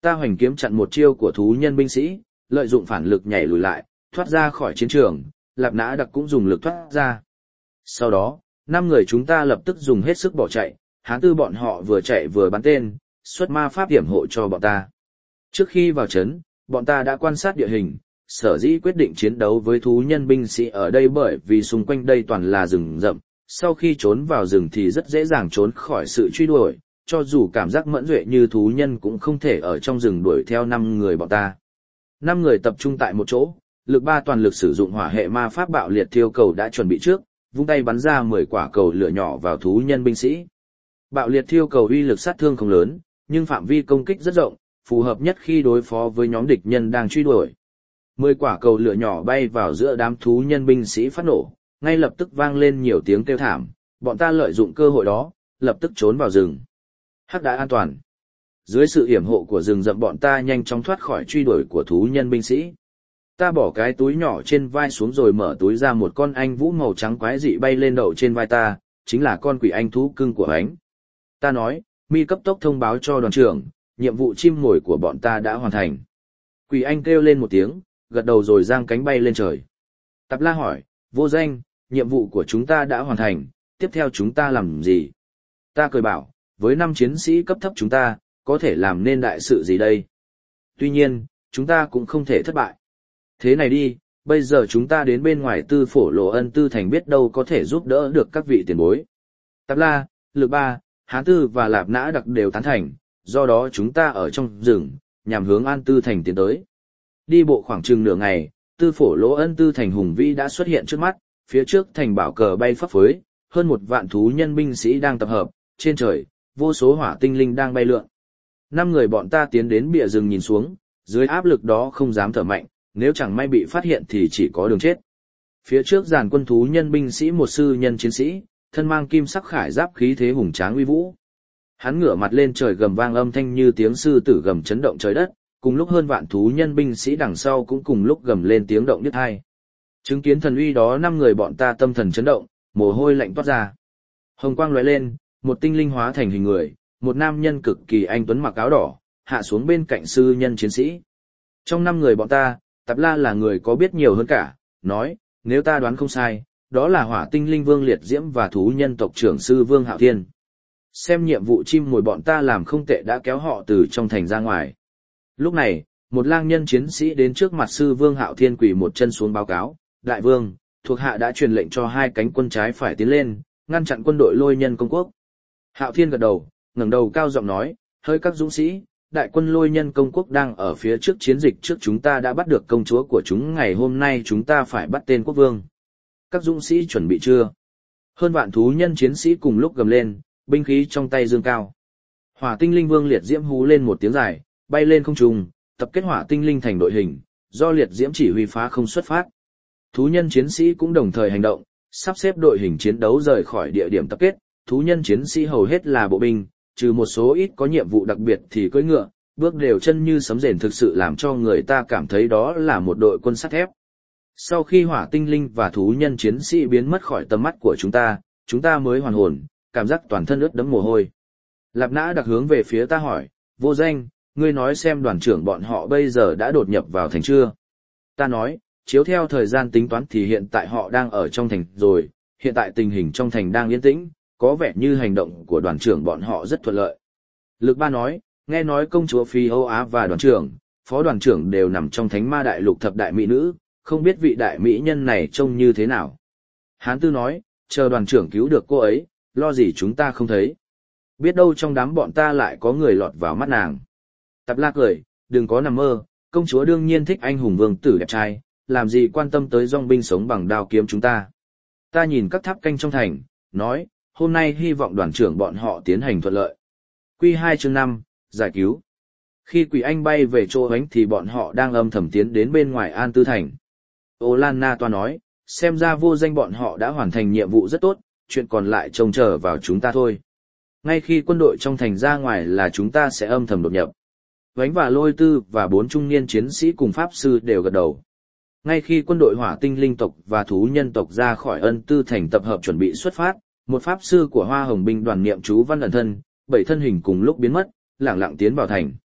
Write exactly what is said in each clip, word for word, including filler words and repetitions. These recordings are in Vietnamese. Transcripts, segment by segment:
Ta hoành kiếm chặn một chiêu của thú nhân binh sĩ, lợi dụng phản lực nhảy lùi lại, thoát ra khỏi chiến trường, Lạp Nã Đặc cũng dùng lực thoát ra. Sau đó, năm người chúng ta lập tức dùng hết sức bỏ chạy, Hán Tư bọn họ vừa chạy vừa bắn tên, xuất ma pháp hiểm hộ cho bọn ta. Trước khi vào trấn, bọn ta đã quan sát địa hình, sở dĩ quyết định chiến đấu với thú nhân binh sĩ ở đây bởi vì xung quanh đây toàn là rừng rậm, sau khi trốn vào rừng thì rất dễ dàng trốn khỏi sự truy đuổi, cho dù cảm giác mẫn duệ như thú nhân cũng không thể ở trong rừng đuổi theo năm người bọn ta. Năm người tập trung tại một chỗ, lực ba toàn lực sử dụng hỏa hệ ma pháp bạo liệt thiêu cầu đã chuẩn bị trước, vung tay bắn ra mười quả cầu lửa nhỏ vào thú nhân binh sĩ. Bạo liệt thiêu cầu uy lực sát thương không lớn, nhưng phạm vi công kích rất rộng, phù hợp nhất khi đối phó với nhóm địch nhân đang truy đuổi. Mười quả cầu lửa nhỏ bay vào giữa đám thú nhân binh sĩ phát nổ, ngay lập tức vang lên nhiều tiếng kêu thảm, bọn ta lợi dụng cơ hội đó, lập tức trốn vào rừng. Hắc đã an toàn. Dưới sự yểm hộ của rừng rậm bọn ta nhanh chóng thoát khỏi truy đuổi của thú nhân binh sĩ. Ta bỏ cái túi nhỏ trên vai xuống rồi mở túi ra một con anh vũ màu trắng quái dị bay lên đậu trên vai ta, chính là con quỷ anh thú cưng của ánh. Ta nói, mi cấp tốc thông báo cho đoàn trưởng, nhiệm vụ chim mồi của bọn ta đã hoàn thành. Quỷ anh kêu lên một tiếng, gật đầu rồi giang cánh bay lên trời. Tạp La hỏi, vô danh, nhiệm vụ của chúng ta đã hoàn thành, tiếp theo chúng ta làm gì? Ta cười bảo, với năm chiến sĩ cấp thấp chúng ta, có thể làm nên đại sự gì đây? Tuy nhiên, chúng ta cũng không thể thất bại. Thế này đi, bây giờ chúng ta đến bên ngoài Tư Phổ Lộ Ân Tư Thành biết đâu có thể giúp đỡ được các vị tiền bối. Tạp La, Lực Ba, Hán Tư và Lạp Nã Đặc đều tán thành, do đó chúng ta ở trong rừng, nhằm hướng An Tư Thành tiến tới. Đi bộ khoảng chừng nửa ngày, Tư Phổ Lỗ Ân Tư Thành hùng vĩ đã xuất hiện trước mắt, phía trước thành bảo cờ bay phấp phới, hơn một vạn thú nhân binh sĩ đang tập hợp, trên trời, vô số hỏa tinh linh đang bay lượn. Năm người bọn ta tiến đến bìa rừng nhìn xuống, dưới áp lực đó không dám thở mạnh, nếu chẳng may bị phát hiện thì chỉ có đường chết. Phía trước dàn quân thú nhân binh sĩ một sư nhân chiến sĩ, thân mang kim sắc khải giáp khí thế hùng tráng uy vũ. Hắn ngửa mặt lên trời gầm vang âm thanh như tiếng sư tử gầm chấn động trời đất, cùng lúc hơn vạn thú nhân binh sĩ đằng sau cũng cùng lúc gầm lên tiếng động điếc tai. Chứng kiến thần uy đó năm người bọn ta tâm thần chấn động, mồ hôi lạnh toát ra. Hồng quang lóe lên, một tinh linh hóa thành hình người, một nam nhân cực kỳ anh tuấn mặc áo đỏ, hạ xuống bên cạnh sư nhân chiến sĩ. Trong năm người bọn ta, Tạp La là người có biết nhiều hơn cả, nói, nếu ta đoán không sai, đó là hỏa tinh linh vương liệt diễm và thú nhân tộc trưởng sư vương Hạo Thiên. Xem nhiệm vụ chim mồi bọn ta làm không tệ đã kéo họ từ trong thành ra ngoài. Lúc này, một lang nhân chiến sĩ đến trước mặt sư vương Hạo Thiên quỳ một chân xuống báo cáo, đại vương, thuộc hạ đã truyền lệnh cho hai cánh quân trái phải tiến lên, ngăn chặn quân đội lôi nhân công quốc. Hạo Thiên gật đầu, ngẩng đầu cao giọng nói, hỡi các dũng sĩ, đại quân lôi nhân công quốc đang ở phía trước chiến dịch trước chúng ta đã bắt được công chúa của chúng, ngày hôm nay chúng ta phải bắt tên quốc vương. Các dũng sĩ chuẩn bị chưa? Hơn vạn thú nhân chiến sĩ cùng lúc gầm lên, binh khí trong tay dương cao. Hỏa tinh linh vương liệt diễm hú lên một tiếng dài, bay lên không trung, tập kết hỏa tinh linh thành đội hình, do liệt diễm chỉ huy phá không xuất phát. Thú nhân chiến sĩ cũng đồng thời hành động, sắp xếp đội hình chiến đấu rời khỏi địa điểm tập kết. Thú nhân chiến sĩ hầu hết là bộ binh, trừ một số ít có nhiệm vụ đặc biệt thì cưỡi ngựa, bước đều chân như sấm rền, thực sự làm cho người ta cảm thấy đó là một đội quân sắt thép. Sau khi hỏa tinh linh và thú nhân chiến sĩ biến mất khỏi tầm mắt của chúng ta, chúng ta mới hoàn hồn, cảm giác toàn thân ướt đẫm mồ hôi. Lạp Nã Đặc hướng về phía ta hỏi, vô danh, ngươi nói xem đoàn trưởng bọn họ bây giờ đã đột nhập vào thành chưa? Ta nói, chiếu theo thời gian tính toán thì hiện tại họ đang ở trong thành rồi, hiện tại tình hình trong thành đang yên tĩnh, có vẻ như hành động của đoàn trưởng bọn họ rất thuận lợi. Lực Ba nói, nghe nói công chúa Phi Âu Á và đoàn trưởng, phó đoàn trưởng đều nằm trong thánh ma đại lục thập đại mỹ nữ, không biết vị đại mỹ nhân này trông như thế nào. Hán Tư nói, chờ đoàn trưởng cứu được cô ấy, lo gì chúng ta không thấy. Biết đâu trong đám bọn ta lại có người lọt vào mắt nàng. Tạp La cười, đừng có nằm mơ, công chúa đương nhiên thích anh hùng vương tử đẹp trai, làm gì quan tâm tới dòng binh sống bằng đao kiếm chúng ta. Ta nhìn các tháp canh trong thành, nói, hôm nay hy vọng đoàn trưởng bọn họ tiến hành thuận lợi. Quy hai chương năm, giải cứu. Khi Quỷ Anh bay về chỗ ánh thì bọn họ đang âm thầm tiến đến bên ngoài An Tư Thành. Ô Lan Na Toa nói, xem ra vô danh bọn họ đã hoàn thành nhiệm vụ rất tốt, chuyện còn lại trông chờ vào chúng ta thôi. Ngay khi quân đội trong thành ra ngoài là chúng ta sẽ âm thầm đột nhập. Vánh và Lôi Tư và bốn trung niên chiến sĩ cùng Pháp Sư đều gật đầu. Ngay khi quân đội hỏa tinh linh tộc và thú nhân tộc ra khỏi Ân Tư Thành tập hợp chuẩn bị xuất phát, một Pháp Sư của Hoa Hồng binh đoàn niệm chú văn ẩn thân, bảy thân hình cùng lúc biến mất, lẳng lặng tiến vào thành.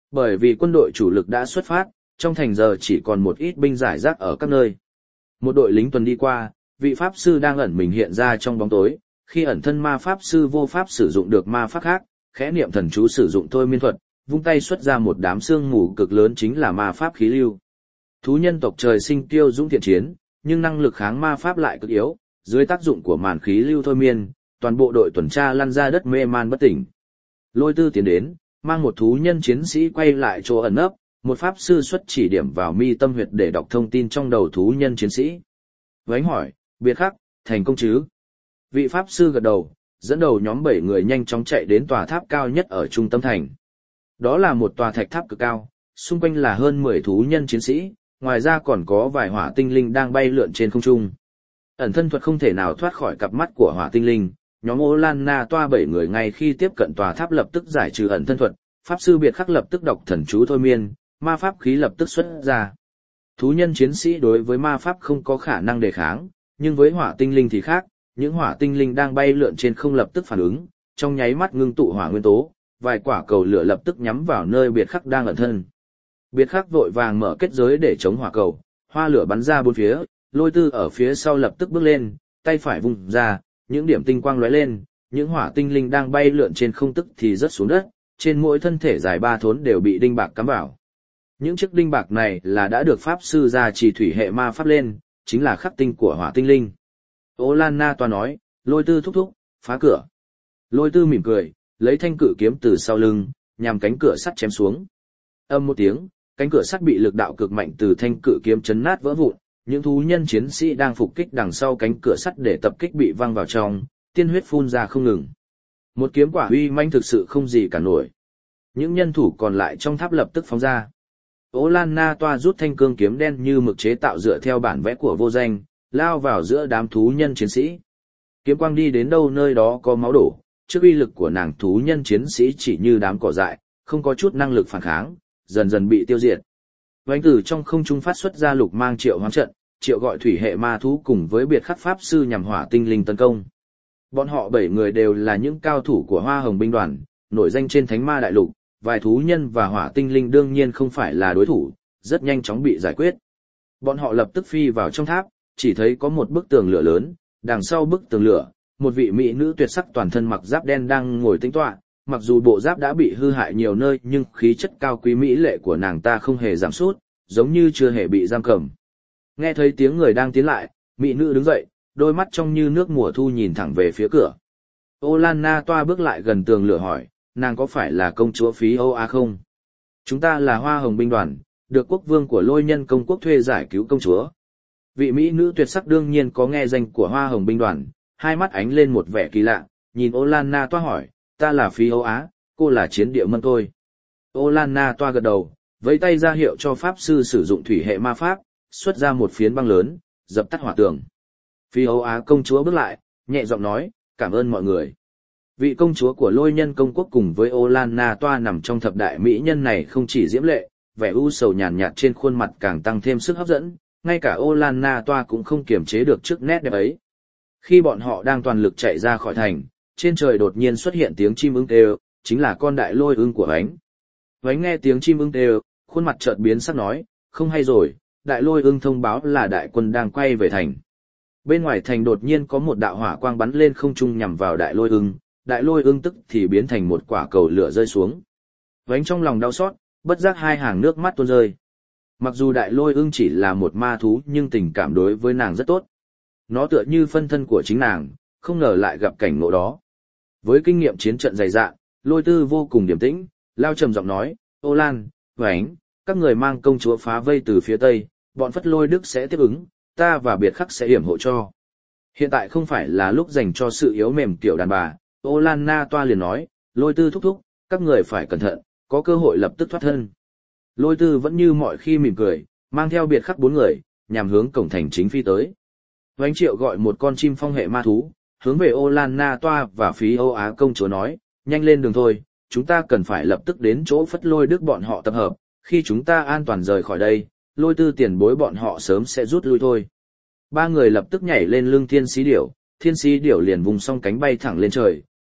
Bởi vì quân đội chủ lực đã xuất phát, trong thành giờ chỉ còn một ít binh rải rác ở các nơi. Một đội lính tuần đi qua, vị pháp sư đang ẩn mình hiện ra trong bóng tối, khi ẩn thân ma pháp sư vô pháp sử dụng được ma pháp khác, khẽ niệm thần chú sử dụng thôi miên thuật, vung tay xuất ra một đám sương mù cực lớn chính là ma pháp khí lưu. Thú nhân tộc trời sinh kiêu dũng thiện chiến, nhưng năng lực kháng ma pháp lại cực yếu, dưới tác dụng của màn khí lưu thôi miên, toàn bộ đội tuần tra lăn ra đất mê man bất tỉnh. Lôi Tư tiến đến, mang một thú nhân chiến sĩ quay lại chỗ ẩn nấp, một pháp sư xuất chỉ điểm vào mi tâm huyệt để đọc thông tin trong đầu thú nhân chiến sĩ. Vánh hỏi, biệt khắc, thành công chứ? Vị pháp sư gật đầu, dẫn đầu nhóm bảy người nhanh chóng chạy đến tòa tháp cao nhất ở trung tâm thành. Đó là một tòa thạch tháp cực cao, xung quanh là hơn mười thú nhân chiến sĩ, ngoài ra còn có vài hỏa tinh linh đang bay lượn trên không trung. Ẩn thân thuật không thể nào thoát khỏi cặp mắt của hỏa tinh linh, nhóm Ô Lan Na toa bảy người ngay khi tiếp cận tòa tháp lập tức giải trừ ẩn thân thuật, pháp sư biệt khắc lập tức đọc thần chú thôi miên, ma pháp khí lập tức xuất ra. Thú nhân chiến sĩ đối với ma pháp không có khả năng đề kháng, nhưng với hỏa tinh linh thì khác, những hỏa tinh linh đang bay lượn trên không lập tức phản ứng, trong nháy mắt ngưng tụ hỏa nguyên tố, vài quả cầu lửa lập tức nhắm vào nơi biệt khắc đang ẩn thân. Biệt khắc vội vàng mở kết giới để chống hỏa cầu, hoa lửa bắn ra bốn phía, Lôi Tư ở phía sau lập tức bước lên, tay phải vung ra, những điểm tinh quang lóe lên, những hỏa tinh linh đang bay lượn trên không tức thì rớt xuống đất, trên mỗi thân thể dài ba thốn đều bị đinh bạc cắm vào. Những chiếc đinh bạc này là đã được pháp sư gia trì thủy hệ ma pháp lên, chính là khắc tinh của hỏa tinh linh. Ô Lan Na toa nói, Lôi Tư thúc thúc, phá cửa. Lôi Tư mỉm cười, lấy thanh cự kiếm từ sau lưng, nhằm cánh cửa sắt chém xuống. Âm một tiếng, cánh cửa sắt bị lực đạo cực mạnh từ thanh cự kiếm chấn nát vỡ vụn, những thú nhân chiến sĩ đang phục kích đằng sau cánh cửa sắt để tập kích bị văng vào trong, tiên huyết phun ra không ngừng. Một kiếm quả uy manh thực sự không gì cả nổi. Những nhân thủ còn lại trong tháp lập tức phóng ra. Ô Lan Na toa rút thanh cương kiếm đen như mực chế tạo dựa theo bản vẽ của vô danh, lao vào giữa đám thú nhân chiến sĩ. Kiếm quang đi đến đâu nơi đó có máu đổ, trước uy lực của nàng thú nhân chiến sĩ chỉ như đám cỏ dại, không có chút năng lực phản kháng, dần dần bị tiêu diệt. Vánh tử trong không trung phát xuất ra lục mang triệu hoán trận, triệu gọi thủy hệ ma thú cùng với biệt khắc pháp sư nhằm hỏa tinh linh tấn công. Bọn họ bảy người đều là những cao thủ của Hoa Hồng binh đoàn, nổi danh trên Thánh Ma Đại Lục, vài thú nhân và hỏa tinh linh đương nhiên không phải là đối thủ, rất nhanh chóng bị giải quyết. Bọn họ lập tức phi vào trong tháp, chỉ thấy có một bức tường lửa lớn, đằng sau bức tường lửa, một vị mỹ nữ tuyệt sắc toàn thân mặc giáp đen đang ngồi tĩnh tọa, mặc dù bộ giáp đã bị hư hại nhiều nơi nhưng khí chất cao quý mỹ lệ của nàng ta không hề giảm sút, giống như chưa hề bị giam cầm. Nghe thấy tiếng người đang tiến lại, mỹ nữ đứng dậy, đôi mắt trong như nước mùa thu nhìn thẳng về phía cửa. Ô Lan Na toa bước lại gần tường lửa hỏi, nàng có phải là công chúa Phí Âu Á không? Chúng ta là Hoa Hồng binh đoàn, được quốc vương của Lôi Nhân công quốc thuê giải cứu công chúa. Vị mỹ nữ tuyệt sắc đương nhiên có nghe danh của Hoa Hồng binh đoàn, hai mắt ánh lên một vẻ kỳ lạ, nhìn Ô Lan Na toa hỏi, ta là Phí Âu Á, cô là chiến địa mân tôi. Ô Lan Na toa gật đầu, vẫy tay ra hiệu cho pháp sư sử dụng thủy hệ ma pháp, xuất ra một phiến băng lớn, dập tắt hỏa tường. Phi Âu Á công chúa bước lại, nhẹ giọng nói, cảm ơn mọi người. Vị công chúa của Lôi Nhân công quốc cùng với Ô Lan Na toa nằm trong thập đại mỹ nhân này không chỉ diễm lệ, vẻ u sầu nhàn nhạt trên khuôn mặt càng tăng thêm sức hấp dẫn, ngay cả Ô Lan Na toa cũng không kiềm chế được trước nét đẹp ấy. Khi bọn họ đang toàn lực chạy ra khỏi thành, trên trời đột nhiên xuất hiện tiếng chim ưng kêu, chính là con đại lôi ưng của Vánh. Vánh nghe tiếng chim ưng kêu, khuôn mặt chợt biến sắc nói, không hay rồi, đại lôi ưng thông báo là đại quân đang quay về thành. Bên ngoài thành đột nhiên có một đạo hỏa quang bắn lên không trung nhằm vào đại lôi ưng, đại lôi ưng tức thì biến thành một quả cầu lửa rơi xuống. Vánh trong lòng đau xót, bất giác hai hàng nước mắt tuôn rơi. Mặc dù đại lôi ưng chỉ là một ma thú nhưng tình cảm đối với nàng rất tốt. Nó tựa như phân thân của chính nàng, không ngờ lại gặp cảnh ngộ đó. Với kinh nghiệm chiến trận dày dạn, Lôi Tư vô cùng điềm tĩnh, lao trầm giọng nói, Ô Lan, Vánh, các người mang công chúa phá vây từ phía tây, bọn Phất Lôi Đức sẽ tiếp ứng, ta và biệt khắc sẽ yểm hộ cho. Hiện tại không phải là lúc dành cho sự yếu mềm tiểu đàn bà, Ô Lan Na toa liền nói, Lôi Tư thúc thúc, các người phải cẩn thận, có cơ hội lập tức thoát thân. Lôi Tư vẫn như mọi khi mỉm cười, mang theo biệt khắc bốn người, nhằm hướng cổng thành chính phi tới. Vánh Triệu gọi một con chim phong hệ ma thú, hướng về Ô Lan Na toa và Phí Âu Á công chúa nói, nhanh lên đường thôi, chúng ta cần phải lập tức đến chỗ Phất Lôi Đức bọn họ tập hợp, khi chúng ta an toàn rời khỏi đây, Lôi Tư tiền bối bọn họ sớm sẽ rút lui thôi. Ba người lập tức nhảy lên lưng thiên sĩ điểu, thiên sĩ điểu liền vùng song cánh bay thẳng lên trời,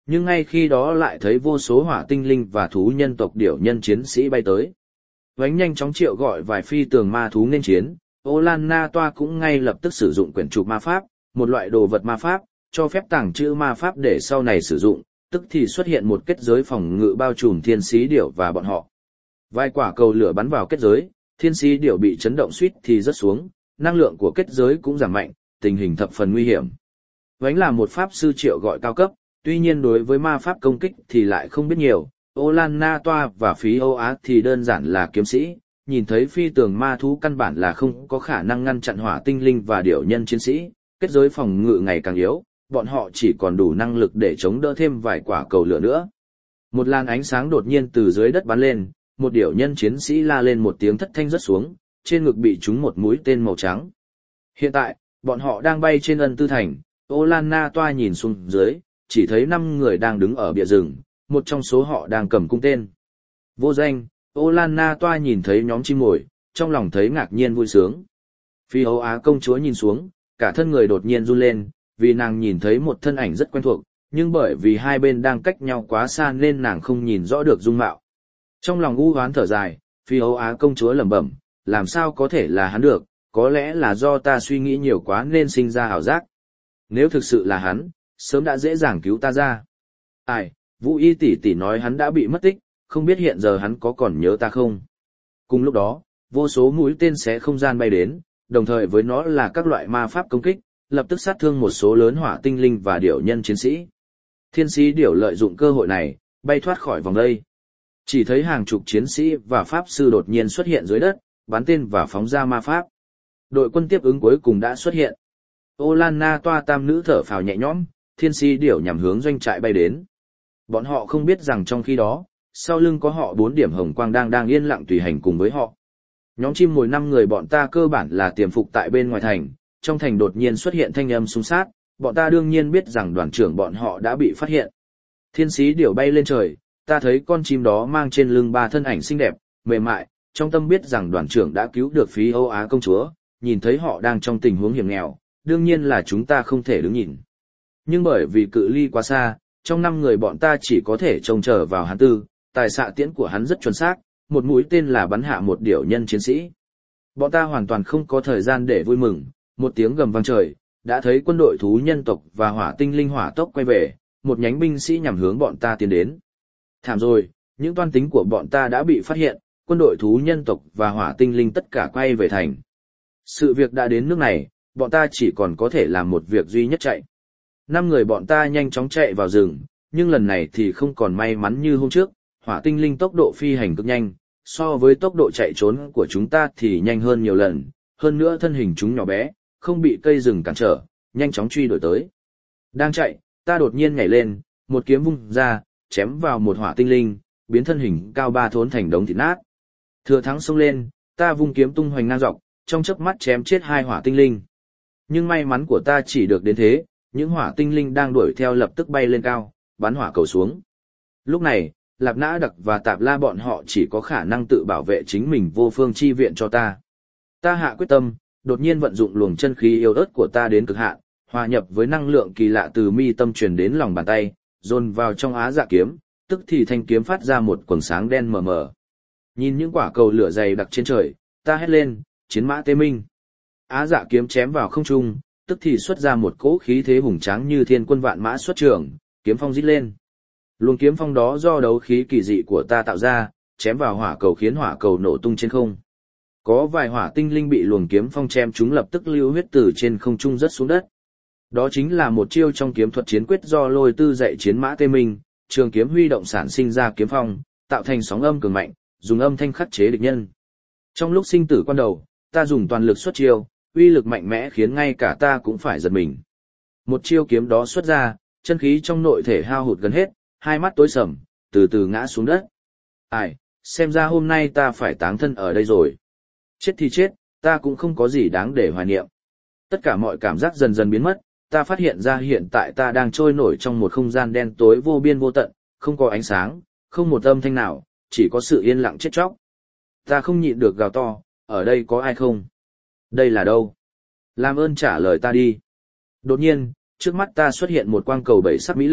nhưng ngay khi đó lại thấy vô số hỏa tinh linh và thú nhân tộc điểu nhân chiến sĩ bay tới. Vánh nhanh chóng triệu gọi vài phi tường ma thú nên chiến, Ô Lan Na Toa cũng ngay lập tức sử dụng quyển trục ma pháp, một loại đồ vật ma pháp, cho phép tàng trữ ma pháp để sau này sử dụng, tức thì xuất hiện một kết giới phòng ngự bao trùm thiên sĩ điểu và bọn họ. Vài quả cầu lửa bắn vào kết giới, thiên sĩ điểu bị chấn động suýt thì rớt xuống, năng lượng của kết giới cũng giảm mạnh, tình hình thập phần nguy hiểm. Vánh là một pháp sư triệu gọi cao cấp, tuy nhiên đối với ma pháp công kích thì lại không biết nhiều. Ô Lan Na Toa và Phí Âu Á thì đơn giản là kiếm sĩ, nhìn thấy phi tường ma thú căn bản là không có khả năng ngăn chặn hỏa tinh linh và điểu nhân chiến sĩ, kết giới phòng ngự ngày càng yếu, bọn họ chỉ còn đủ năng lực để chống đỡ thêm vài quả cầu lửa nữa. Một làn ánh sáng đột nhiên từ dưới đất bắn lên, một điểu nhân chiến sĩ la lên một tiếng thất thanh rớt xuống, trên ngực bị trúng một mũi tên màu trắng. Hiện tại, bọn họ đang bay trên ân tư thành, Ô Lan Na Toa nhìn xuống dưới, chỉ thấy năm người đang đứng ở bìa rừng, một trong số họ đang cầm cung tên. Vô danh, Ô Lan Na Toa nhìn thấy nhóm chim mồi, trong lòng thấy ngạc nhiên vui sướng. Phi Âu Á công chúa nhìn xuống, cả thân người đột nhiên run lên, vì nàng nhìn thấy một thân ảnh rất quen thuộc, nhưng bởi vì hai bên đang cách nhau quá xa nên nàng không nhìn rõ được dung mạo. Trong lòng u hoán thở dài, Phi Âu Á công chúa lẩm bẩm, làm sao có thể là hắn được, có lẽ là do ta suy nghĩ nhiều quá nên sinh ra ảo giác. Nếu thực sự là hắn, sớm đã dễ dàng cứu ta ra. Ai, Vũ Y tỷ tỷ nói hắn đã bị mất tích, không biết hiện giờ hắn có còn nhớ ta không? Cùng lúc đó, vô số mũi tên xé không gian bay đến, đồng thời với nó là các loại ma pháp công kích, lập tức sát thương một số lớn hỏa tinh linh và điểu nhân chiến sĩ. Thiên sĩ điểu lợi dụng cơ hội này, bay thoát khỏi vòng đây. Chỉ thấy hàng chục chiến sĩ và pháp sư đột nhiên xuất hiện dưới đất, bắn tên và phóng ra ma pháp. Đội quân tiếp ứng cuối cùng đã xuất hiện. Ô Lan Na Toa tam nữ thở phào nhẹ nhõm, thiên sĩ điểu nhằm hướng doanh trại bay đến. Bọn họ không biết rằng trong khi đó, sau lưng có họ bốn điểm hồng quang đang đang yên lặng tùy hành cùng với họ. Nhóm chim mồi năm người bọn ta cơ bản là tiềm phục tại bên ngoài thành, trong thành đột nhiên xuất hiện thanh âm xung sát, bọn ta đương nhiên biết rằng đoàn trưởng bọn họ đã bị phát hiện. Thiên sĩ điểu bay lên trời, ta thấy con chim đó mang trên lưng ba thân ảnh xinh đẹp, mềm mại, trong tâm biết rằng đoàn trưởng đã cứu được Phí Âu Á công chúa, nhìn thấy họ đang trong tình huống hiểm nghèo, đương nhiên là chúng ta không thể đứng nhìn. Nhưng bởi vì cự ly quá xa, trong năm người bọn ta chỉ có thể trông chờ vào hắn tư, tài xạ tiễn của hắn rất chuẩn xác, một mũi tên là bắn hạ một điểu nhân chiến sĩ. Bọn ta hoàn toàn không có thời gian để vui mừng, một tiếng gầm vang trời, đã thấy quân đội thú nhân tộc và hỏa tinh linh hỏa tốc quay về, một nhánh binh sĩ nhằm hướng bọn ta tiến đến. Thảm rồi, những toan tính của bọn ta đã bị phát hiện, quân đội thú nhân tộc và hỏa tinh linh tất cả quay về thành. Sự việc đã đến nước này, bọn ta chỉ còn có thể làm một việc duy nhất chạy. Năm người bọn ta nhanh chóng chạy vào rừng, nhưng lần này thì không còn may mắn như hôm trước, hỏa tinh linh tốc độ phi hành cực nhanh, so với tốc độ chạy trốn của chúng ta thì nhanh hơn nhiều lần, hơn nữa thân hình chúng nhỏ bé, không bị cây rừng cản trở, nhanh chóng truy đuổi tới. Đang chạy, ta đột nhiên nhảy lên, một kiếm vung ra, chém vào một hỏa tinh linh, biến thân hình cao ba thốn thành đống thịt nát. Thừa thắng xông lên, ta vung kiếm tung hoành ngang dọc, trong chớp mắt chém chết hai hỏa tinh linh. Nhưng may mắn của ta chỉ được đến thế, những hỏa tinh linh đang đuổi theo lập tức bay lên cao, bắn hỏa cầu xuống. Lúc này, Lạp Nã Đặc và Tạp La bọn họ chỉ có khả năng tự bảo vệ chính mình vô phương chi viện cho ta. Ta hạ quyết tâm, đột nhiên vận dụng luồng chân khí yếu ớt của ta đến cực hạn, hòa nhập với năng lượng kỳ lạ từ mi tâm truyền đến lòng bàn tay, dồn vào trong Á Dạ kiếm, tức thì thanh kiếm phát ra một quầng sáng đen mờ mờ. Nhìn những quả cầu lửa dày đặc trên trời, ta hét lên, chiến mã tê minh. Á Dạ kiếm chém vào không trung, tức thì xuất ra một cỗ khí thế hùng tráng như thiên quân vạn mã xuất trường, kiếm phong rít lên. Luồng kiếm phong đó do đấu khí kỳ dị của ta tạo ra, chém vào hỏa cầu khiến hỏa cầu nổ tung trên không. Có vài hỏa tinh linh bị luồng kiếm phong chém chúng lập tức lưu huyết từ trên không trung rớt xuống đất. Đó chính là một chiêu trong kiếm thuật chiến quyết do Lôi Tư dạy chiến mã tê minh, trường kiếm huy động sản sinh ra kiếm phong, tạo thành sóng âm cường mạnh, dùng âm thanh khắc chế địch nhân. Trong lúc sinh tử quan đầu, ta dùng toàn lực xuất chiêu, uy lực mạnh mẽ khiến ngay cả ta cũng phải giật mình. Một chiêu kiếm đó xuất ra, chân khí trong nội thể hao hụt gần hết, hai mắt tối sầm, từ từ ngã xuống đất. Ai, xem ra hôm nay ta phải táng thân ở đây rồi. Chết thì chết, ta cũng không có gì đáng để hoài niệm. Tất cả mọi cảm giác dần dần biến mất, ta phát hiện ra hiện tại ta đang trôi nổi trong một không gian đen tối vô biên vô tận, không có ánh sáng, không một âm thanh nào, chỉ có sự yên lặng chết chóc. Ta không nhịn được gào to, ở đây có ai không? Đây là đâu? Làm ơn trả lời ta đi. Đột nhiên, trước mắt ta xuất hiện một quang cầu bảy sắc mỹ lệ,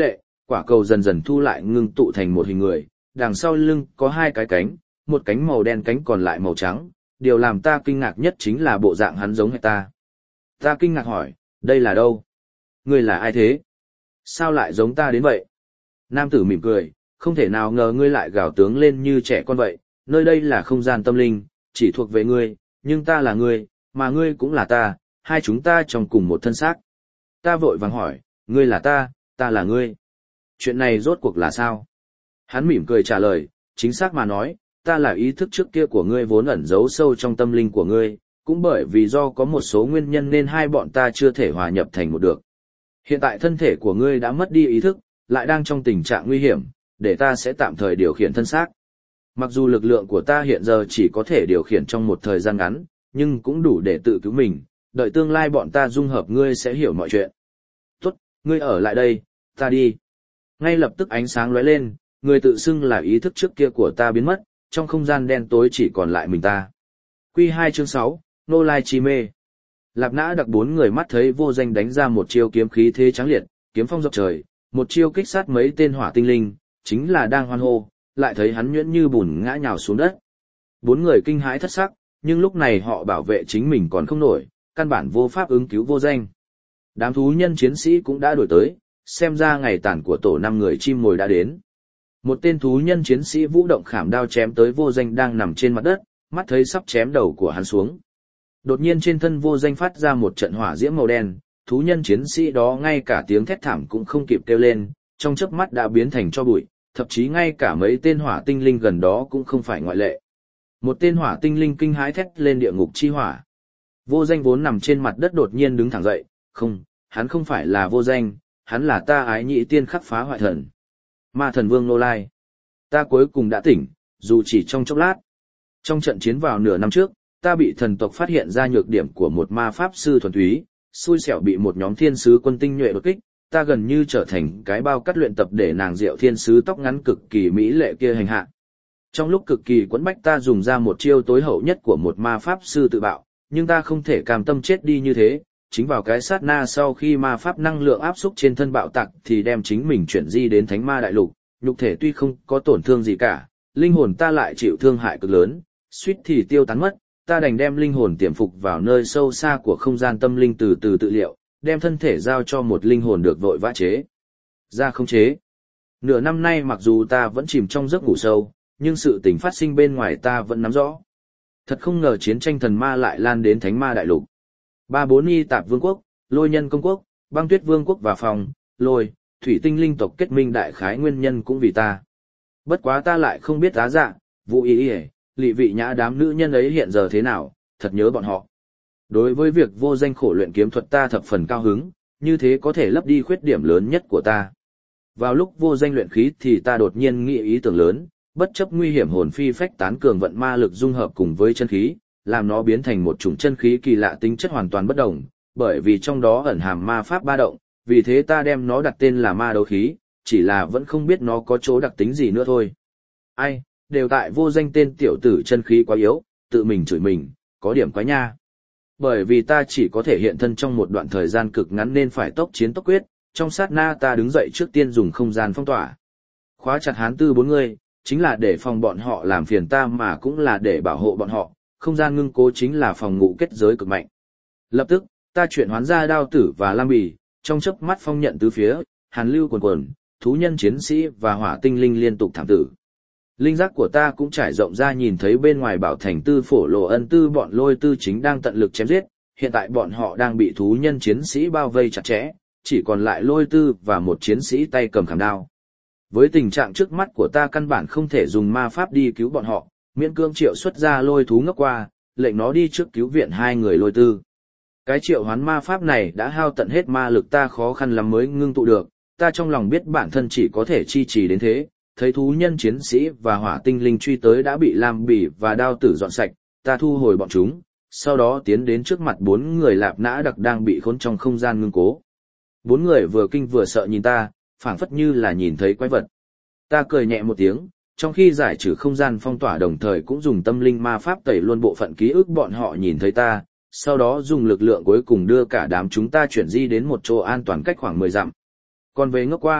quả cầu dần dần thu lại ngưng tụ thành một hình người, đằng sau lưng có hai cái cánh, một cánh màu đen cánh còn lại màu trắng, điều làm ta kinh ngạc nhất chính là bộ dạng hắn giống hệt ta. Ta kinh ngạc hỏi, đây là đâu? Ngươi là ai thế? Sao lại giống ta đến vậy? Nam tử mỉm cười, không thể nào ngờ ngươi lại gào tướng lên như trẻ con vậy, nơi đây là không gian tâm linh, chỉ thuộc về ngươi, nhưng ta là ngươi, mà ngươi cũng là ta, hai chúng ta trong cùng một thân xác. Ta vội vàng hỏi, ngươi là ta, ta là ngươi. Chuyện này rốt cuộc là sao? Hắn mỉm cười trả lời, chính xác mà nói, ta là ý thức trước kia của ngươi vốn ẩn giấu sâu trong tâm linh của ngươi, cũng bởi vì do có một số nguyên nhân nên hai bọn ta chưa thể hòa nhập thành một được. Hiện tại thân thể của ngươi đã mất đi ý thức, lại đang trong tình trạng nguy hiểm, để ta sẽ tạm thời điều khiển thân xác. Mặc dù lực lượng của ta hiện giờ chỉ có thể điều khiển trong một thời gian ngắn, nhưng cũng đủ để tự cứu mình, đợi tương lai bọn ta dung hợp ngươi sẽ hiểu mọi chuyện. Tốt, ngươi ở lại đây, ta đi. Ngay lập tức ánh sáng lóe lên, người tự xưng là ý thức trước kia của ta biến mất, trong không gian đen tối chỉ còn lại mình ta. Quy hai chương sáu, Nô Lai Chi Mê. Lạp Nã Đặc bốn người mắt thấy Vô Danh đánh ra một chiêu kiếm khí thế trắng liệt, kiếm phong dọc trời, một chiêu kích sát mấy tên hỏa tinh linh, chính là đang hoan hô, lại thấy hắn nhuyễn như bùn ngã nhào xuống đất. Bốn người kinh hãi thất sắc, nhưng lúc này họ bảo vệ chính mình còn không nổi, căn bản vô pháp ứng cứu Vô Danh. Đám thú nhân chiến sĩ cũng đã đuổi tới, xem ra ngày tàn của tổ năm người chim mồi đã đến. Một tên thú nhân chiến sĩ vũ động khảm đao chém tới Vô Danh đang nằm trên mặt đất, mắt thấy sắp chém đầu của hắn xuống. Đột nhiên trên thân Vô Danh phát ra một trận hỏa diễm màu đen, thú nhân chiến sĩ đó ngay cả tiếng thét thảm cũng không kịp kêu lên, trong chớp mắt đã biến thành tro bụi, thậm chí ngay cả mấy tên hỏa tinh linh gần đó cũng không phải ngoại lệ. Một tên hỏa tinh linh kinh hãi thét lên địa ngục chi hỏa. Vô Danh vốn nằm trên mặt đất đột nhiên đứng thẳng dậy, không, hắn không phải là Vô Danh, hắn là ta ái nhị tiên khắc phá hoại thần. Ma thần vương Nô Lai. Ta cuối cùng đã tỉnh, dù chỉ trong chốc lát. Trong trận chiến vào nửa năm trước, ta bị thần tộc phát hiện ra nhược điểm của một ma pháp sư thuần túy, xui xẻo bị một nhóm thiên sứ quân tinh nhuệ đột kích, ta gần như trở thành cái bao cắt luyện tập để nàng diệu thiên sứ tóc ngắn cực kỳ mỹ lệ kia hành hạ. Trong lúc cực kỳ quẫn bách ta dùng ra một chiêu tối hậu nhất của một ma pháp sư tự bạo, nhưng ta không thể cam tâm chết đi như thế, chính vào cái sát na sau khi ma pháp năng lượng áp xúc trên thân bạo tạc thì đem chính mình chuyển di đến thánh ma đại lục, nhục thể tuy không có tổn thương gì cả, linh hồn ta lại chịu thương hại cực lớn, suýt thì tiêu tán mất, ta đành đem linh hồn tiềm phục vào nơi sâu xa của không gian tâm linh từ từ tự liệu, đem thân thể giao cho một linh hồn được vội vã chế ra không chế. Nửa năm nay mặc dù ta vẫn chìm trong giấc ngủ sâu, nhưng sự tình phát sinh bên ngoài ta vẫn nắm rõ. Thật không ngờ chiến tranh thần ma lại lan đến thánh ma đại lục. Ba bốn y tạp vương quốc, lôi nhân công quốc, băng tuyết vương quốc và phòng, lôi, thủy tinh linh tộc kết minh đại khái nguyên nhân cũng vì ta. Bất quá ta lại không biết Á Dạ, Vũ Y Y, Lị Vị Nhã đám nữ nhân ấy hiện giờ thế nào, thật nhớ bọn họ. Đối với việc Vô Danh khổ luyện kiếm thuật ta thập phần cao hứng, như thế có thể lấp đi khuyết điểm lớn nhất của ta. Vào lúc Vô Danh luyện khí thì ta đột nhiên nghĩ ý tưởng lớn, bất chấp nguy hiểm hồn phi phách tán cường vận ma lực dung hợp cùng với chân khí, làm nó biến thành một chủng chân khí kỳ lạ tính chất hoàn toàn bất đồng, bởi vì trong đó ẩn hàm ma pháp ba động, vì thế ta đem nó đặt tên là ma đấu khí, chỉ là vẫn không biết nó có chỗ đặc tính gì nữa thôi. Ai, đều tại Vô Danh tên tiểu tử chân khí quá yếu, tự mình chửi mình, có điểm quá nha. Bởi vì ta chỉ có thể hiện thân trong một đoạn thời gian cực ngắn nên phải tốc chiến tốc quyết, trong sát na ta đứng dậy trước tiên dùng không gian phong tỏa. Khóa chặt hán tư bốn người, chính là để phòng bọn họ làm phiền ta mà cũng là để bảo hộ bọn họ, không gian ngưng cố chính là phòng ngụ kết giới cực mạnh. Lập tức, ta chuyển hoán ra đao tử và lam bì, trong chớp mắt phong nhận tứ phía, hàn lưu quần quần, thú nhân chiến sĩ và hỏa tinh linh liên tục thảm tử. Linh giác của ta cũng trải rộng ra nhìn thấy bên ngoài bảo thành tư phổ lộ ân tư bọn lôi tư chính đang tận lực chém giết, hiện tại bọn họ đang bị thú nhân chiến sĩ bao vây chặt chẽ, chỉ còn lại lôi tư và một chiến sĩ tay cầm khảm đao. Với tình trạng trước mắt của ta căn bản không thể dùng ma pháp đi cứu bọn họ, miễn cương triệu xuất ra lôi thú ngốc qua, lệnh nó đi trước cứu viện hai người lôi tư. Cái triệu hoán ma pháp này đã hao tận hết ma lực ta khó khăn lắm mới ngưng tụ được, ta trong lòng biết bản thân chỉ có thể chi trì đến thế, thấy thú nhân chiến sĩ và hỏa tinh linh truy tới đã bị lam bỉ và đao tử dọn sạch, ta thu hồi bọn chúng, sau đó tiến đến trước mặt bốn người Lạp Nã Đặc đang bị khốn trong không gian ngưng cố. Bốn người vừa kinh vừa sợ nhìn ta, phảng phất như là nhìn thấy quái vật. Ta cười nhẹ một tiếng, trong khi giải trừ không gian phong tỏa đồng thời cũng dùng tâm linh ma pháp tẩy luôn bộ phận ký ức bọn họ nhìn thấy ta, sau đó dùng lực lượng cuối cùng đưa cả đám chúng ta chuyển di đến một chỗ an toàn cách khoảng mười dặm. Còn về ngốc qua,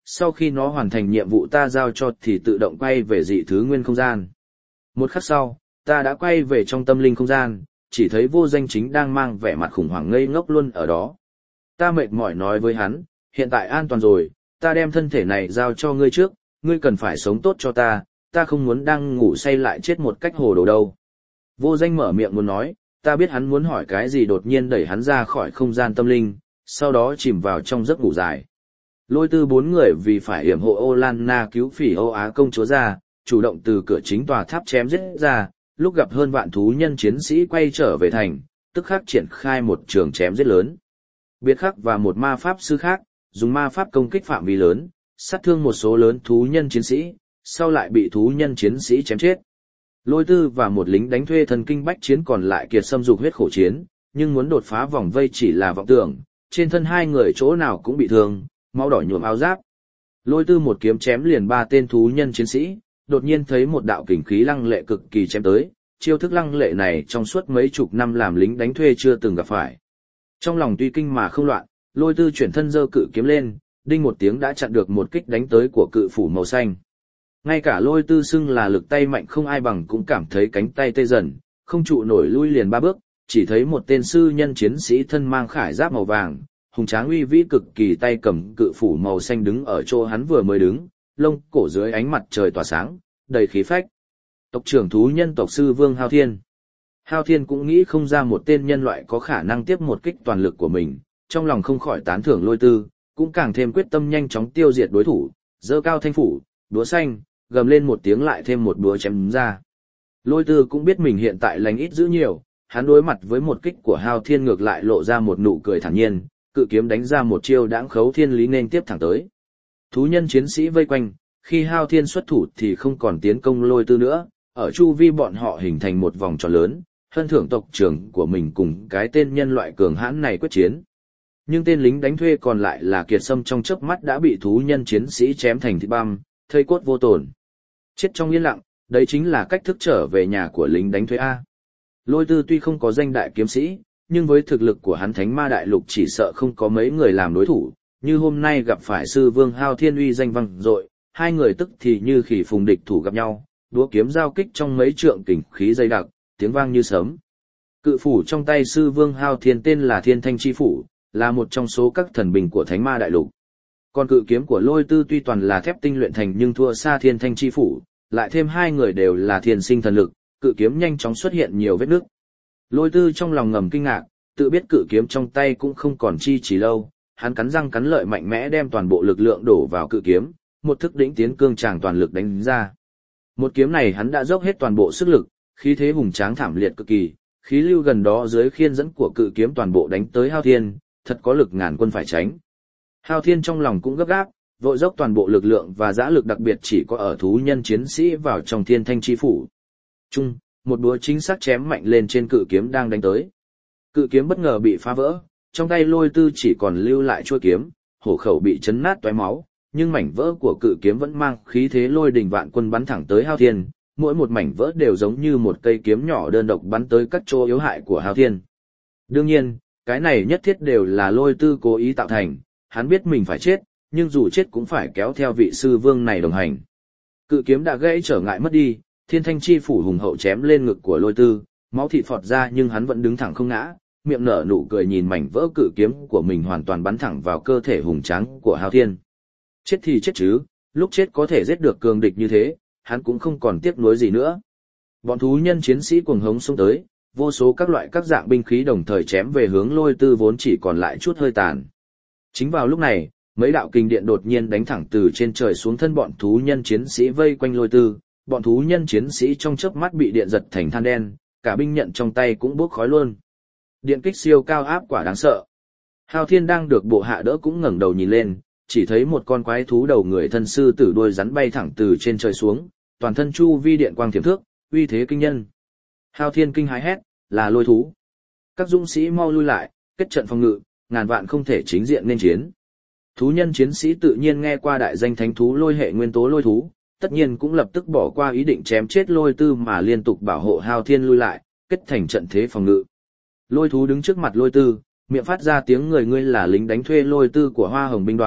sau khi nó hoàn thành nhiệm vụ ta giao cho thì tự động quay về dị thứ nguyên không gian. Một khắc sau, ta đã quay về trong tâm linh không gian, chỉ thấy Vô Danh chính đang mang vẻ mặt khủng hoảng ngây ngốc luôn ở đó. Ta mệt mỏi nói với hắn, hiện tại an toàn rồi, ta đem thân thể này giao cho ngươi trước, ngươi cần phải sống tốt cho ta, ta không muốn đang ngủ say lại chết một cách hồ đồ đâu. Vô Danh mở miệng muốn nói, ta biết hắn muốn hỏi cái gì đột nhiên đẩy hắn ra khỏi không gian tâm linh, sau đó chìm vào trong giấc ngủ dài. Lôi Tư bốn người vì phải yểm hộ Ô Lan Na cứu Phỉ Âu Á công chúa ra, chủ động từ cửa chính tòa tháp chém giết ra, lúc gặp hơn vạn thú nhân chiến sĩ quay trở về thành, tức khắc triển khai một trường chém giết lớn. Biệt khắc và một ma pháp sư khác, dùng ma pháp công kích phạm vi lớn, sát thương một số lớn thú nhân chiến sĩ, sau lại bị thú nhân chiến sĩ chém chết. Lôi Tư và một lính đánh thuê thần kinh bách chiến còn lại kiệt xâm dục huyết khổ chiến, nhưng muốn đột phá vòng vây chỉ là vọng tưởng, trên thân hai người chỗ nào cũng bị thương, máu đỏ nhuộm áo giáp. Lôi Tư một kiếm chém liền ba tên thú nhân chiến sĩ, đột nhiên thấy một đạo kình khí lăng lệ cực kỳ chém tới, chiêu thức lăng lệ này trong suốt mấy chục năm làm lính đánh thuê chưa từng gặp phải. Trong lòng tuy kinh mà không loạn, Lôi Tư chuyển thân giơ cự kiếm lên, đinh một tiếng đã chặn được một kích đánh tới của cự phủ màu xanh. Ngay cả Lôi Tư xưng là lực tay mạnh không ai bằng cũng cảm thấy cánh tay tê dần, không trụ nổi lui liền ba bước, chỉ thấy một tên sư nhân chiến sĩ thân mang khải giáp màu vàng, hùng tráng uy vĩ cực kỳ tay cầm cự phủ màu xanh đứng ở chỗ hắn vừa mới đứng, lông cổ dưới ánh mặt trời tỏa sáng, đầy khí phách. Tộc trưởng thú nhân tộc sư Vương Hao Thiên. Hao Thiên cũng nghĩ không ra một tên nhân loại có khả năng tiếp một kích toàn lực của mình, trong lòng không khỏi tán thưởng Lôi Tư, cũng càng thêm quyết tâm nhanh chóng tiêu diệt đối thủ, giơ cao thanh phủ, búa xanh, gầm lên một tiếng lại thêm một búa chém ra. Lôi Tư cũng biết mình hiện tại lành ít giữ nhiều, hắn đối mặt với một kích của Hao Thiên ngược lại lộ ra một nụ cười thản nhiên, cự kiếm đánh ra một chiêu đãng khấu thiên lý nên tiếp thẳng tới. Thú nhân chiến sĩ vây quanh, khi Hao Thiên xuất thủ thì không còn tiến công Lôi Tư nữa, ở chu vi bọn họ hình thành một vòng tròn lớn, hân thưởng tộc trưởng của mình cùng cái tên nhân loại cường hãn này quyết chiến. Nhưng tên lính đánh thuê còn lại là kiệt sâm trong chớp mắt đã bị thú nhân chiến sĩ chém thành thịt băm, thây cốt vô tổn. Chết trong yên lặng, đấy chính là cách thức trở về nhà của lính đánh thuê A. Lôi Tư tuy không có danh đại kiếm sĩ, nhưng với thực lực của hắn Thánh Ma Đại Lục chỉ sợ không có mấy người làm đối thủ, như hôm nay gặp phải sư Vương Hao Thiên uy danh vang dội, hai người tức thì như khỉ phùng địch thủ gặp nhau, đũa kiếm giao kích trong mấy trượng kình khí dày đặc, tiếng vang như sấm. Cự phủ trong tay sư Vương Hao Thiên tên là Thiên Thanh Chi Phủ, là một trong số các thần binh của Thánh Ma Đại Lục. Còn cự kiếm của Lôi Tư tuy toàn là thép tinh luyện thành nhưng thua xa Thiên Thanh Chi Phủ, lại thêm hai người đều là thiên sinh thần lực, cự kiếm nhanh chóng xuất hiện nhiều vết nứt. Lôi Tư trong lòng ngầm kinh ngạc, tự biết cự kiếm trong tay cũng không còn chi chỉ lâu, hắn cắn răng cắn lợi mạnh mẽ đem toàn bộ lực lượng đổ vào cự kiếm, một thức đỉnh tiến cương tràng toàn lực đánh ra. Một kiếm này hắn đã dốc hết toàn bộ sức lực, khí thế hùng tráng thảm liệt cực kỳ, khí lưu gần đó dưới khiên dẫn của cự kiếm toàn bộ đánh tới Hao Thiên, thật có lực ngàn quân phải tránh. Hao Thiên trong lòng cũng gấp gáp, vội dốc toàn bộ lực lượng và dã lực đặc biệt chỉ có ở thú nhân chiến sĩ vào trong Thiên Thanh Chi Phủ. Trung, một búa chính xác chém mạnh lên trên cự kiếm đang đánh tới. Cự kiếm bất ngờ bị phá vỡ, trong tay Lôi Tư chỉ còn lưu lại chuôi kiếm, hổ khẩu bị chấn nát toé máu, nhưng mảnh vỡ của cự kiếm vẫn mang khí thế lôi đình vạn quân bắn thẳng tới Hao Thiên, mỗi một mảnh vỡ đều giống như một cây kiếm nhỏ đơn độc bắn tới các chỗ yếu hại của Hao Thiên. Đương nhiên, cái này nhất thiết đều là Lôi Tư cố ý tạo thành, hắn biết mình phải chết, nhưng dù chết cũng phải kéo theo vị sư vương này đồng hành. Cự kiếm đã gãy trở ngại mất đi, Thiên Thanh Chi Phủ hùng hậu chém lên ngực của Lôi Tư, máu thịt phọt ra nhưng hắn vẫn đứng thẳng không ngã, miệng nở nụ cười nhìn mảnh vỡ cự kiếm của mình hoàn toàn bắn thẳng vào cơ thể hùng tráng của Hao Thiên. Chết thì chết chứ, lúc chết có thể giết được cường địch như thế, hắn cũng không còn tiếc nuối gì nữa. Bọn thú nhân chiến sĩ cuồng hống xông tới, vô số các loại các dạng binh khí đồng thời chém về hướng Lôi Tư vốn chỉ còn lại chút hơi tàn. Chính vào lúc này, mấy đạo kình điện đột nhiên đánh thẳng từ trên trời xuống thân bọn thú nhân chiến sĩ vây quanh Lôi Tư, bọn thú nhân chiến sĩ trong chớp mắt bị điện giật thành than đen, cả binh nhận trong tay cũng bốc khói luôn. Điện kích siêu cao áp quả đáng sợ. Hao Thiên đang được bộ hạ đỡ cũng ngẩng đầu nhìn lên, chỉ thấy một con quái thú đầu người thân sư tử đuôi rắn bay thẳng từ trên trời xuống, toàn thân chu vi điện quang thiểm thước, uy thế kinh nhân. Hao Thiên kinh hãi hét, là lôi thú. Các dũng sĩ mau lui lại, kết trận phòng ngự, ngàn vạn không thể chính diện nên chiến. Thú nhân chiến sĩ tự nhiên nghe qua đại danh thánh thú lôi hệ nguyên tố lôi thú, tất nhiên cũng lập tức bỏ qua ý định chém chết Lôi Tư mà liên tục bảo hộ Hao Thiên lui lại, kết thành trận thế phòng ngự. Lôi thú đứng trước mặt Lôi Tư, miệng phát ra tiếng người ngươi là lính đánh thuê Lôi Tư của Hoa Hồng binh đoàn,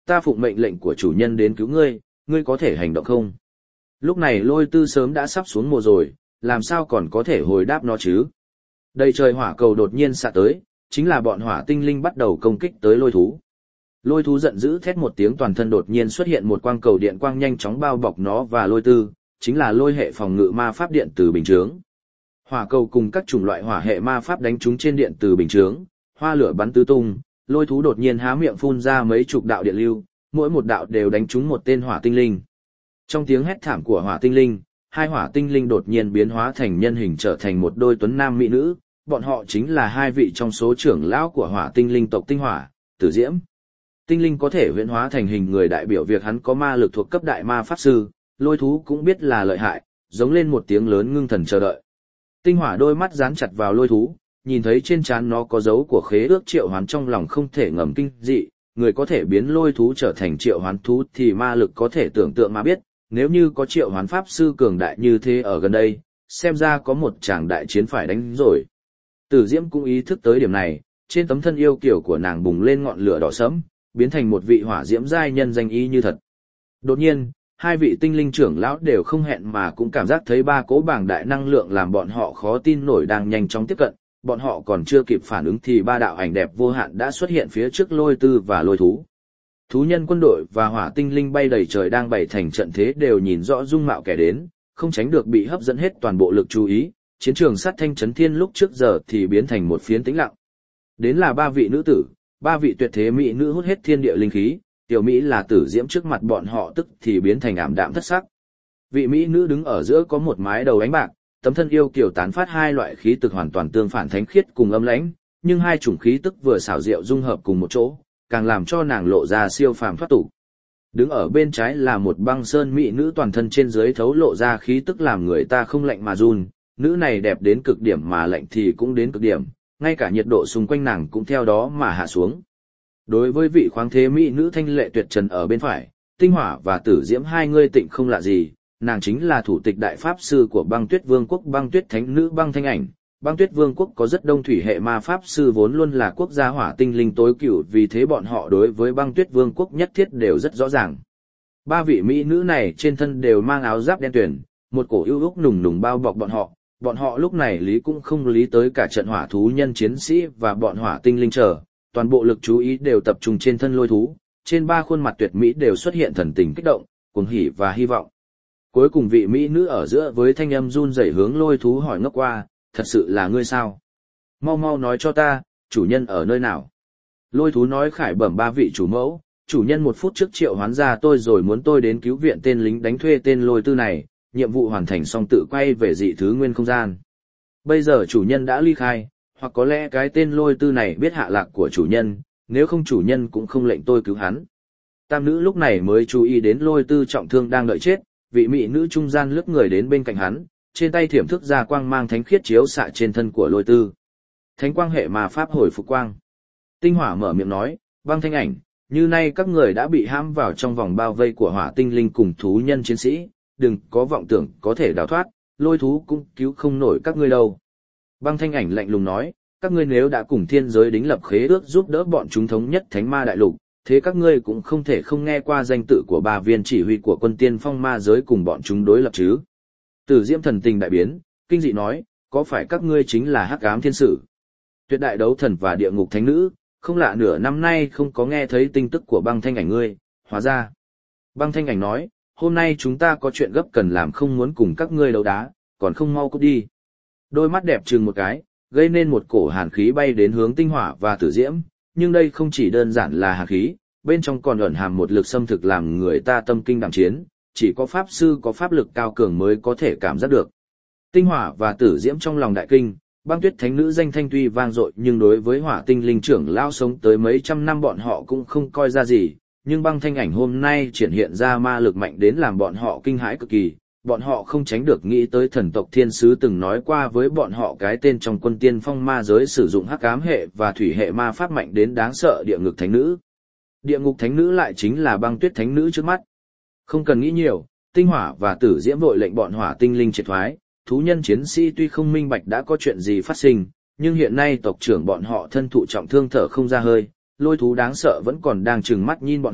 ta phụng mệnh lệnh của chủ nhân đến cứu ngươi, ngươi có thể hành động không? Lúc này Lôi Tư sớm đã sắp xuống mồ rồi, làm sao còn có thể hồi đáp nó chứ? Đầy trời hỏa cầu đột nhiên xạ tới, chính là bọn hỏa tinh linh bắt đầu công kích tới lôi thú. Lôi thú giận dữ thét một tiếng, toàn thân đột nhiên xuất hiện một quang cầu điện quang nhanh chóng bao bọc nó và Lôi Tư, chính là lôi hệ phòng ngự ma pháp điện từ bình chướng. Hỏa cầu cùng các chủng loại hỏa hệ ma pháp đánh trúng trên điện từ bình chướng, hoa lửa bắn tứ tung, lôi thú đột nhiên há miệng phun ra mấy chục đạo điện lưu, mỗi một đạo đều đánh trúng một tên hỏa tinh linh. Trong tiếng hét thảm của hỏa tinh linh, hai hỏa tinh linh đột nhiên biến hóa thành nhân hình, trở thành một đôi tuấn nam mỹ nữ, bọn họ chính là hai vị trong số trưởng lão của hỏa tinh linh tộc Tinh Hỏa, Tử Diễm. Tinh linh có thể huyễn hóa thành hình người đại biểu việc hắn có ma lực thuộc cấp đại ma pháp sư, lôi thú cũng biết là lợi hại, giống lên một tiếng lớn ngưng thần chờ đợi. Tinh Hỏa đôi mắt dán chặt vào lôi thú, nhìn thấy trên trán nó có dấu của khế ước triệu hoán, trong lòng không thể ngầm kinh dị, người có thể biến lôi thú trở thành triệu hoán thú thì ma lực có thể tưởng tượng mà biết, nếu như có triệu hoán pháp sư cường đại như thế ở gần đây, xem ra có một tràng đại chiến phải đánh rồi. Tử Diễm cũng ý thức tới điểm này, trên tấm thân yêu kiều của nàng bùng lên ngọn lửa đỏ sẫm, biến thành một vị hỏa diễm giai nhân danh y như thật. Đột nhiên, hai vị tinh linh trưởng lão đều không hẹn mà cũng cảm giác thấy ba cỗ bảng đại năng lượng làm bọn họ khó tin nổi đang nhanh chóng tiếp cận, bọn họ còn chưa kịp phản ứng thì ba đạo ảnh đẹp vô hạn đã xuất hiện phía trước Lôi Tư và lôi thú. Thú nhân quân đội và hỏa tinh linh bay đầy trời đang bày thành trận thế đều nhìn rõ dung mạo kẻ đến, không tránh được bị hấp dẫn hết toàn bộ lực chú ý, chiến trường sát thanh chấn thiên lúc trước giờ thì biến thành một phiến tĩnh lặng. Đến là ba vị nữ tử, ba vị tuyệt thế mỹ nữ hút hết thiên địa linh khí, tiểu mỹ là Tử Diễm trước mặt bọn họ tức thì biến thành ảm đạm thất sắc. Vị mỹ nữ đứng ở giữa có một mái đầu ánh bạc, tấm thân yêu kiều tán phát hai loại khí tức hoàn toàn tương phản, thánh khiết cùng âm lãnh, nhưng hai chủng khí tức vừa xảo diệu dung hợp cùng một chỗ, càng làm cho nàng lộ ra siêu phàm thoát tục. Đứng ở bên trái là một băng sơn mỹ nữ, toàn thân trên dưới thấu lộ ra khí tức làm người ta không lạnh mà run, nữ này đẹp đến cực điểm mà lạnh thì cũng đến cực điểm, ngay cả nhiệt độ xung quanh nàng cũng theo đó mà hạ xuống. Đối với vị khoáng thế mỹ nữ thanh lệ tuyệt trần ở bên phải, Tinh Hỏa và Tử Diễm hai người tịnh không lạ gì, nàng chính là thủ tịch đại pháp sư của Băng Tuyết Vương quốc, Băng Tuyết Thánh nữ Băng Thanh Ảnh. Băng Tuyết Vương quốc có rất đông thủy hệ ma pháp sư vốn luôn là quốc gia hỏa tinh linh tối cửu, vì thế bọn họ đối với Băng Tuyết Vương quốc nhất thiết đều rất rõ ràng. Ba vị mỹ nữ này trên thân đều mang áo giáp đen tuyền, một cổ ưu úc nùng nùng bao bọc bọn họ, bọn họ lúc này lý cũng không lý tới cả trận hỏa thú nhân chiến sĩ và bọn hỏa tinh linh chờ, toàn bộ lực chú ý đều tập trung trên thân lôi thú, trên ba khuôn mặt tuyệt mỹ đều xuất hiện thần tình kích động, cuồng hỉ và hy vọng. Cuối cùng vị mỹ nữ ở giữa với thanh âm run rẩy hướng lôi thú hỏi ngốc qua, thật sự là ngươi sao? Mau mau nói cho ta, chủ nhân ở nơi nào? Lôi thú nói khải bẩm ba vị chủ mẫu, chủ nhân một phút trước triệu hoán ra tôi rồi muốn tôi đến cứu viện tên lính đánh thuê tên Lôi Tư này, nhiệm vụ hoàn thành xong tự quay về dị thứ nguyên không gian. Bây giờ chủ nhân đã ly khai, hoặc có lẽ cái tên Lôi Tư này biết hạ lạc của chủ nhân, nếu không chủ nhân cũng không lệnh tôi cứu hắn. Tam nữ lúc này mới chú ý đến Lôi Tư trọng thương đang đợi chết, vị mỹ nữ trung gian lướt người đến bên cạnh hắn, trên tay thiểm thức ra quang mang thánh khiết chiếu xạ trên thân của Lôi Tư. Thánh quang hệ mà pháp hồi phục quang. Tinh Hỏa mở miệng nói, Băng Thanh Ảnh, như nay các người đã bị hãm vào trong vòng bao vây của hỏa tinh linh cùng thú nhân chiến sĩ, đừng có vọng tưởng có thể đào thoát, lôi thú cũng cứu không nổi các ngươi đâu. Băng Thanh Ảnh lạnh lùng nói, các ngươi nếu đã cùng thiên giới đính lập khế ước giúp đỡ bọn chúng thống nhất thánh ma đại lục, thế các ngươi cũng không thể không nghe qua danh tự của bà viên chỉ huy của quân tiên phong ma giới cùng bọn chúng đối lập chứ. Tử Diễm thần tình đại biến, kinh dị nói, có phải các ngươi chính là Hắc Ám Thiên Sử, Tuyệt Đại Đấu Thần và Địa Ngục Thánh Nữ? Không lạ nửa năm nay không có nghe thấy tin tức của Băng Thanh Ảnh ngươi, hóa ra. Băng Thanh Ảnh nói, hôm nay chúng ta có chuyện gấp cần làm, không muốn cùng các ngươi đấu đá, còn không mau cút đi. Đôi mắt đẹp trừng một cái, gây nên một cổ hàn khí bay đến hướng Tinh Hỏa và Tử Diễm, nhưng đây không chỉ đơn giản là hàn khí, bên trong còn ẩn hàm một lực xâm thực làm người ta tâm kinh đảm chiến, chỉ có pháp sư có pháp lực cao cường mới có thể cảm giác được. Tinh Hỏa và Tử Diễm trong lòng đại kinh. Băng Tuyết Thánh Nữ danh thanh tuy vang dội nhưng đối với hỏa tinh linh trưởng lao sống tới mấy trăm năm bọn họ cũng không coi ra gì, nhưng Băng Thanh Ảnh hôm nay triển hiện ra ma lực mạnh đến làm bọn họ kinh hãi cực kỳ, bọn họ không tránh được nghĩ tới thần tộc thiên sứ từng nói qua với bọn họ cái tên trong quân tiên phong ma giới sử dụng hắc ám hệ và thủy hệ ma pháp mạnh đến đáng sợ Địa Ngục Thánh Nữ. Địa Ngục Thánh Nữ lại chính là Băng Tuyết Thánh Nữ trước mắt. Không cần nghĩ nhiều, Tinh Hỏa và Tử Diễm vội lệnh bọn hỏa tinh linh triệt thoái. Thú nhân chiến sĩ tuy không minh bạch đã có chuyện gì phát sinh, nhưng hiện nay tộc trưởng bọn họ thân thụ trọng thương thở không ra hơi, lôi thú đáng sợ vẫn còn đang trừng mắt nhìn bọn họ,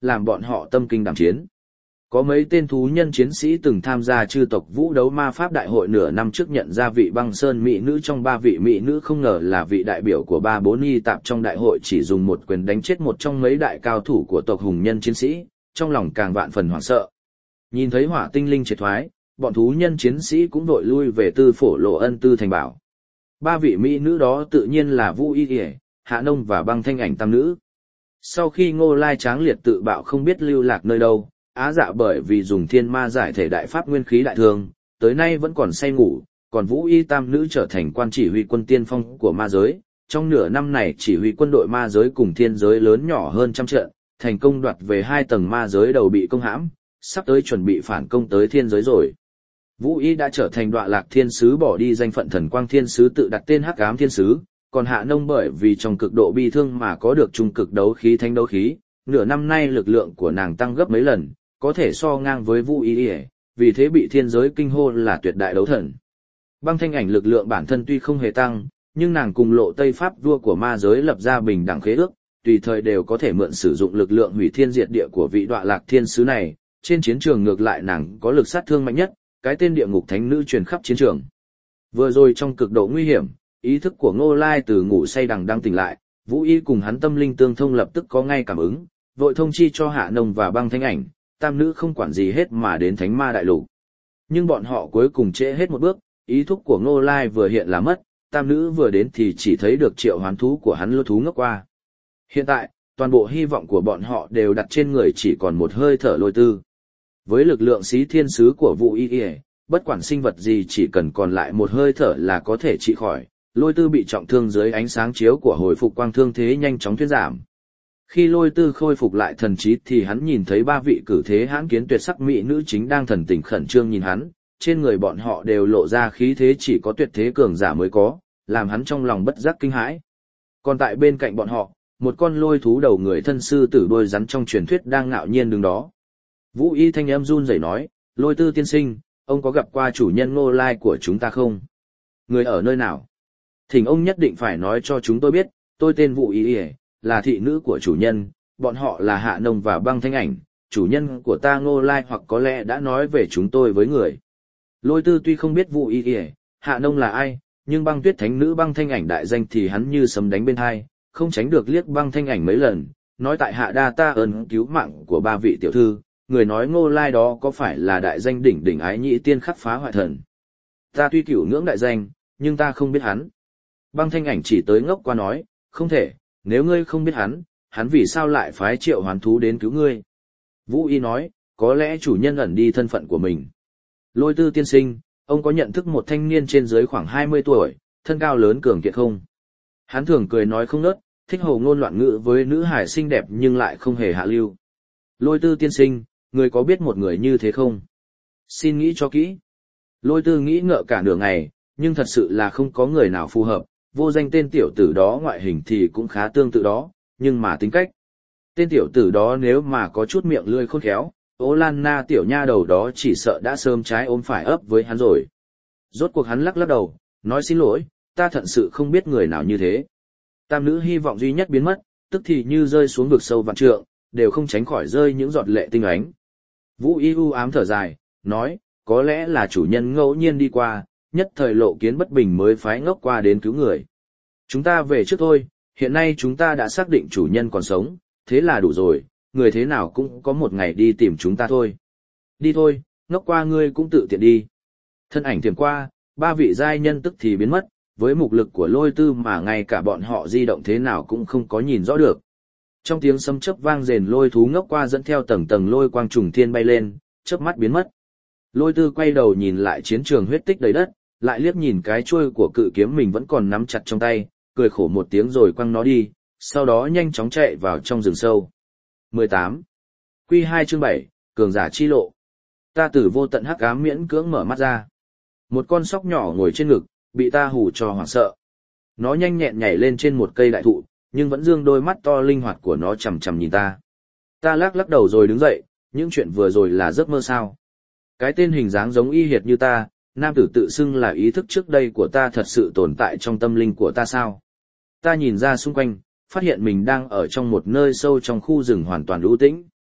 làm bọn họ tâm kinh đảm chiến. Có mấy tên thú nhân chiến sĩ từng tham gia chư tộc vũ đấu ma pháp đại hội nửa năm trước nhận ra vị băng sơn mỹ nữ trong ba vị mỹ nữ không ngờ là vị đại biểu của ba bốn y tạp trong đại hội chỉ dùng một quyền đánh chết một trong mấy đại cao thủ của tộc hùng nhân chiến sĩ, trong lòng càng vạn phần hoảng sợ. Nhìn thấy hỏa tinh linh triệt thoái, bọn thú nhân chiến sĩ cũng vội lui về tư phổ lộ ân tư thành bảo. Ba vị mỹ nữ đó tự nhiên là Vũ Y Y, Hạ Nông và Băng Thanh Ảnh tam nữ. Sau khi Ngô Lai Tráng Liệt tự bạo không biết lưu lạc nơi đâu, Á Dạ bởi vì dùng thiên ma giải thể đại pháp nguyên khí đại thương, tới nay vẫn còn say ngủ, còn Vũ Y tam nữ trở thành quan chỉ huy quân tiên phong của ma giới. Trong nửa năm này chỉ huy quân đội ma giới cùng thiên giới lớn nhỏ hơn trăm trận, thành công đoạt về hai tầng ma giới đầu bị công hãm, sắp tới chuẩn bị phản công tới thiên giới rồi. Vũ Y đã trở thành Đọa Lạc Thiên Sứ, bỏ đi danh phận Thần Quang Thiên Sứ tự đặt tên Hắc Ám Thiên Sứ, còn Hạ Nông bởi vì trong cực độ bi thương mà có được trung cực đấu khí thánh đấu khí, nửa năm nay lực lượng của nàng tăng gấp mấy lần, có thể so ngang với Vũ Y, vì thế bị thiên giới kinh hô là tuyệt đại đấu thần. Băng Thanh Ảnh lực lượng bản thân tuy không hề tăng, nhưng nàng cùng Lộ Tây Pháp vua của ma giới lập ra bình đẳng khế ước, tùy thời đều có thể mượn sử dụng lực lượng hủy thiên diệt địa của vị Đọa Lạc Thiên Sứ này, trên chiến trường ngược lại nàng có lực sát thương mạnh nhất, cái tên địa ngục thánh nữ truyền khắp chiến trường. Vừa rồi trong cực độ nguy hiểm, ý thức của Ngô Lai từ ngủ say đằng đang tỉnh lại, Vũ Y cùng hắn tâm linh tương thông lập tức có ngay cảm ứng, vội thông chi cho Hạ Nông và Băng Thanh Ảnh, tam nữ không quản gì hết mà đến Thánh Ma Đại Lục. Nhưng bọn họ cuối cùng trễ hết một bước, ý thức của Ngô Lai vừa hiện là mất, tam nữ vừa đến thì chỉ thấy được triệu hoán thú của hắn lôi thú ngốc qua. Hiện tại, toàn bộ hy vọng của bọn họ đều đặt trên người chỉ còn một hơi thở Lôi Tư. Với lực lượng xí thiên sứ của Vũ Y, bất quản sinh vật gì chỉ cần còn lại một hơi thở là có thể trị khỏi. Lôi Tư bị trọng thương dưới ánh sáng chiếu của hồi phục quang thương thế nhanh chóng thuyên giảm. Khi Lôi Tư khôi phục lại thần trí thì hắn nhìn thấy ba vị cử thế hãn kiến tuyệt sắc mỹ nữ chính đang thần tình khẩn trương nhìn hắn, trên người bọn họ đều lộ ra khí thế chỉ có tuyệt thế cường giả mới có, làm hắn trong lòng bất giác kinh hãi. Còn tại bên cạnh bọn họ, một con lôi thú đầu người thân sư tử đôi rắn trong truyền thuyết đang ngạo nhiên đứng đó. Vũ Y thanh âm run rẩy nói, Lôi Tư tiên sinh, ông có gặp qua chủ nhân Ngô Lai của chúng ta không? Người ở nơi nào? Thỉnh ông nhất định phải nói cho chúng tôi biết, tôi tên Vũ Y, là thị nữ của chủ nhân, bọn họ là Hạ Nông và Băng Thanh Ảnh, chủ nhân của ta Ngô Lai hoặc có lẽ đã nói về chúng tôi với người. Lôi Tư tuy không biết Vũ Y, Hạ Nông là ai, nhưng Băng Tuyết Thánh nữ Băng Thanh Ảnh đại danh thì hắn như sấm đánh bên tai, không tránh được liếc Băng Thanh Ảnh mấy lần, nói tại hạ đa ta ơn cứu mạng của ba vị tiểu thư, người nói Ngô Lai đó có phải là đại danh đỉnh đỉnh ái nhĩ tiên khắc phá hoại thần. Ta tuy cửu ngưỡng đại danh, nhưng ta không biết hắn. Băng Thanh Ảnh chỉ tới ngốc qua nói, không thể, nếu ngươi không biết hắn, hắn vì sao lại phái triệu hoán thú đến cứu ngươi? Vũ Y nói, có lẽ chủ nhân ẩn đi thân phận của mình. Lôi Tư tiên sinh, ông có nhận thức một thanh niên trên dưới khoảng hai mươi tuổi, thân cao lớn cường kiệt không? Hắn thường cười nói không ngớt, thích hồ ngôn loạn ngữ với nữ hải xinh đẹp nhưng lại không hề hạ lưu. Lôi Tư tiên sinh, người có biết một người như thế không? Xin nghĩ cho kỹ. Lôi Tư nghĩ ngợi cả nửa ngày, nhưng thật sự là không có người nào phù hợp, vô danh tên tiểu tử đó ngoại hình thì cũng khá tương tự đó, nhưng mà tính cách. Tên tiểu tử đó nếu mà có chút miệng lươi khôn khéo, Ô Lan Na tiểu nha đầu đó chỉ sợ đã sớm trái ôm phải ấp với hắn rồi. Rốt cuộc hắn lắc lắc đầu, nói xin lỗi, ta thật sự không biết người nào như thế. Tam nữ hy vọng duy nhất biến mất, tức thì như rơi xuống vực sâu vạn trượng, đều không tránh khỏi rơi những giọt lệ tinh ánh. Vũ Y u ám thở dài, nói, có lẽ là chủ nhân ngẫu nhiên đi qua, nhất thời lộ kiến bất bình mới phái ngốc qua đến cứu người. Chúng ta về trước thôi, hiện nay chúng ta đã xác định chủ nhân còn sống, thế là đủ rồi, người thế nào cũng có một ngày đi tìm chúng ta thôi. Đi thôi, ngốc qua ngươi cũng tự tiện đi. Thân ảnh tiềm qua, ba vị giai nhân tức thì biến mất, với mục lực của Lôi Tư mà ngay cả bọn họ di động thế nào cũng không có nhìn rõ được. Trong tiếng sấm chớp vang rền lôi thú ngốc qua dẫn theo tầng tầng lôi quang trùng thiên bay lên, chớp mắt biến mất. Lôi Tư quay đầu nhìn lại chiến trường huyết tích đầy đất, lại liếc nhìn cái chuôi của cự kiếm mình vẫn còn nắm chặt trong tay, cười khổ một tiếng rồi quăng nó đi, sau đó nhanh chóng chạy vào trong rừng sâu. mười tám. Quy hai chương bảy, cường giả chi lộ. Ta từ vô tận hắc ám miễn cưỡng mở mắt ra. Một con sóc nhỏ ngồi trên ngực, bị ta hù cho hoảng sợ. Nó nhanh nhẹn nhảy lên trên một cây đại thụ, nhưng vẫn dương đôi mắt to linh hoạt của nó chằm chằm nhìn ta. Ta lắc lắc đầu rồi đứng dậy, những chuyện vừa rồi là giấc mơ sao? Cái tên hình dáng giống y hệt như ta, nam tử tự xưng là ý thức trước đây của ta thật sự tồn tại trong tâm linh của ta sao? Ta nhìn ra xung quanh, phát hiện mình đang ở trong một nơi sâu trong khu rừng hoàn toàn u tĩnh.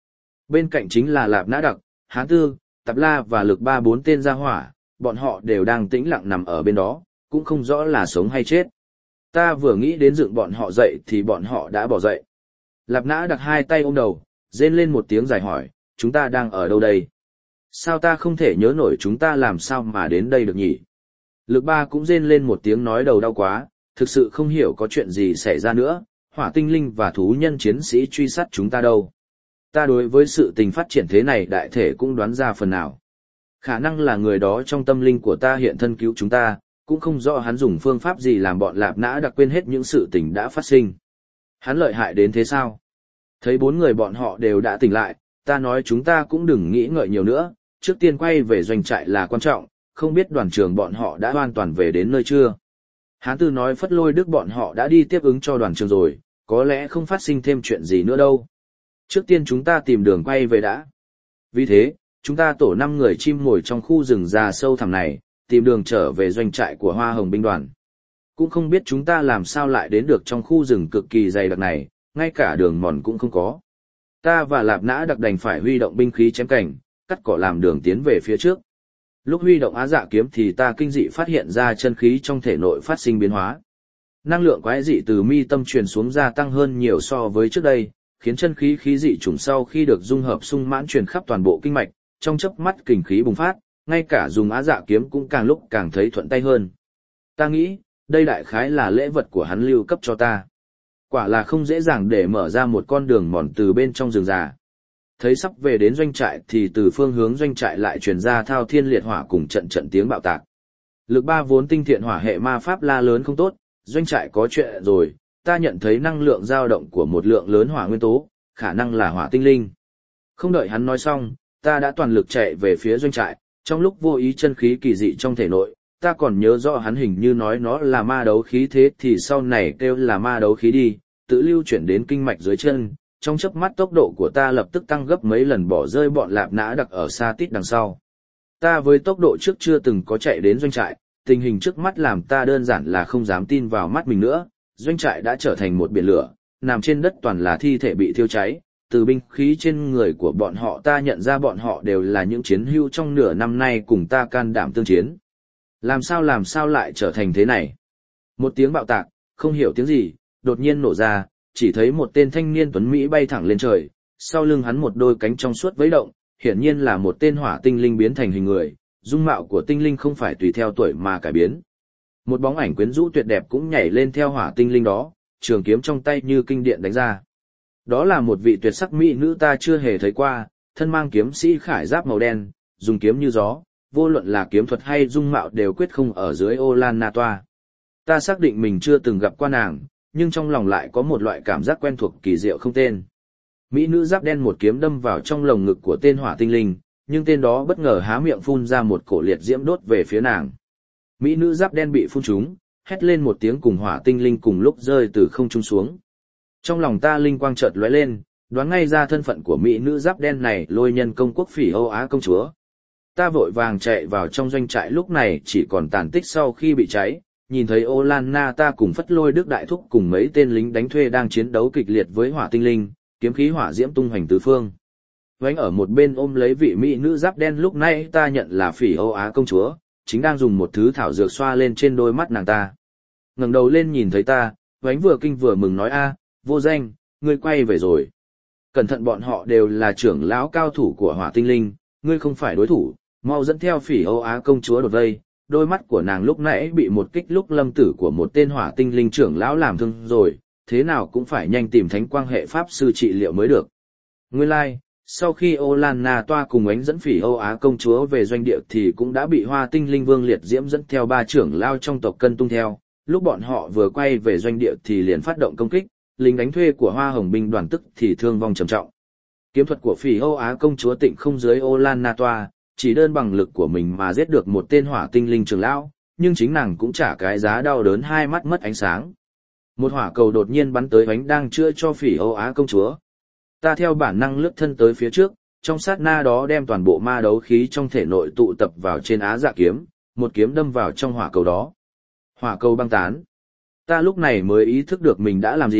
Bên cạnh chính là Lạp Nã Đặc, Hán Tư, Tạp La và Lực Ba bốn tên gia hỏa, bọn họ đều đang tĩnh lặng nằm ở bên đó, cũng không rõ là sống hay chết. Ta vừa nghĩ đến dựng bọn họ dậy thì bọn họ đã bỏ dậy. Lạp Nã Đặc hai tay ôm đầu, rên lên một tiếng dài hỏi, chúng ta đang ở đâu đây? Sao ta không thể nhớ nổi chúng ta làm sao mà đến đây được nhỉ? Lực Ba cũng rên lên một tiếng nói đầu đau quá, thực sự không hiểu có chuyện gì xảy ra nữa, hỏa tinh linh và thú nhân chiến sĩ truy sát chúng ta đâu. Ta đối với sự tình phát triển thế này đại thể cũng đoán ra phần nào. Khả năng là người đó trong tâm linh của ta hiện thân cứu chúng ta, cũng không rõ hắn dùng phương pháp gì làm bọn Lạp Nã Đặc quên hết những sự tình đã phát sinh. Hắn lợi hại đến thế sao? Thấy bốn người bọn họ đều đã tỉnh lại, ta nói chúng ta cũng đừng nghĩ ngợi nhiều nữa, trước tiên quay về doanh trại là quan trọng, không biết đoàn trưởng bọn họ đã hoàn toàn về đến nơi chưa. Hán Tư nói Phất Lôi Đức bọn họ đã đi tiếp ứng cho đoàn trưởng rồi, có lẽ không phát sinh thêm chuyện gì nữa đâu. Trước tiên chúng ta tìm đường quay về đã. Vì thế, chúng ta tổ năm người chim ngồi trong khu rừng già sâu thẳm này, tìm đường trở về doanh trại của Hoa Hồng binh đoàn. Cũng không biết chúng ta làm sao lại đến được trong khu rừng cực kỳ dày đặc này, ngay cả đường mòn cũng không có. Ta và Lạp Nã Đặc đành phải huy động binh khí chém cảnh, cắt cỏ làm đường tiến về phía trước. Lúc huy động Á Dạ kiếm thì ta kinh dị phát hiện ra chân khí trong thể nội phát sinh biến hóa. Năng lượng quái dị từ mi tâm truyền xuống gia tăng hơn nhiều so với trước đây, khiến chân khí khí dị chủng sau khi được dung hợp sung mãn truyền khắp toàn bộ kinh mạch, trong chớp mắt kình khí bùng phát, ngay cả dùng Á Dạ kiếm cũng càng lúc càng thấy thuận tay hơn. Ta nghĩ, đây đại khái là lễ vật của hắn lưu cấp cho ta. Quả là không dễ dàng để mở ra một con đường mòn từ bên trong rừng già. Thấy sắp về đến doanh trại thì từ phương hướng doanh trại lại truyền ra thao thiên liệt hỏa cùng trận trận tiếng bạo tạc. Lực Ba vốn tinh thiện hỏa hệ ma pháp la lớn không tốt, doanh trại có chuyện rồi, ta nhận thấy năng lượng dao động của một lượng lớn hỏa nguyên tố, khả năng là hỏa tinh linh. Không đợi hắn nói xong, ta đã toàn lực chạy về phía doanh trại, trong lúc vô ý chân khí kỳ dị trong thể nội, ta còn nhớ rõ hắn hình như nói nó là ma đấu khí, thế thì sau này kêu là ma đấu khí đi, tự lưu chuyển đến kinh mạch dưới chân, trong chớp mắt tốc độ của ta lập tức tăng gấp mấy lần bỏ rơi bọn Lạp Nã Đặc ở xa tít đằng sau. Ta với tốc độ trước chưa từng có chạy đến doanh trại, tình hình trước mắt làm ta đơn giản là không dám tin vào mắt mình nữa, doanh trại đã trở thành một biển lửa, nằm trên đất toàn là thi thể bị thiêu cháy, từ binh khí trên người của bọn họ ta nhận ra bọn họ đều là những chiến hữu trong nửa năm nay cùng ta can đảm tương chiến. Làm sao làm sao lại trở thành thế này? Một tiếng bạo tạc, không hiểu tiếng gì, đột nhiên nổ ra, chỉ thấy một tên thanh niên tuấn Mỹ bay thẳng lên trời, sau lưng hắn một đôi cánh trong suốt vẫy động, hiển nhiên là một tên hỏa tinh linh biến thành hình người, dung mạo của tinh linh không phải tùy theo tuổi mà cải biến. Một bóng ảnh quyến rũ tuyệt đẹp cũng nhảy lên theo hỏa tinh linh đó, trường kiếm trong tay như kinh điện đánh ra. Đó là một vị tuyệt sắc mỹ nữ ta chưa hề thấy qua, thân mang kiếm sĩ khải giáp màu đen, dùng kiếm như gió, vô luận là kiếm thuật hay dung mạo đều quyết không ở dưới Ô-lan Na Toa. Ta xác định mình chưa từng gặp qua nàng, nhưng trong lòng lại có một loại cảm giác quen thuộc kỳ diệu không tên. Mỹ nữ giáp đen một kiếm đâm vào trong lồng ngực của tên hỏa tinh linh, nhưng tên đó bất ngờ há miệng phun ra một cổ liệt diễm đốt về phía nàng. Mỹ nữ giáp đen bị phun trúng, hét lên một tiếng cùng hỏa tinh linh cùng lúc rơi từ không trung xuống. Trong lòng ta linh quang chợt lóe lên, đoán ngay ra thân phận của mỹ nữ giáp đen này, Lôi Nhân công quốc Phỉ Âu Á công chúa. Ta vội vàng chạy vào trong doanh trại, lúc này chỉ còn tàn tích sau khi bị cháy, nhìn thấy Ô-lan Na ta cùng Phất Lôi Đức đại thúc cùng mấy tên lính đánh thuê đang chiến đấu kịch liệt với hỏa tinh linh, kiếm khí hỏa diễm tung hoành tứ phương. Vánh ở một bên ôm lấy vị mỹ nữ giáp đen lúc nãy ta nhận là Phỉ Âu Á công chúa, chính đang dùng một thứ thảo dược xoa lên trên đôi mắt nàng ta. Ngẩng đầu lên nhìn thấy ta, Vánh vừa kinh vừa mừng nói: a, vô danh, ngươi quay về rồi. Cẩn thận, bọn họ đều là trưởng lão cao thủ của hỏa tinh linh, ngươi không phải đối thủ, mau dẫn theo Phỉ Âu Á công chúa đột vây. Đôi mắt của nàng lúc nãy bị một kích lúc lâm tử của một tên hỏa tinh linh trưởng lão làm thương rồi, thế nào cũng phải nhanh tìm thánh quang hệ pháp sư trị liệu mới được. Nguyên lai, like, sau khi Ô-lan Na Toa cùng ánh dẫn Phỉ Âu Á công chúa về doanh địa thì cũng đã bị Hoa Tinh Linh Vương Liệt Diễm dẫn theo ba trưởng lao trong tộc cân tung theo, lúc bọn họ vừa quay về doanh địa thì liền phát động công kích, lính đánh thuê của Hoa Hồng binh đoàn tức thì thương vong trầm trọng. Kiếm thuật của Phỉ Âu Á công chúa tịnh không dưới Ô-lan Na Toa, chỉ đơn bằng lực của mình mà giết được một tên hỏa tinh linh trưởng lão, nhưng chính nàng cũng trả cái giá đau đớn hai mắt mất ánh sáng. Một hỏa cầu đột nhiên bắn tới bánh đang chữa cho Phỉ Âu Á công chúa. Ta theo bản năng lướt thân tới phía trước, trong sát na đó đem toàn bộ ma đấu khí trong thể nội tụ tập vào trên Á Dạ kiếm, một kiếm đâm vào trong hỏa cầu đó. Hỏa cầu băng tán. Ta lúc này mới ý thức được mình đã làm gì,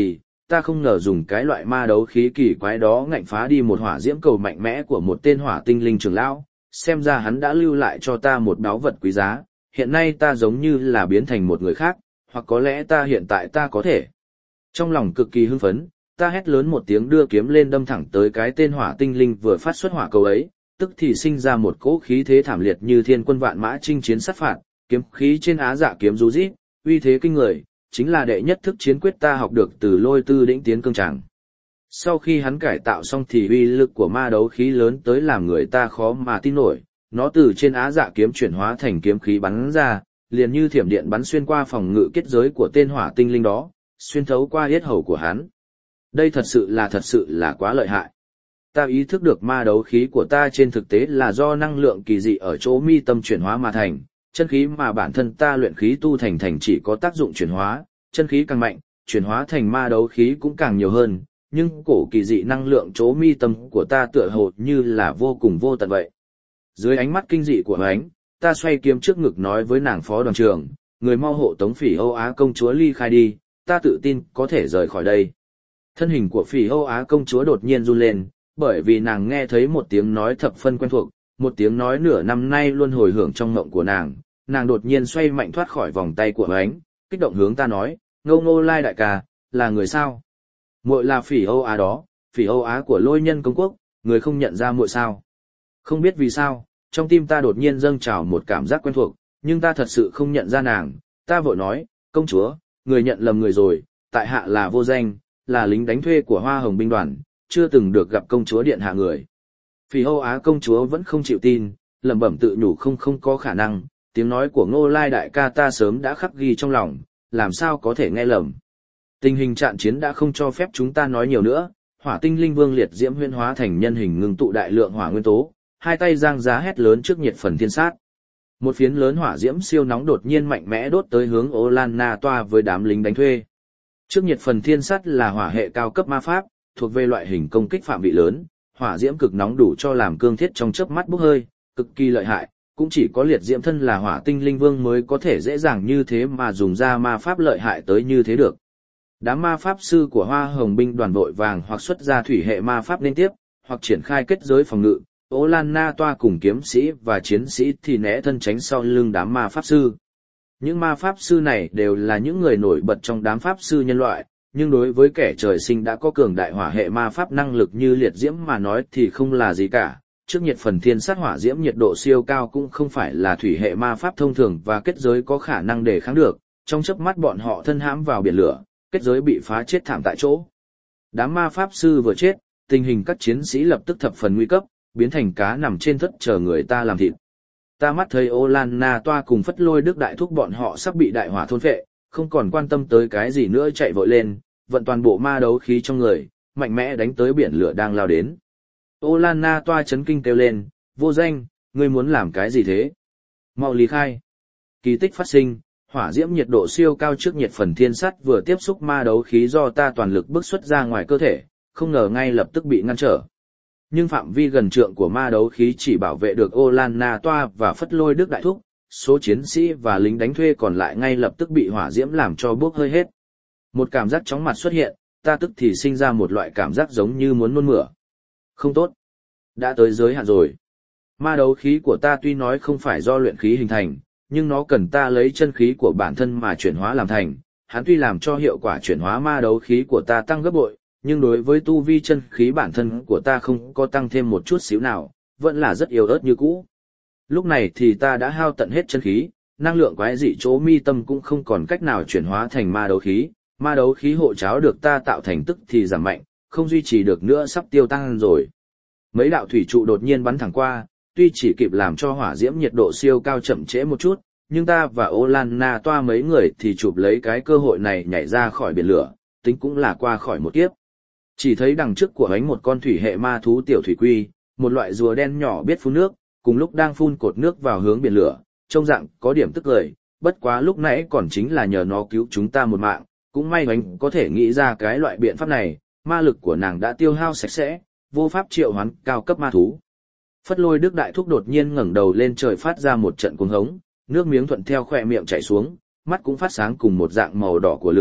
ta không ngờ dùng cái loại ma đấu khí kỳ quái đó ngạnh phá đi một hỏa diễm cầu mạnh mẽ của một tên hỏa tinh linh trưởng lão, xem ra hắn đã lưu lại cho ta một báu vật quý giá, hiện nay ta giống như là biến thành một người khác, hoặc có lẽ ta hiện tại ta có thể. Trong lòng cực kỳ hưng phấn, ta hét lớn một tiếng đưa kiếm lên đâm thẳng tới cái tên hỏa tinh linh vừa phát xuất hỏa cầu ấy, tức thì sinh ra một cỗ khí thế thảm liệt như thiên quân vạn mã chinh chiến sát phạt, kiếm khí trên á dạ kiếm rú rít, uy thế kinh người, chính là đệ nhất thức chiến quyết ta học được từ Lôi Tư Đỉnh Tiến Cương Tràng. Sau khi hắn cải tạo xong thì uy lực của ma đấu khí lớn tới làm người ta khó mà tin nổi, nó từ trên á dạ kiếm chuyển hóa thành kiếm khí bắn ra, liền như thiểm điện bắn xuyên qua phòng ngự kết giới của tên hỏa tinh linh đó, xuyên thấu qua yết hầu của hắn. Đây thật sự là thật sự là quá lợi hại. Ta ý thức được ma đấu khí của ta trên thực tế là do năng lượng kỳ dị ở chỗ mi tâm chuyển hóa mà thành, chân khí mà bản thân ta luyện khí tu thành thành chỉ có tác dụng chuyển hóa, chân khí càng mạnh, chuyển hóa thành ma đấu khí cũng càng nhiều hơn, nhưng cổ kỳ dị năng lượng chỗ mi tâm của ta tựa hồ như là vô cùng vô tận vậy. Dưới ánh mắt kinh dị của ánh, ta xoay kiếm trước ngực nói với nàng phó đoàn trưởng, người mau hộ tống Phỉ Âu Á công chúa ly khai đi, ta tự tin có thể rời khỏi đây. Thân hình của Phỉ Âu Á công chúa đột nhiên run lên, bởi vì nàng nghe thấy một tiếng nói thập phân quen thuộc, một tiếng nói nửa năm nay luôn hồi hưởng trong mộng của nàng. Nàng đột nhiên xoay mạnh thoát khỏi vòng tay của ánh, kích động hướng ta nói, Ngô Ngô Lai đại ca, là người sao? Muội là Phỉ Âu Á đó, Phỉ Âu Á của Lôi Nhân công quốc, người không nhận ra muội sao? Không biết vì sao, trong tim ta đột nhiên dâng trào một cảm giác quen thuộc, nhưng ta thật sự không nhận ra nàng. Ta vội nói, công chúa, người nhận lầm người rồi, tại hạ là Vô Danh, là lính đánh thuê của Hoa Hồng binh đoàn, chưa từng được gặp công chúa điện hạ người. Phỉ Âu Á công chúa vẫn không chịu tin, lẩm bẩm tự nhủ không không có khả năng, tiếng nói của Ngô Lai đại ca ta sớm đã khắc ghi trong lòng, làm sao có thể nghe lầm. Tình hình trận chiến đã không cho phép chúng ta nói nhiều nữa, hỏa tinh linh vương liệt diễm huyễn hóa thành nhân hình ngưng tụ đại lượng hỏa nguyên tố, hai tay giang giá hét lớn trước nhiệt phần thiên sát. Một phiến lớn hỏa diễm siêu nóng đột nhiên mạnh mẽ đốt tới hướng Ô Lan Na Toa với đám lính đánh thuê. Trước nhiệt phần thiên sát là hỏa hệ cao cấp ma pháp, thuộc về loại hình công kích phạm vi lớn, hỏa diễm cực nóng đủ cho làm cương thiết trong chớp mắt bốc hơi, cực kỳ lợi hại, cũng chỉ có liệt diễm thân là hỏa tinh linh vương mới có thể dễ dàng như thế mà dùng ra ma pháp lợi hại tới như thế được. Đám ma pháp sư của Hoa Hồng binh đoàn vội vàng hoặc xuất ra thủy hệ ma pháp liên tiếp, hoặc triển khai kết giới phòng ngự. Ô Lan Na Toa cùng kiếm sĩ và chiến sĩ thì né thân tránh sau lưng đám ma pháp sư. Những ma pháp sư này đều là những người nổi bật trong đám pháp sư nhân loại, nhưng đối với kẻ trời sinh đã có cường đại hỏa hệ ma pháp năng lực như liệt diễm mà nói thì không là gì cả. Trước nhiệt phần thiên sát hỏa diễm nhiệt độ siêu cao cũng không phải là thủy hệ ma pháp thông thường và kết giới có khả năng để kháng được, trong chớp mắt bọn họ thân hãm vào biển lửa, kết giới bị phá chết thảm tại chỗ. Đám ma pháp sư vừa chết, tình hình các chiến sĩ lập tức thập phần nguy cấp, biến thành cá nằm trên thất chờ người ta làm thịt. Ta mắt thấy Ô Lan Na Toa cùng Phất Lôi Đức đại thúc bọn họ sắp bị đại hỏa thôn phệ, không còn quan tâm tới cái gì nữa chạy vội lên, vận toàn bộ ma đấu khí trong người, mạnh mẽ đánh tới biển lửa đang lao đến. Ô Lan Na Toa chấn kinh kêu lên, Vô Danh, ngươi muốn làm cái gì thế? Mau lý khai. Kỳ tích phát sinh, hỏa diễm nhiệt độ siêu cao trước nhiệt phần thiên sắt vừa tiếp xúc ma đấu khí do ta toàn lực bức xuất ra ngoài cơ thể, không ngờ ngay lập tức bị ngăn trở. Nhưng phạm vi gần trượng của ma đấu khí chỉ bảo vệ được Ô Lan Na Toa và Phất Lôi Đức đại thúc, số chiến sĩ và lính đánh thuê còn lại ngay lập tức bị hỏa diễm làm cho bốc hơi hết. Một cảm giác chóng mặt xuất hiện, ta tức thì sinh ra một loại cảm giác giống như muốn nôn mửa. Không tốt. Đã tới giới hạn rồi. Ma đấu khí của ta tuy nói không phải do luyện khí hình thành, nhưng nó cần ta lấy chân khí của bản thân mà chuyển hóa làm thành. Hắn tuy làm cho hiệu quả chuyển hóa ma đấu khí của ta tăng gấp bội, nhưng đối với tu vi chân khí bản thân của ta không có tăng thêm một chút xíu nào, vẫn là rất yếu ớt như cũ. Lúc này thì ta đã hao tận hết chân khí, năng lượng quái dị chỗ mi tâm cũng không còn cách nào chuyển hóa thành ma đấu khí, ma đấu khí hộ cháo được ta tạo thành tức thì giảm mạnh, không duy trì được nữa sắp tiêu tan rồi. Mấy đạo thủy trụ đột nhiên bắn thẳng qua, tuy chỉ kịp làm cho hỏa diễm nhiệt độ siêu cao chậm trễ một chút, nhưng ta và Ô Lan Na Toa mấy người thì chụp lấy cái cơ hội này nhảy ra khỏi biển lửa, tính cũng là qua khỏi một kiếp. Chỉ thấy đằng trước của ánh một con thủy hệ ma thú tiểu thủy quy, một loại rùa đen nhỏ biết phun nước, cùng lúc đang phun cột nước vào hướng biển lửa, trông dạng có điểm tức cười, bất quá lúc nãy còn chính là nhờ nó cứu chúng ta một mạng, cũng may ánh có thể nghĩ ra cái loại biện pháp này, ma lực của nàng đã tiêu hao sạch sẽ, vô pháp triệu hoán cao cấp ma thú. Phất Lôi Đức đại thúc đột nhiên ngẩng đầu lên trời phát ra một trận cuồng hống, nước miếng thuận theo khóe miệng chảy xuống, mắt cũng phát sáng cùng một dạng màu đỏ của lửa,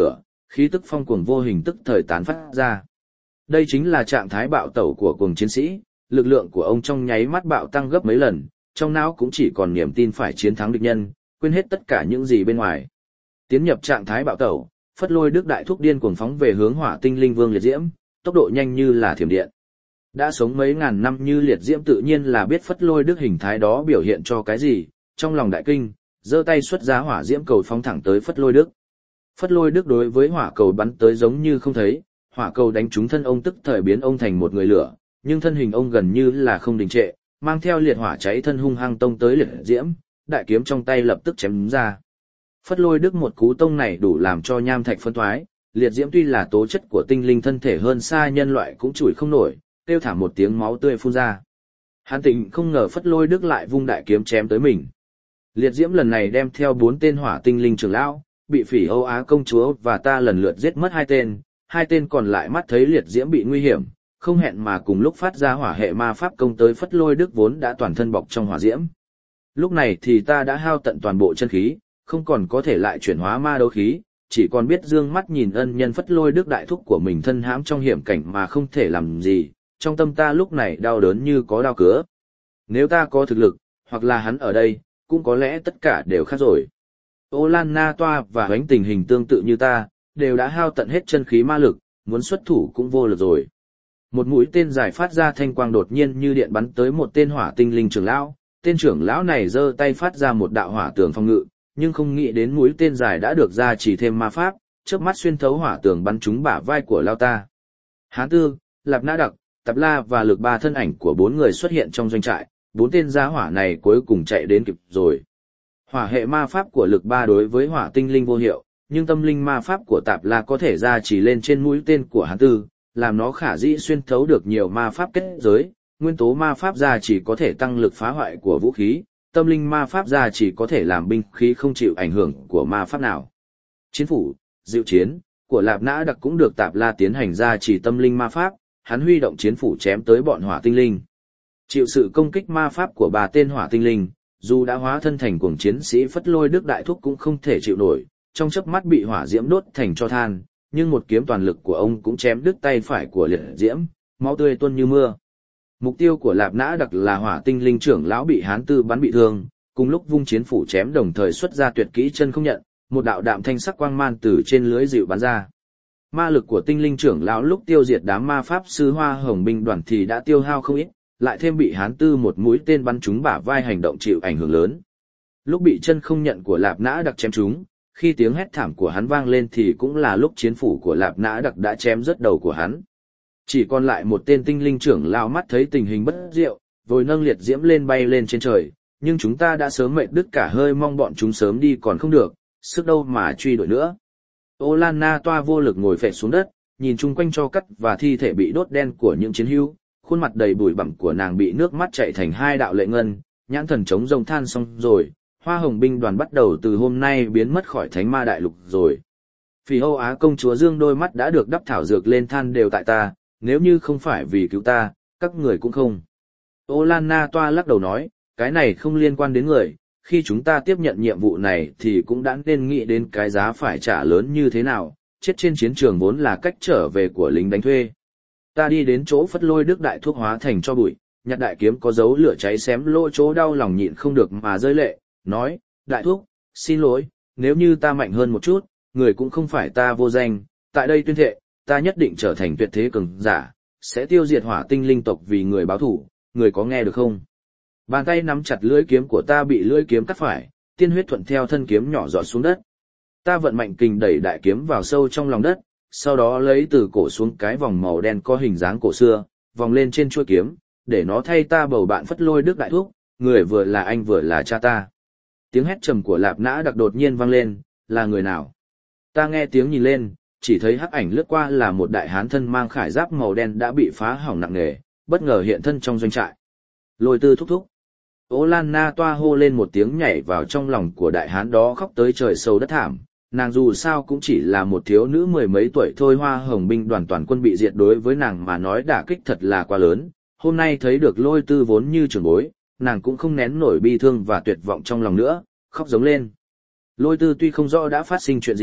khí tức phong cuồng vô hình tức thời tán phát ra. Đây chính là trạng thái bạo tẩu của cuồng chiến sĩ, lực lượng của ông trong nháy mắt bạo tăng gấp mấy lần, trong não cũng chỉ còn niềm tin phải chiến thắng địch nhân, quên hết tất cả những gì bên ngoài. Tiến nhập trạng thái bạo tẩu, Phất Lôi Đức đại thúc điên cuồng phóng về hướng Hỏa Tinh Linh Vương Liệt Diễm, tốc độ nhanh như là thiểm điện. Đã sống mấy ngàn năm như Liệt Diễm tự nhiên là biết Phất Lôi Đức hình thái đó biểu hiện cho cái gì, trong lòng đại kinh, giơ tay xuất ra hỏa diễm cầu phóng thẳng tới Phất Lôi Đức. Phất Lôi Đức đối với hỏa cầu bắn tới giống như không thấy, hỏa cầu đánh trúng thân ông tức thời biến ông thành một người lửa, nhưng thân hình ông gần như là không đình trệ, mang theo liệt hỏa cháy thân hung hăng tông tới Liệt Diễm, đại kiếm trong tay lập tức chém ra. Phất Lôi Đức một cú tông này đủ làm cho nham thạch phân thoái, Liệt Diễm tuy là tố chất của tinh linh thân thể hơn xa nhân loại cũng chùi không nổi, kêu thảm một tiếng máu tươi phun ra. Hàn Tịnh không ngờ Phất Lôi Đức lại vung đại kiếm chém tới mình. Liệt Diễm lần này đem theo bốn tên hỏa tinh linh trưởng lão, bị Phỉ Âu Á công chúa và ta lần lượt giết mất hai tên, hai tên còn lại mắt thấy Liệt Diễm bị nguy hiểm, không hẹn mà cùng lúc phát ra hỏa hệ ma pháp công tới Phất Lôi Đức vốn đã toàn thân bọc trong hỏa diễm. Lúc này thì ta đã hao tận toàn bộ chân khí, không còn có thể lại chuyển hóa ma đấu khí, chỉ còn biết dương mắt nhìn ân nhân Phất Lôi Đức đại thúc của mình thân hãm trong hiểm cảnh mà không thể làm gì, trong tâm ta lúc này đau đớn như có đao cứa. Nếu ta có thực lực, hoặc là hắn ở đây, cũng có lẽ tất cả đều khác rồi. Ô Lan Na Toa và Hoánh tình hình tương tự như ta, đều đã hao tận hết chân khí ma lực, muốn xuất thủ cũng vô lực rồi. Một mũi tên dài phát ra thanh quang đột nhiên như điện bắn tới một tên hỏa tinh linh trưởng lão, tên trưởng lão này giơ tay phát ra một đạo hỏa tường phòng ngự, nhưng không nghĩ đến mũi tên dài đã được gia trì thêm ma pháp, chớp mắt xuyên thấu hỏa tường bắn trúng bả vai của lao ta. Hán Tư, Lạp Nã Đặc, Tạp La và Lực Ba thân ảnh của bốn người xuất hiện trong doanh trại, bốn tên gia hỏa này cuối cùng chạy đến kịp rồi. Hỏa hệ ma pháp của Lực Ba đối với hỏa tinh linh vô hiệu, nhưng tâm linh ma pháp của Tạp La có thể gia trì lên trên mũi tên của Hán Tư, làm nó khả dĩ xuyên thấu được nhiều ma pháp kết giới, nguyên tố ma pháp gia chỉ có thể tăng lực phá hoại của vũ khí, tâm linh ma pháp gia chỉ có thể làm binh khí không chịu ảnh hưởng của ma pháp nào. Chiến phủ, diệu chiến, của Lạp Nã Đặc cũng được Tạp La tiến hành gia chỉ tâm linh ma pháp, hắn huy động chiến phủ chém tới bọn hỏa tinh linh. Chịu sự công kích ma pháp của ba tên hỏa tinh linh, dù đã hóa thân thành cuồng chiến sĩ Phất Lôi Đức đại thúc cũng không thể chịu nổi, trong chớp mắt bị hỏa diễm đốt thành tro than, nhưng một kiếm toàn lực của ông cũng chém đứt tay phải của Liệt Diễm, máu tươi tuôn như mưa. Mục tiêu của Lạp Nã Đặc là hỏa tinh linh trưởng lão bị Hán Tư bắn bị thương, cùng lúc vung chiến phủ chém đồng thời xuất ra tuyệt kỹ chân không nhận, một đạo đạm thanh sắc quang man từ trên lưới dịu bắn ra. Ma lực của tinh linh trưởng lão lúc tiêu diệt đám ma pháp sư Hoa Hồng binh đoàn thì đã tiêu hao không ít, lại thêm bị Hán Tư một mũi tên bắn trúng bả vai hành động chịu ảnh hưởng lớn. Lúc bị chân không nhận của Lạp Nã Đặc chém trúng, khi tiếng hét thảm của hắn vang lên thì cũng là lúc chiến phủ của Lạp Nã Đặc đã chém rớt đầu của hắn. Chỉ còn lại một tên tinh linh trưởng lão mắt thấy tình hình bất diệu, vội nâng Liệt Diễm lên bay lên trên trời, nhưng chúng ta đã sớm mệt đứt cả hơi, mong bọn chúng sớm đi còn không được, sức đâu mà truy đuổi nữa. Ô Lan Na Toa vô lực ngồi phệ xuống đất, nhìn chung quanh tro cắt và thi thể bị đốt đen của những chiến hữu, khuôn mặt đầy bụi bặm của nàng bị nước mắt chảy thành hai đạo lệ ngân, nhãn thần trống rông than xong rồi, Hoa Hồng binh đoàn bắt đầu từ hôm nay biến mất khỏi Thánh Ma Đại Lục rồi. Phỉ Âu Á công chúa Dương đôi mắt đã được đắp thảo dược lên than đều tại ta, nếu như không phải vì cứu ta, các người cũng không. Ô Lan Na Toa lắc đầu nói, cái này không liên quan đến người, khi chúng ta tiếp nhận nhiệm vụ này thì cũng đã nên nghĩ đến cái giá phải trả lớn như thế nào, chết trên chiến trường vốn là cách trở về của lính đánh thuê. Ta đi đến chỗ Phất Lôi Đức đại thuốc hóa thành cho bụi, nhặt đại kiếm có dấu lửa cháy xém lỗ chỗ đau lòng nhịn không được mà rơi lệ, nói, đại thuốc, xin lỗi, nếu như ta mạnh hơn một chút, người cũng không phải ta vô danh, tại đây tuyên thệ, ta nhất định trở thành tuyệt thế cường giả, sẽ tiêu diệt hỏa tinh linh tộc vì người báo thủ, người có nghe được không? Bàn tay nắm chặt lưỡi kiếm của ta bị lưỡi kiếm cắt phải, tiên huyết thuận theo thân kiếm nhỏ giọt xuống đất. Ta vận mạnh kình đẩy đại kiếm vào sâu trong lòng đất, sau đó lấy từ cổ xuống cái vòng màu đen có hình dáng cổ xưa, vòng lên trên chuôi kiếm, để nó thay ta bầu bạn Phất Lôi Đức đại thúc, người vừa là anh vừa là cha ta. Tiếng hét trầm của Lạp Nã Đặc đột nhiên vang lên, là người nào? Ta nghe tiếng nhìn lên, chỉ thấy hắc ảnh lướt qua là một đại hán thân mang khải giáp màu đen đã bị phá hỏng nặng nề, bất ngờ hiện thân trong doanh trại. Lôi Tư thúc thúc. Ô Lan Na Toa hô lên một tiếng nhảy vào trong lòng của đại hán đó khóc tới trời sâu đất thảm. Nàng dù sao cũng chỉ là một thiếu nữ mười mấy tuổi thôi, Hoa Hồng binh đoàn toàn quân bị diệt đối với nàng mà nói đả kích thật là quá lớn. Hôm nay thấy được Lôi Tư vốn như trưởng bối, nàng cũng không nén nổi bi thương và tuyệt vọng trong lòng nữa, khóc giống lên. Lôi Tư tuy không rõ đã phát sinh chuyện gì,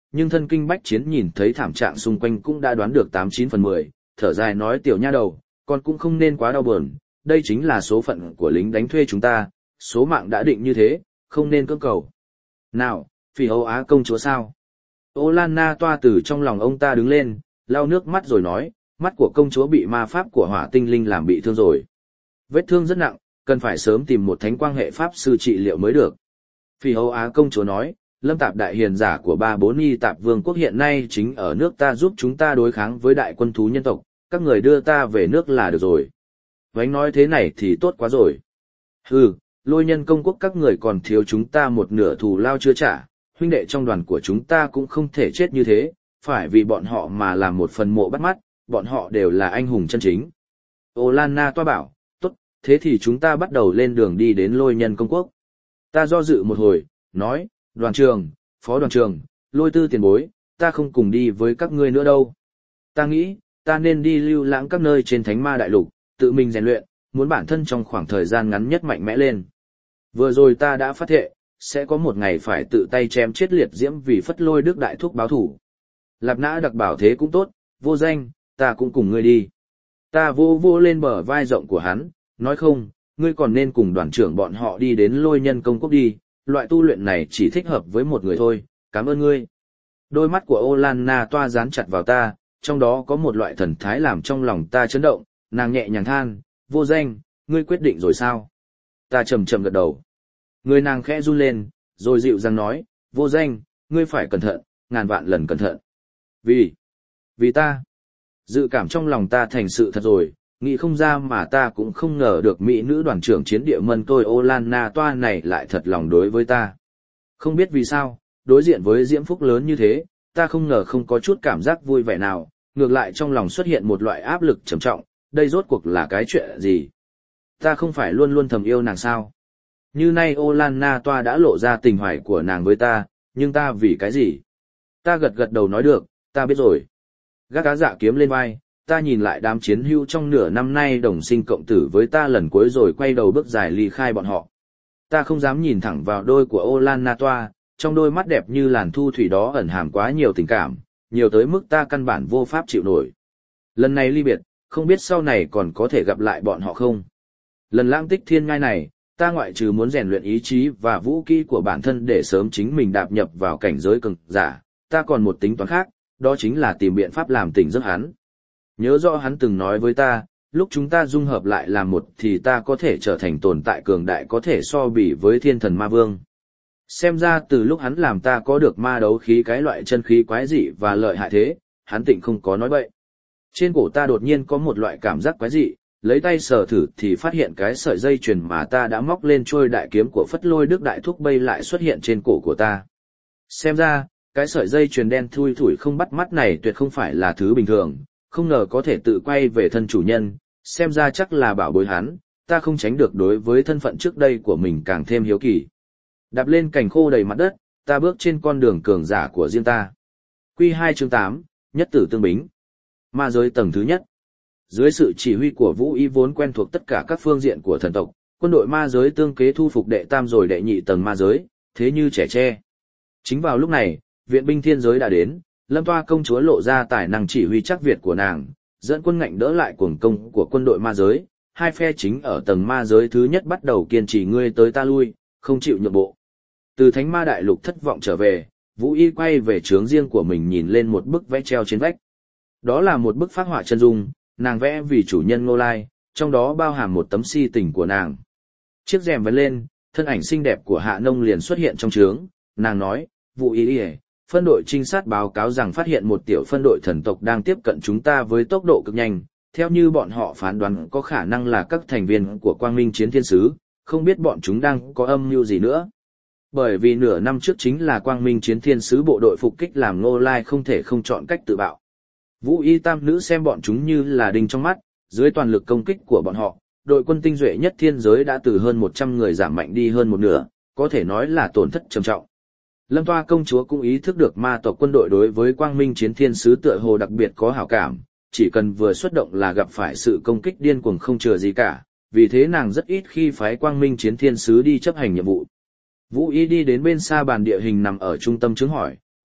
nhưng thân kinh bách chiến nhìn thấy thảm trạng xung quanh cũng đã đoán được tám chín phần mười, thở dài nói tiểu nha đầu, con cũng không nên quá đau buồn, đây chính là số phận của lính đánh thuê chúng ta, số mạng đã định như thế, không nên cưỡng cầu. Nào, Phỉ Âu Á công chúa sao? Ô Lan Na Toa từ trong lòng ông ta đứng lên, lau nước mắt rồi nói, mắt của công chúa bị ma pháp của hỏa tinh linh làm bị thương rồi. Vết thương rất nặng, cần phải sớm tìm một thánh quang hệ pháp sư trị liệu mới được. Phỉ Âu Á công chúa nói, Lâm Tạp đại hiền giả của ba bốn y tạp vương quốc hiện nay chính ở nước ta giúp chúng ta đối kháng với đại quân thú nhân tộc, các người đưa ta về nước là được rồi. Vánh nói thế này thì tốt quá rồi. Hừ, Lôi Nhân công quốc các người còn thiếu chúng ta một nửa thù lao chưa trả, huynh đệ trong đoàn của chúng ta cũng không thể chết như thế, phải vì bọn họ mà làm một phần mộ bắt mắt, bọn họ đều là anh hùng chân chính. Ô Lan Na Toa bảo, tốt, thế thì chúng ta bắt đầu lên đường đi đến Lôi Nhân công quốc. Ta do dự một hồi, nói, đoàn trường, phó đoàn trường, Lôi Tư tiền bối, ta không cùng đi với các ngươi nữa đâu. Ta nghĩ, ta nên đi lưu lãng các nơi trên Thánh Ma Đại Lục, tự mình rèn luyện, muốn bản thân trong khoảng thời gian ngắn nhất mạnh mẽ lên. Vừa rồi ta đã phát thệ, sẽ có một ngày phải tự tay chém chết liệt diễm vì phất Lôi Đức đại thúc báo thủ. Lạp Nã đặc bảo thế cũng tốt, Vô Danh, ta cũng cùng ngươi đi. Ta vô vô lên bờ vai rộng của hắn, nói không, ngươi còn nên cùng đoàn trưởng bọn họ đi đến Lôi Nhân công quốc đi, loại tu luyện này chỉ thích hợp với một người thôi, cảm ơn ngươi. Đôi mắt của Ô Lan Na Toa dán chặt vào ta, trong đó có một loại thần thái làm trong lòng ta chấn động, nàng nhẹ nhàng than, Vô Danh, ngươi quyết định rồi sao? Ta chầm chầm gật đầu. Người nàng khẽ run lên, rồi dịu dàng nói, Vô Danh, ngươi phải cẩn thận, ngàn vạn lần cẩn thận. Vì, vì ta, dự cảm trong lòng ta thành sự thật rồi, nghĩ không ra mà ta cũng không ngờ được mỹ nữ đoàn trưởng chiến địa mân tôi Ô Lan Na Toa này lại thật lòng đối với ta. Không biết vì sao, đối diện với diễm phúc lớn như thế, ta không ngờ không có chút cảm giác vui vẻ nào, ngược lại trong lòng xuất hiện một loại áp lực trầm trọng, đây rốt cuộc là cái chuyện gì? Ta không phải luôn luôn thầm yêu nàng sao? Như nay Ô Lan Na Toa đã lộ ra tình hoài của nàng với ta, nhưng ta vì cái gì? Ta gật gật đầu nói được, ta biết rồi. Gác cá dạ kiếm lên vai, ta nhìn lại đám chiến hữu trong nửa năm nay đồng sinh cộng tử với ta lần cuối rồi quay đầu bước dài ly khai bọn họ. Ta không dám nhìn thẳng vào đôi của Ô Lan Na Toa, trong đôi mắt đẹp như làn thu thủy đó ẩn hàm quá nhiều tình cảm, nhiều tới mức ta căn bản vô pháp chịu nổi. Lần này ly biệt, không biết sau này còn có thể gặp lại bọn họ không? Lần lãng tích thiên ngai này, ta ngoại trừ muốn rèn luyện ý chí và vũ kỹ của bản thân để sớm chính mình đạp nhập vào cảnh giới cường giả, ta còn một tính toán khác, đó chính là tìm biện pháp làm tỉnh giấc hắn. Nhớ rõ hắn từng nói với ta, lúc chúng ta dung hợp lại làm một thì ta có thể trở thành tồn tại cường đại có thể so bì với thiên thần ma vương. Xem ra từ lúc hắn làm ta có được ma đấu khí cái loại chân khí quái dị và lợi hại thế, hắn tịnh không có nói bậy. Trên cổ ta đột nhiên có một loại cảm giác quái dị, lấy tay sờ thử thì phát hiện cái sợi dây chuyền mà ta đã móc lên trôi đại kiếm của Phất Lôi Đức đại thúc bay lại xuất hiện trên cổ của ta. Xem ra, cái sợi dây chuyền đen thui thủi không bắt mắt này tuyệt không phải là thứ bình thường, không ngờ có thể tự quay về thân chủ nhân, xem ra chắc là bảo bối hắn, ta không tránh được đối với thân phận trước đây của mình càng thêm hiếu kỳ. Đạp lên cành khô đầy mặt đất, ta bước trên con đường cường giả của riêng ta. Quy hai chương tám, Nhất tử tương bính. Ma giới tầng thứ nhất. Dưới sự chỉ huy của Vũ Y vốn quen thuộc tất cả các phương diện của thần tộc, quân đội ma giới tương kế thu phục đệ tam rồi đệ nhị tầng ma giới, thế như trẻ tre. Chính vào lúc này, viện binh thiên giới đã đến, Lâm Toa công chúa lộ ra tài năng chỉ huy chắc Việt của nàng, dẫn quân ngạnh đỡ lại cuồng công của quân đội ma giới, hai phe chính ở tầng ma giới thứ nhất bắt đầu kiên trì ngươi tới ta lui, không chịu nhượng bộ. Từ Thánh Ma Đại Lục thất vọng trở về, Vũ Y quay về trướng riêng của mình nhìn lên một bức vẽ treo trên vách. Đó là một bức phác họa chân dung, nàng vẽ vì chủ nhân Ngô Lai, trong đó bao hàm một tấm si tình của nàng. Chiếc rèm vén lên, thân ảnh xinh đẹp của Hạ Nông liền xuất hiện trong trướng, nàng nói, Vũ Y, phân đội trinh sát báo cáo rằng phát hiện một tiểu phân đội thần tộc đang tiếp cận chúng ta với tốc độ cực nhanh, theo như bọn họ phán đoán có khả năng là các thành viên của Quang Minh Chiến Thiên Sứ, không biết bọn chúng đang có âm mưu gì nữa. Bởi vì nửa năm trước chính là Quang Minh Chiến Thiên Sứ bộ đội phục kích làm Ngô Lai không thể không chọn cách tự bạo. Vũ Y tam nữ xem bọn chúng như là đinh trong mắt, dưới toàn lực công kích của bọn họ, đội quân tinh duệ nhất thiên giới đã từ hơn một trăm người giảm mạnh đi hơn một nửa, có thể nói là tổn thất trầm trọng. Lâm Toa công chúa cũng ý thức được ma tộc quân đội đối với Quang Minh Chiến Thiên Sứ tựa hồ đặc biệt có hảo cảm, chỉ cần vừa xuất động là gặp phải sự công kích điên cuồng không chừa gì cả, vì thế nàng rất ít khi phái Quang Minh Chiến Thiên Sứ đi chấp hành nhiệm vụ. Vũ Y đi đến bên xa bàn địa hình nằm ở trung tâm chứng hỏi,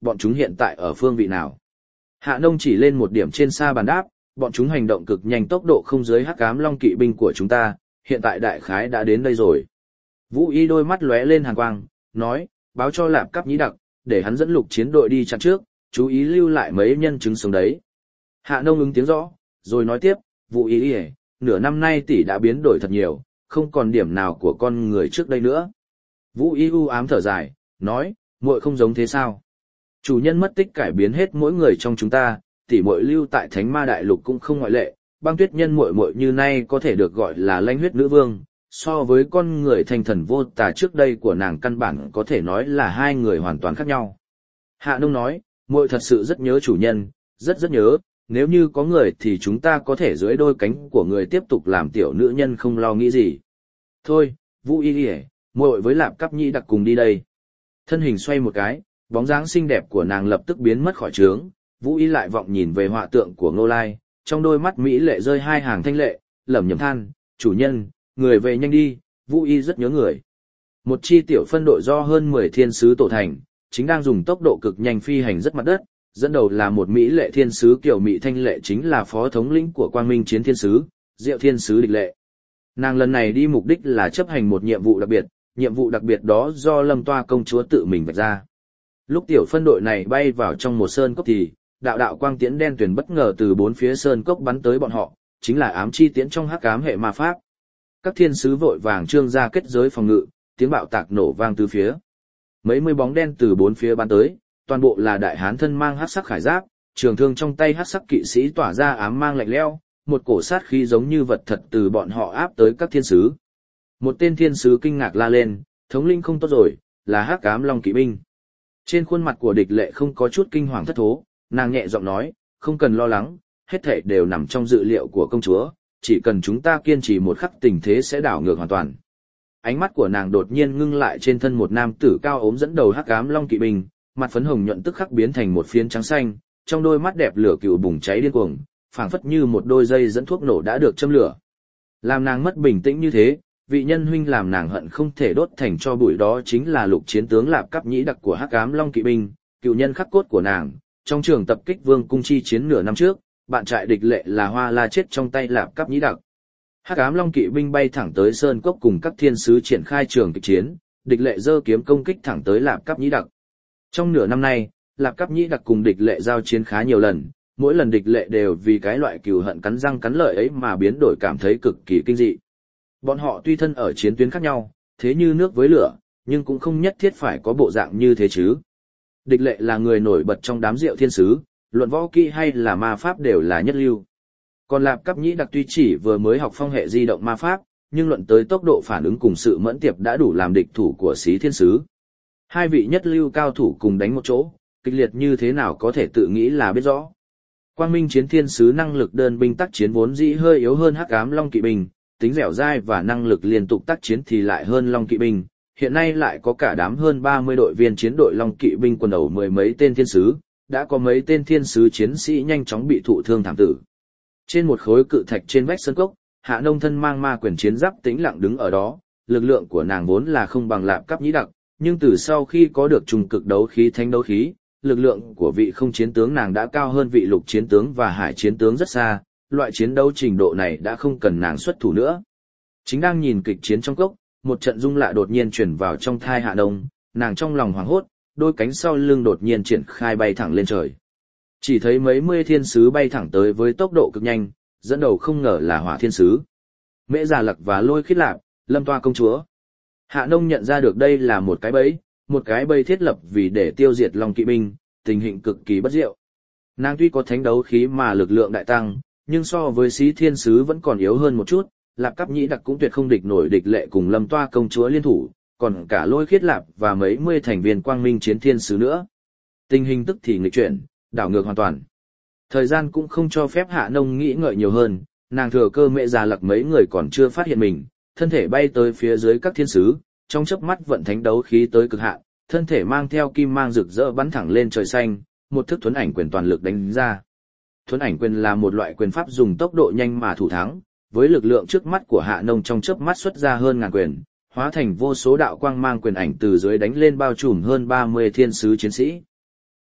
bọn chúng hiện tại ở phương vị nào? Hạ Nông chỉ lên một điểm trên xa bàn đáp, bọn chúng hành động cực nhanh, tốc độ không dưới Hắc Ám Long kỵ binh của chúng ta, hiện tại đại khái đã đến đây rồi. Vũ Y đôi mắt lóe lên hàn quang, nói, báo cho Lạp Cáp Nhĩ Đặc, để hắn dẫn lục chiến đội đi chặn trước, chú ý lưu lại mấy nhân chứng sống đấy. Hạ Nông ứng tiếng rõ, rồi nói tiếp, Vũ Y, nửa năm nay tỷ đã biến đổi thật nhiều, không còn điểm nào của con người trước đây nữa. Vũ Y u ám thở dài, nói, muội không giống thế sao? Chủ nhân mất tích cải biến hết mỗi người trong chúng ta, tỷ muội lưu tại Thánh Ma Đại Lục cũng không ngoại lệ. Băng Tuyết Nhân muội muội như nay có thể được gọi là lãnh huyết nữ vương, so với con người thành thần vô tà trước đây của nàng căn bản có thể nói là hai người hoàn toàn khác nhau. Hạ Nông nói, muội thật sự rất nhớ chủ nhân, rất rất nhớ, nếu như có người thì chúng ta có thể dưới đôi cánh của người tiếp tục làm tiểu nữ nhân không lo nghĩ gì. Thôi, Vũ Y đi, muội với Lạp Cáp Nhĩ Đặc cùng đi đây. Thân hình xoay một cái, bóng dáng xinh đẹp của nàng lập tức biến mất khỏi trướng, Vũ Y lại vọng nhìn về họa tượng của Ngô Lai, trong đôi mắt mỹ lệ rơi hai hàng thanh lệ, lẩm nhẩm than, chủ nhân, người về nhanh đi, Vũ Y rất nhớ người. Một chi tiểu phân đội do hơn mười thiên sứ tổ thành, chính đang dùng tốc độ cực nhanh phi hành rất mặt đất, dẫn đầu là một mỹ lệ thiên sứ kiểu mỹ thanh lệ, chính là phó thống lĩnh của Quang Minh Chiến Thiên Sứ, Diệu Thiên Sứ Địch Lệ. Nàng lần này đi mục đích là chấp hành một nhiệm vụ đặc biệt, nhiệm vụ đặc biệt đó do Lâm Toa công chúa tự mình vạch ra. Lúc tiểu phân đội này bay vào trong một sơn cốc thì, đạo đạo quang tiễn đen tuyền bất ngờ từ bốn phía sơn cốc bắn tới bọn họ, chính là ám chi tiễn trong hắc ám hệ ma pháp. Các thiên sứ vội vàng trương ra kết giới phòng ngự, tiếng bạo tạc nổ vang từ phía. Mấy mươi bóng đen từ bốn phía bắn tới, toàn bộ là đại hán thân mang hắc sắc khải giáp, trường thương trong tay hắc sắc kỵ sĩ tỏa ra ám mang lạnh lẽo, một cổ sát khí giống như vật thật từ bọn họ áp tới các thiên sứ. Một tên thiên sứ kinh ngạc la lên, thống linh không tốt rồi, là hắc ám long kỵ binh. Trên khuôn mặt của Địch Lệ không có chút kinh hoàng thất thố, nàng nhẹ giọng nói, không cần lo lắng, hết thảy đều nằm trong dự liệu của công chúa, chỉ cần chúng ta kiên trì một khắc tình thế sẽ đảo ngược hoàn toàn. Ánh mắt của nàng đột nhiên ngưng lại trên thân một nam tử cao ốm dẫn đầu hắc ám long kỵ binh, mặt phấn hồng nhuận tức khắc biến thành một phiến trắng xanh, trong đôi mắt đẹp lửa cựu bùng cháy điên cuồng, phảng phất như một đôi dây dẫn thuốc nổ đã được châm lửa. Làm nàng mất bình tĩnh như thế, vị nhân huynh làm nàng hận không thể đốt thành cho bụi đó chính là lục chiến tướng Lạp Cáp Nhĩ Đặc của hắc ám long kỵ binh, cựu nhân khắc cốt của nàng. Trong trường tập kích Vương cung chi chiến nửa năm trước, bạn trại Địch Lệ là Hoa La chết trong tay Lạp Cáp Nhĩ Đặc. Hắc ám long kỵ binh bay thẳng tới sơn cốc cùng các thiên sứ triển khai trường kịch chiến, Địch Lệ giơ kiếm công kích thẳng tới Lạp Cáp Nhĩ Đặc. Trong nửa năm nay, Lạp Cáp Nhĩ Đặc cùng Địch Lệ giao chiến khá nhiều lần, mỗi lần Địch Lệ đều vì cái loại cừu hận cắn răng cắn lợi ấy mà biến đổi cảm thấy cực kỳ kinh dị. Bọn họ tuy thân ở chiến tuyến khác nhau, thế như nước với lửa, nhưng cũng không nhất thiết phải có bộ dạng như thế chứ. Địch Lệ là người nổi bật trong đám Diệu Thiên Sứ, luận võ kỹ hay là ma pháp đều là nhất lưu. Còn Lạp Cáp Nhĩ Đặc tuy chỉ vừa mới học phong hệ di động ma pháp, nhưng luận tới tốc độ phản ứng cùng sự mẫn tiệp đã đủ làm địch thủ của Xí Thiên Sứ. Hai vị nhất lưu cao thủ cùng đánh một chỗ, kịch liệt như thế nào có thể tự nghĩ là biết rõ. Quang Minh Chiến Thiên Sứ năng lực đơn binh tác chiến vốn dĩ hơi yếu hơn hắc ám long kỵ binh, tính dẻo dai và năng lực liên tục tác chiến thì lại hơn long kỵ binh. Hiện nay lại có cả đám hơn ba mươi đội viên chiến đội long kỵ binh quần đầu mười mấy tên thiên sứ, đã có mấy tên thiên sứ chiến sĩ nhanh chóng bị thụ thương thảm tử. Trên một khối cự thạch trên vách sân cốc, Hạ Nông thân mang ma quyền chiến giáp tĩnh lặng đứng ở đó, lực lượng của nàng vốn là không bằng Lạp Cáp Nhĩ Đặc, nhưng từ sau khi có được trùng cực đấu khí thánh đấu khí, lực lượng của vị không chiến tướng nàng đã cao hơn vị lục chiến tướng và hải chiến tướng rất xa, loại chiến đấu trình độ này đã không cần nàng xuất thủ nữa. Chính đang nhìn kịch chiến trong cốc, một trận rung lạ đột nhiên truyền vào trong thai Hạ Nông, nàng trong lòng hoảng hốt, đôi cánh sau lưng đột nhiên triển khai bay thẳng lên trời. Chỉ thấy mấy mươi thiên sứ bay thẳng tới với tốc độ cực nhanh, dẫn đầu không ngờ là Hỏa Thiên Sứ. Mễ Già Lặc và Lôi Khiết Lạp, Lâm Toa công chúa. Hạ Nông nhận ra được đây là một cái bẫy, một cái bẫy thiết lập vì để tiêu diệt Long kỵ binh, tình hình cực kỳ bất diệu. Nàng tuy có thánh đấu khí mà lực lượng đại tăng, nhưng so với Xí Thiên Sứ vẫn còn yếu hơn một chút. Lạp Cáp Nhĩ Đặc cũng tuyệt không địch nổi Địch Lệ cùng Lâm Toa công chúa liên thủ, còn cả Lôi Khiết Lạp và mấy mươi thành viên Quang Minh Chiến Thiên Sứ nữa. Tình hình tức thì nghịch chuyển, đảo ngược hoàn toàn. Thời gian cũng không cho phép Hạ Nông nghĩ ngợi nhiều hơn, nàng thừa cơ Mễ Già Lặc mấy người còn chưa phát hiện mình, thân thể bay tới phía dưới các thiên sứ, trong chớp mắt vận thánh đấu khí tới cực hạn, thân thể mang theo kim mang rực rỡ bắn thẳng lên trời xanh, một thức thuấn ảnh quyền toàn lực đánh ra. Thuấn ảnh quyền là một loại quyền pháp dùng tốc độ nhanh mà thủ thắng, với lực lượng trước mắt của Hạ Nông trong chớp mắt xuất ra hơn ngàn quyền, hóa thành vô số đạo quang mang quyền ảnh từ dưới đánh lên bao trùm hơn ba mươi thiên sứ chiến sĩ.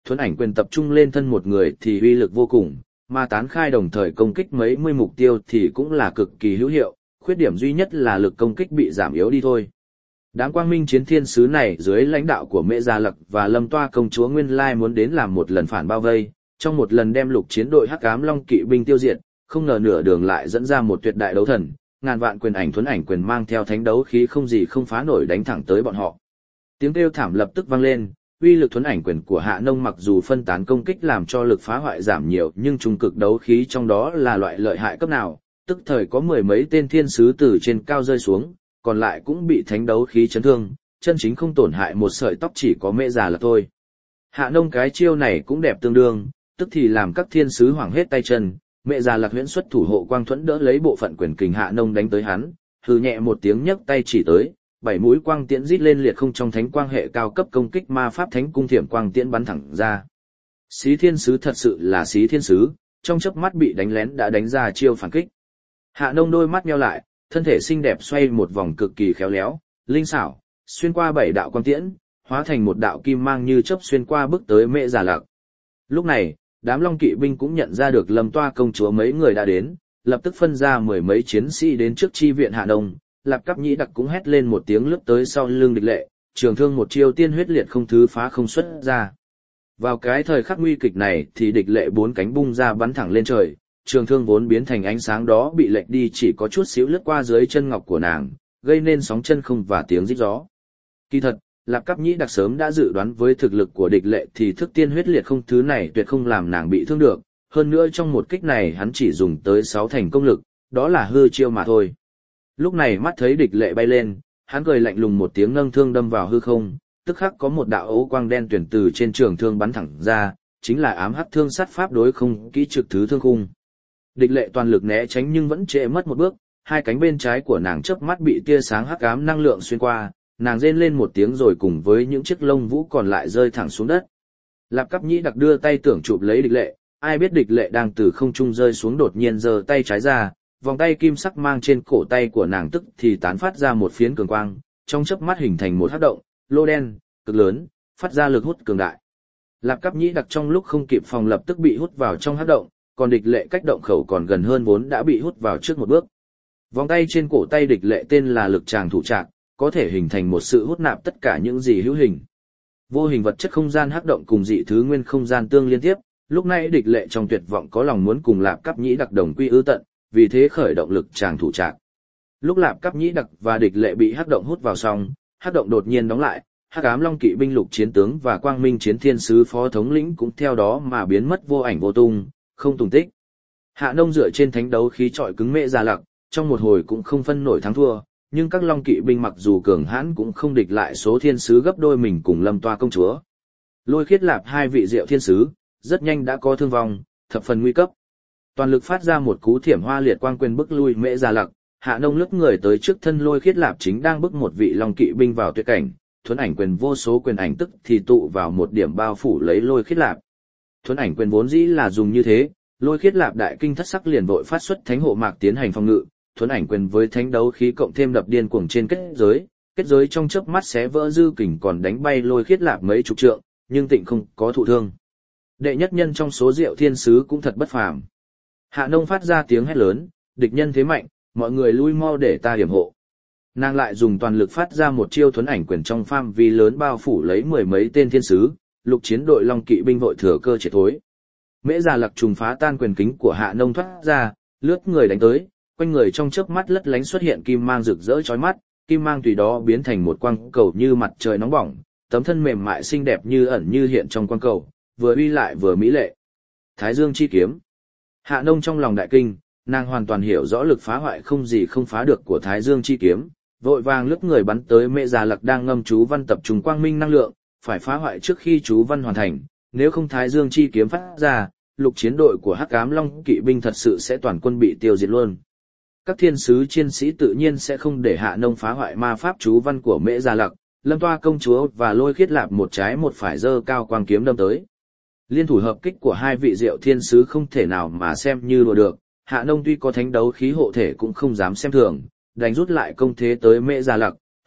thuẫn ảnh quyền tập trung lên thân một người thì uy lực vô cùng, mà tán khai đồng thời công kích mấy mươi mục tiêu thì cũng là cực kỳ hữu hiệu, khuyết điểm duy nhất là lực công kích bị giảm yếu đi thôi. Đám quang minh chiến thiên sứ này dưới lãnh đạo của Mễ Gia Lặc và Lâm Toa công chúa nguyên lai muốn đến làm một lần phản bao vây, trong một lần đem lục chiến đội Hắc Ám Long kỵ binh tiêu diệt, không ngờ nửa đường lại dẫn ra một tuyệt đại đấu thần, ngàn vạn quyền ảnh thuẫn ảnh quyền mang theo thánh đấu khí không gì không phá nổi đánh thẳng tới bọn họ. Tiếng kêu thảm lập tức vang lên, uy lực thuẫn ảnh quyền của Hạ Nông mặc dù phân tán công kích làm cho lực phá hoại giảm nhiều, nhưng trung cực đấu khí trong đó là loại lợi hại cấp nào, tức thời có mười mấy tên thiên sứ từ trên cao rơi xuống, còn lại cũng bị thánh đấu khí chấn thương, chân chính không tổn hại một sợi tóc chỉ có Mễ Già là thôi. Hạ Nông cái chiêu này cũng đẹp tương đương, tức thì làm các thiên sứ hoảng hết tay chân, Mễ Già Lạc huyễn xuất thủ hộ quang thuẫn đỡ lấy bộ phận quyền kình Hạ Nông đánh tới hắn, hừ nhẹ một tiếng nhấc tay chỉ tới, bảy mũi quang tiễn rít lên liệt không trong thánh quang hệ cao cấp công kích ma pháp thánh cung thiểm quang tiễn bắn thẳng ra. Xí thiên sứ thật sự là xí thiên sứ, trong chớp mắt bị đánh lén đã đánh ra chiêu phản kích. Hạ Nông đôi mắt nheo lại, thân thể xinh đẹp xoay một vòng cực kỳ khéo léo, linh xảo, xuyên qua bảy đạo quang tiễn, hóa thành một đạo kim mang như chớp xuyên qua bước tới Mễ Già Lạc. Lúc này, đám Long kỵ binh cũng nhận ra được Lâm Toa công chúa mấy người đã đến, lập tức phân ra mười mấy chiến sĩ đến trước chi viện Hạ Nông. Lạp Cáp Nhĩ Đặc cũng hét lên một tiếng lướt tới sau lưng địch lệ, trường thương một chiêu tiên huyết liệt không thứ phá không xuất ra. Vào cái thời khắc nguy kịch này thì địch lệ bốn cánh bung ra bắn thẳng lên trời, trường thương vốn biến thành ánh sáng đó bị lệch đi chỉ có chút xíu lướt qua dưới chân ngọc của nàng, gây nên sóng chân không và tiếng rít gió. Kỳ thật, Lạp Cáp Nhĩ Đặc sớm đã dự đoán với thực lực của địch lệ thì thức tiên huyết liệt không thứ này tuyệt không làm nàng bị thương được, hơn nữa trong một kích này hắn chỉ dùng tới sáu thành công lực, đó là hư chiêu mà thôi. Lúc này mắt thấy địch lệ bay lên, hắn cười lạnh lùng một tiếng nâng thương đâm vào hư không, tức khắc có một đạo ấu quang đen tuyển từ trên trường thương bắn thẳng ra, chính là ám hắc thương sát pháp đối không kỹ trực thứ thương khung. Địch lệ toàn lực né tránh nhưng vẫn trễ mất một bước, hai cánh bên trái của nàng chớp mắt bị tia sáng hắc ám năng lượng xuyên qua, nàng rên lên một tiếng rồi cùng với những chiếc lông vũ còn lại rơi thẳng xuống đất. Lạp Cáp Nhĩ Đặc đưa tay tưởng chụp lấy địch lệ, ai biết địch lệ đang từ không trung rơi xuống đột nhiên giơ tay trái ra, vòng tay kim sắc mang trên cổ tay của nàng tức thì tán phát ra một phiến cường quang, trong chớp mắt hình thành một hắc động, lô đen, cực lớn, phát ra lực hút cường đại. Lạp Cáp Nhĩ Đặc trong lúc không kịp phòng lập tức bị hút vào trong hắc động, còn địch lệ cách động khẩu còn gần hơn vốn đã bị hút vào trước một bước. Vòng tay trên cổ tay địch lệ tên là lực tràng thủ trạc, có thể hình thành một sự hút nạp tất cả những gì hữu hình. Vô hình vật chất không gian hắc động cùng dị thứ nguyên không gian tương liên tiếp, lúc này địch lệ trong tuyệt vọng có lòng muốn cùng Lạp Cáp Nhĩ Đặc đồng quy ư tận, vì thế khởi động lực tràng thủ trạc. Lúc Lạp Cáp Nhĩ Đặc và địch lệ bị hắc động hút vào xong, hắc động đột nhiên đóng lại, Hắc Ám Long kỵ binh lục chiến tướng và Quang Minh chiến thiên sứ phó thống lĩnh cũng theo đó mà biến mất vô ảnh vô tung, không tùng tích. Hạ Nông dựa trên thánh đấu khí trọi cứng Mễ Già Lặc, trong một hồi cũng không phân nổi thắng thua, nhưng các Long kỵ binh mặc dù cường hãn cũng không địch lại số thiên sứ gấp đôi mình cùng Lâm Toa công chúa. Lôi Khiết Lạp hai vị diệu thiên sứ, rất nhanh đã có thương vong, thập phần nguy cấp. Toàn lực phát ra một cú thiểm hoa liệt quang quyền bức lui Mễ Già Lặc, Hạ Nông lướt người tới trước thân Lôi Khiết Lạp chính đang bức một vị Long kỵ binh vào tuyệt cảnh, thuẫn ảnh quyền vô số quyền ảnh tức thì tụ vào một điểm bao phủ lấy Lôi Khiết Lạp. Thuẫn ảnh quyền vốn dĩ là dùng như thế, Lôi Khiết Lạp đại kinh thất sắc liền vội phát xuất thánh hộ mạc tiến hành phòng ngự, thuẫn ảnh quyền với thánh đấu khí cộng thêm đập điên cuồng trên kết giới, kết giới trong chớp mắt xé vỡ dư kình còn đánh bay Lôi Khiết Lạp mấy chục trượng, nhưng tịnh không có thụ thương. Đệ nhất nhân trong số diệu thiên sứ cũng thật bất phàm. Hạ Nông phát ra tiếng hét lớn, địch nhân thế mạnh, mọi người lui mau để ta yểm hộ. Nàng lại dùng toàn lực phát ra một chiêu thuẫn ảnh quyền trong phạm vi lớn bao phủ lấy mười mấy tên thiên sứ, lục chiến đội Long kỵ binh vội thừa cơ triệt thối. Mễ Già Lặc trùng phá tan quyền kính của Hạ Nông thoát ra, lướt người đánh tới, quanh người trong chớp mắt lất lánh xuất hiện kim mang rực rỡ chói mắt, kim mang tùy đó biến thành một quang cầu như mặt trời nóng bỏng, tấm thân mềm mại xinh đẹp như ẩn như hiện trong quang cầu, vừa uy lại vừa mỹ lệ. Thái Dương chi kiếm. Hạ Nông trong lòng đại kinh, nàng hoàn toàn hiểu rõ lực phá hoại không gì không phá được của Thái Dương chi kiếm, vội vàng lướt người bắn tới Mễ Già Lặc đang ngâm chú văn tập trung quang minh năng lượng, phải phá hoại trước khi chú văn hoàn thành, nếu không Thái Dương chi kiếm phát ra, lục chiến đội của Hắc Ám Long kỵ binh thật sự sẽ toàn quân bị tiêu diệt luôn. Các thiên sứ chiến sĩ tự nhiên sẽ không để Hạ Nông phá hoại ma pháp chú văn của Mễ Già Lặc, Lâm Toa công chúa và Lôi Khiết Lạp một trái một phải giơ cao quang kiếm đâm tới. Liên thủ hợp kích của hai vị diệu thiên sứ không thể nào mà xem như đùa được, Hạ Nông tuy có thánh đấu khí hộ thể cũng không dám xem thường, đành rút lại công thế tới Mễ Già Lặc,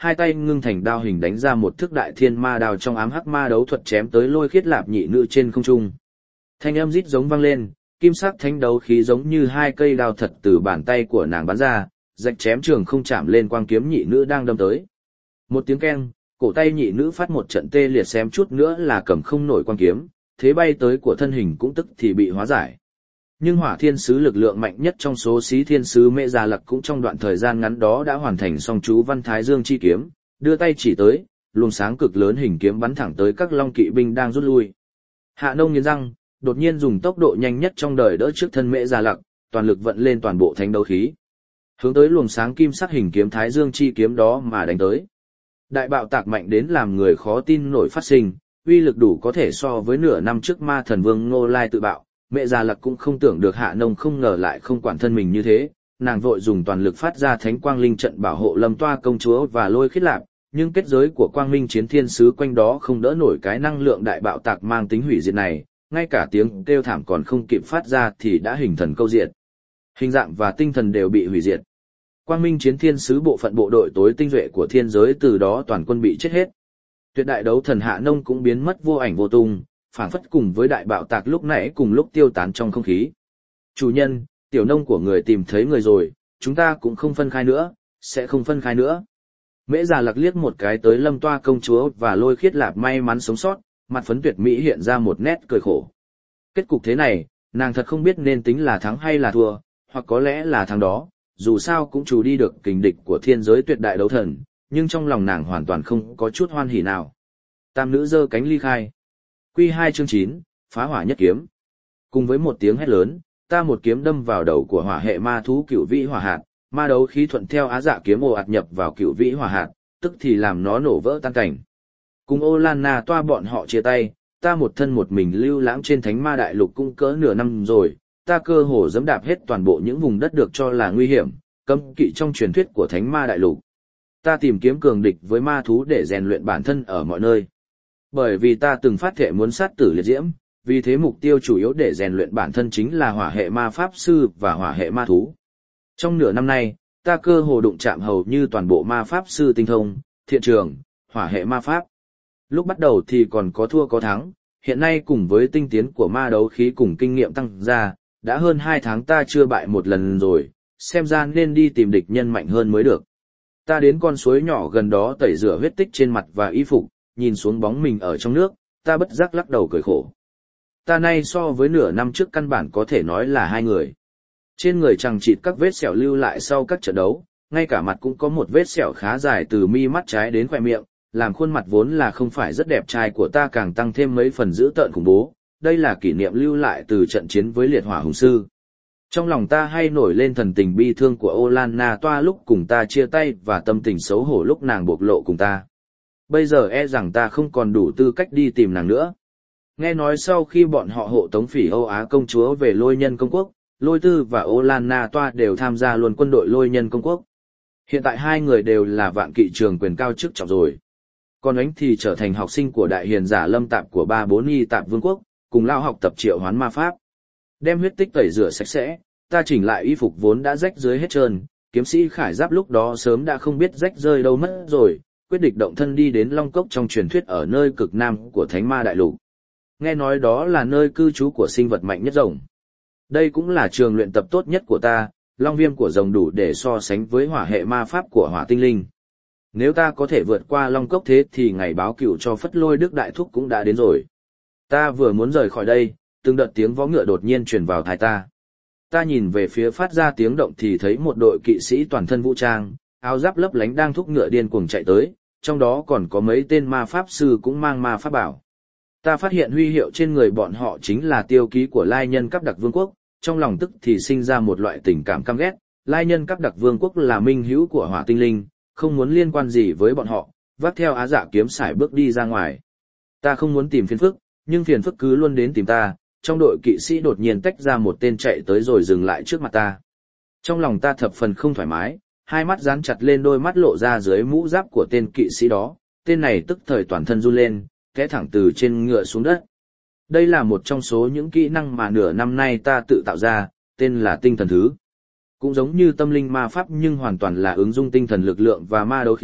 hai tay ngưng thành đao hình đánh ra một thức đại thiên ma đao trong ám hắc ma đấu thuật chém tới Lôi Khiết Lạp nhị nữ trên không trung. Thanh âm rít giống vang lên, kim sắc thánh đấu khí giống như hai cây đao thật từ bàn tay của nàng bắn ra, rạch chém trường không chạm lên quang kiếm nhị nữ đang đâm tới. Một tiếng keng, cổ tay nhị nữ phát một trận tê liệt xém chút nữa là cầm không nổi quang kiếm, thế bay tới của thân hình cũng tức thì bị hóa giải. Nhưng hỏa thiên sứ lực lượng mạnh nhất trong số xí thiên sứ Mẹ Già Lặc cũng trong đoạn thời gian ngắn đó đã hoàn thành xong chú văn Thái Dương chi kiếm, đưa tay chỉ tới, luồng sáng cực lớn hình kiếm bắn thẳng tới các long kỵ binh đang rút lui. Hạ Nông nghiến răng, đột nhiên dùng tốc độ nhanh nhất trong đời đỡ trước thân Mẹ Già Lặc, toàn lực vận lên toàn bộ thánh đấu khí, hướng tới luồng sáng kim sắc hình kiếm Thái Dương chi kiếm đó mà đánh tới. Đại bạo tạc mạnh đến làm người khó tin nổi phát sinh, uy lực đủ có thể so với nửa năm trước ma thần vương Ngô Lai tự bạo. Mẹ Già Lặc cũng không tưởng được Hạ Nông không ngờ lại không quản thân mình như thế, nàng vội dùng toàn lực phát ra thánh quang linh trận bảo hộ Lâm Toa công chúa và Lôi Khiết Lạp, nhưng kết giới của quang minh chiến thiên sứ quanh đó không đỡ nổi cái năng lượng đại bạo tạc mang tính hủy diệt này, ngay cả tiếng kêu thảm còn không kịp phát ra thì đã hình thần câu diệt. Hình dạng và tinh thần đều bị hủy diệt. Quang minh chiến thiên sứ bộ phận bộ đội tối tinh duệ của thiên giới từ đó toàn quân bị chết hết. Tuyệt đại đấu thần Hạ Nông cũng biến mất vô ảnh vô tung, phảng phất cùng với đại bạo tạc lúc nãy cùng lúc tiêu tán trong không khí. Chủ nhân, tiểu nông của người tìm thấy người rồi, chúng ta cũng không phân khai nữa, sẽ không phân khai nữa. Mễ Già Lặc liếc một cái tới Lâm Toa công chúa và Lôi Khiết Lạp may mắn sống sót, mặt phấn tuyệt mỹ hiện ra một nét cười khổ. Kết cục thế này, nàng thật không biết nên tính là thắng hay là thua, hoặc có lẽ là thắng đó, dù sao cũng trù đi được kình địch của thiên giới tuyệt đại đấu thần, nhưng trong lòng nàng hoàn toàn không có chút hoan hỉ nào. Tam nữ giơ cánh ly khai. Quy hai chương chín, phá hỏa nhất kiếm. Cùng với một tiếng hét lớn, ta một kiếm đâm vào đầu của hỏa hệ ma thú Cửu Vĩ Hỏa Hạt, ma đấu khí thuận theo Á Dạ kiếm ồ ạt nhập vào Cửu Vĩ Hỏa Hạt, tức thì làm nó nổ vỡ tan cảnh. Cùng Ô Lan Na Toa bọn họ chia tay, ta một thân một mình lưu lãng trên Thánh Ma Đại Lục cũng cỡ nửa năm rồi, ta cơ hồ dẫm đạp hết toàn bộ những vùng đất được cho là nguy hiểm, cấm kỵ trong truyền thuyết của Thánh Ma Đại Lục. Ta tìm kiếm cường địch với ma thú để rèn luyện bản thân ở mọi nơi. Bởi vì ta từng phát thệ muốn sát tử liệt diễm, vì thế mục tiêu chủ yếu để rèn luyện bản thân chính là hỏa hệ ma pháp sư và hỏa hệ ma thú. Trong nửa năm nay, ta cơ hồ đụng chạm hầu như toàn bộ ma pháp sư tinh thông, thiện trường, hỏa hệ ma pháp. Lúc bắt đầu thì còn có thua có thắng, hiện nay cùng với tinh tiến của ma đấu khí cùng kinh nghiệm tăng ra, đã hơn hai tháng ta chưa bại một lần rồi, xem ra nên đi tìm địch nhân mạnh hơn mới được. Ta đến con suối nhỏ gần đó tẩy rửa huyết tích trên mặt và y phục, nhìn xuống bóng mình ở trong nước, ta bất giác lắc đầu cười khổ. Ta nay so với nửa năm trước căn bản có thể nói là hai người. Trên người chằng chịt các vết sẹo lưu lại sau các trận đấu, ngay cả mặt cũng có một vết sẹo khá dài từ mi mắt trái đến khóe miệng, làm khuôn mặt vốn là không phải rất đẹp trai của ta càng tăng thêm mấy phần dữ tợn khủng bố. Đây là kỷ niệm lưu lại từ trận chiến với liệt hỏa hùng sư. Trong lòng ta hay nổi lên thần tình bi thương của Ô Lan Na Toa lúc cùng ta chia tay và tâm tình xấu hổ lúc nàng bộc lộ cùng ta. Bây giờ e rằng ta không còn đủ tư cách đi tìm nàng nữa. Nghe nói sau khi bọn họ hộ tống Phỉ Âu Á công chúa về Lôi Nhân công quốc, Lôi Tư và Ô Lan Na Toa đều tham gia luôn quân đội Lôi Nhân công quốc. Hiện tại hai người đều là vạn kỵ trường quyền cao chức trọng rồi. Còn Ánh thì trở thành học sinh của đại hiền giả Lâm Tạp của ba bốn y Tạp Vương quốc, cùng lao học tập triệu hoán ma pháp. Đem huyết tích tẩy rửa sạch sẽ, ta chỉnh lại y phục vốn đã rách dưới hết trơn, kiếm sĩ khải giáp lúc đó sớm đã không biết rách rơi đâu mất rồi, quyết định động thân đi đến Long Cốc trong truyền thuyết ở nơi cực nam của Thánh Ma Đại Lục. Nghe nói đó là nơi cư trú của sinh vật mạnh nhất rồng. Đây cũng là trường luyện tập tốt nhất của ta, long viêm của rồng đủ để so sánh với hỏa hệ ma pháp của hỏa tinh linh. Nếu ta có thể vượt qua Long Cốc thế thì ngày báo cửu cho Phất Lôi Đức Đại Thúc cũng đã đến rồi. Ta vừa muốn rời khỏi đây, từng đợt tiếng vó ngựa đột nhiên truyền vào tai ta. Ta nhìn về phía phát ra tiếng động thì thấy một đội kỵ sĩ toàn thân vũ trang, áo giáp lấp lánh đang thúc ngựa điên cuồng chạy tới, trong đó còn có mấy tên ma pháp sư cũng mang ma pháp bảo. Ta phát hiện huy hiệu trên người bọn họ chính là tiêu ký của Lai Nhân Cấp Đặc Vương quốc, trong lòng tức thì sinh ra một loại tình cảm căm ghét. Lai Nhân Cấp Đặc Vương quốc là minh hữu của hỏa tinh linh, không muốn liên quan gì với bọn họ, vác theo Á Dạ kiếm sải bước đi ra ngoài. Ta không muốn tìm phiền phức, nhưng phiền phức cứ luôn đến tìm ta. Trong đội kỵ sĩ đột nhiên tách ra một tên chạy tới rồi dừng lại trước mặt ta. Trong lòng ta thập phần không thoải mái, hai mắt dán chặt lên đôi mắt lộ ra dưới mũ giáp của tên kỵ sĩ đó, tên này tức thời toàn thân run lên, té thẳng từ trên ngựa xuống đất. Đây là một trong số những kỹ năng mà nửa năm nay ta tự tạo ra, tên là tinh thần thứ. Cũng giống như tâm linh ma pháp nhưng hoàn toàn là ứng dụng tinh thần lực lượng và ma đấu khí,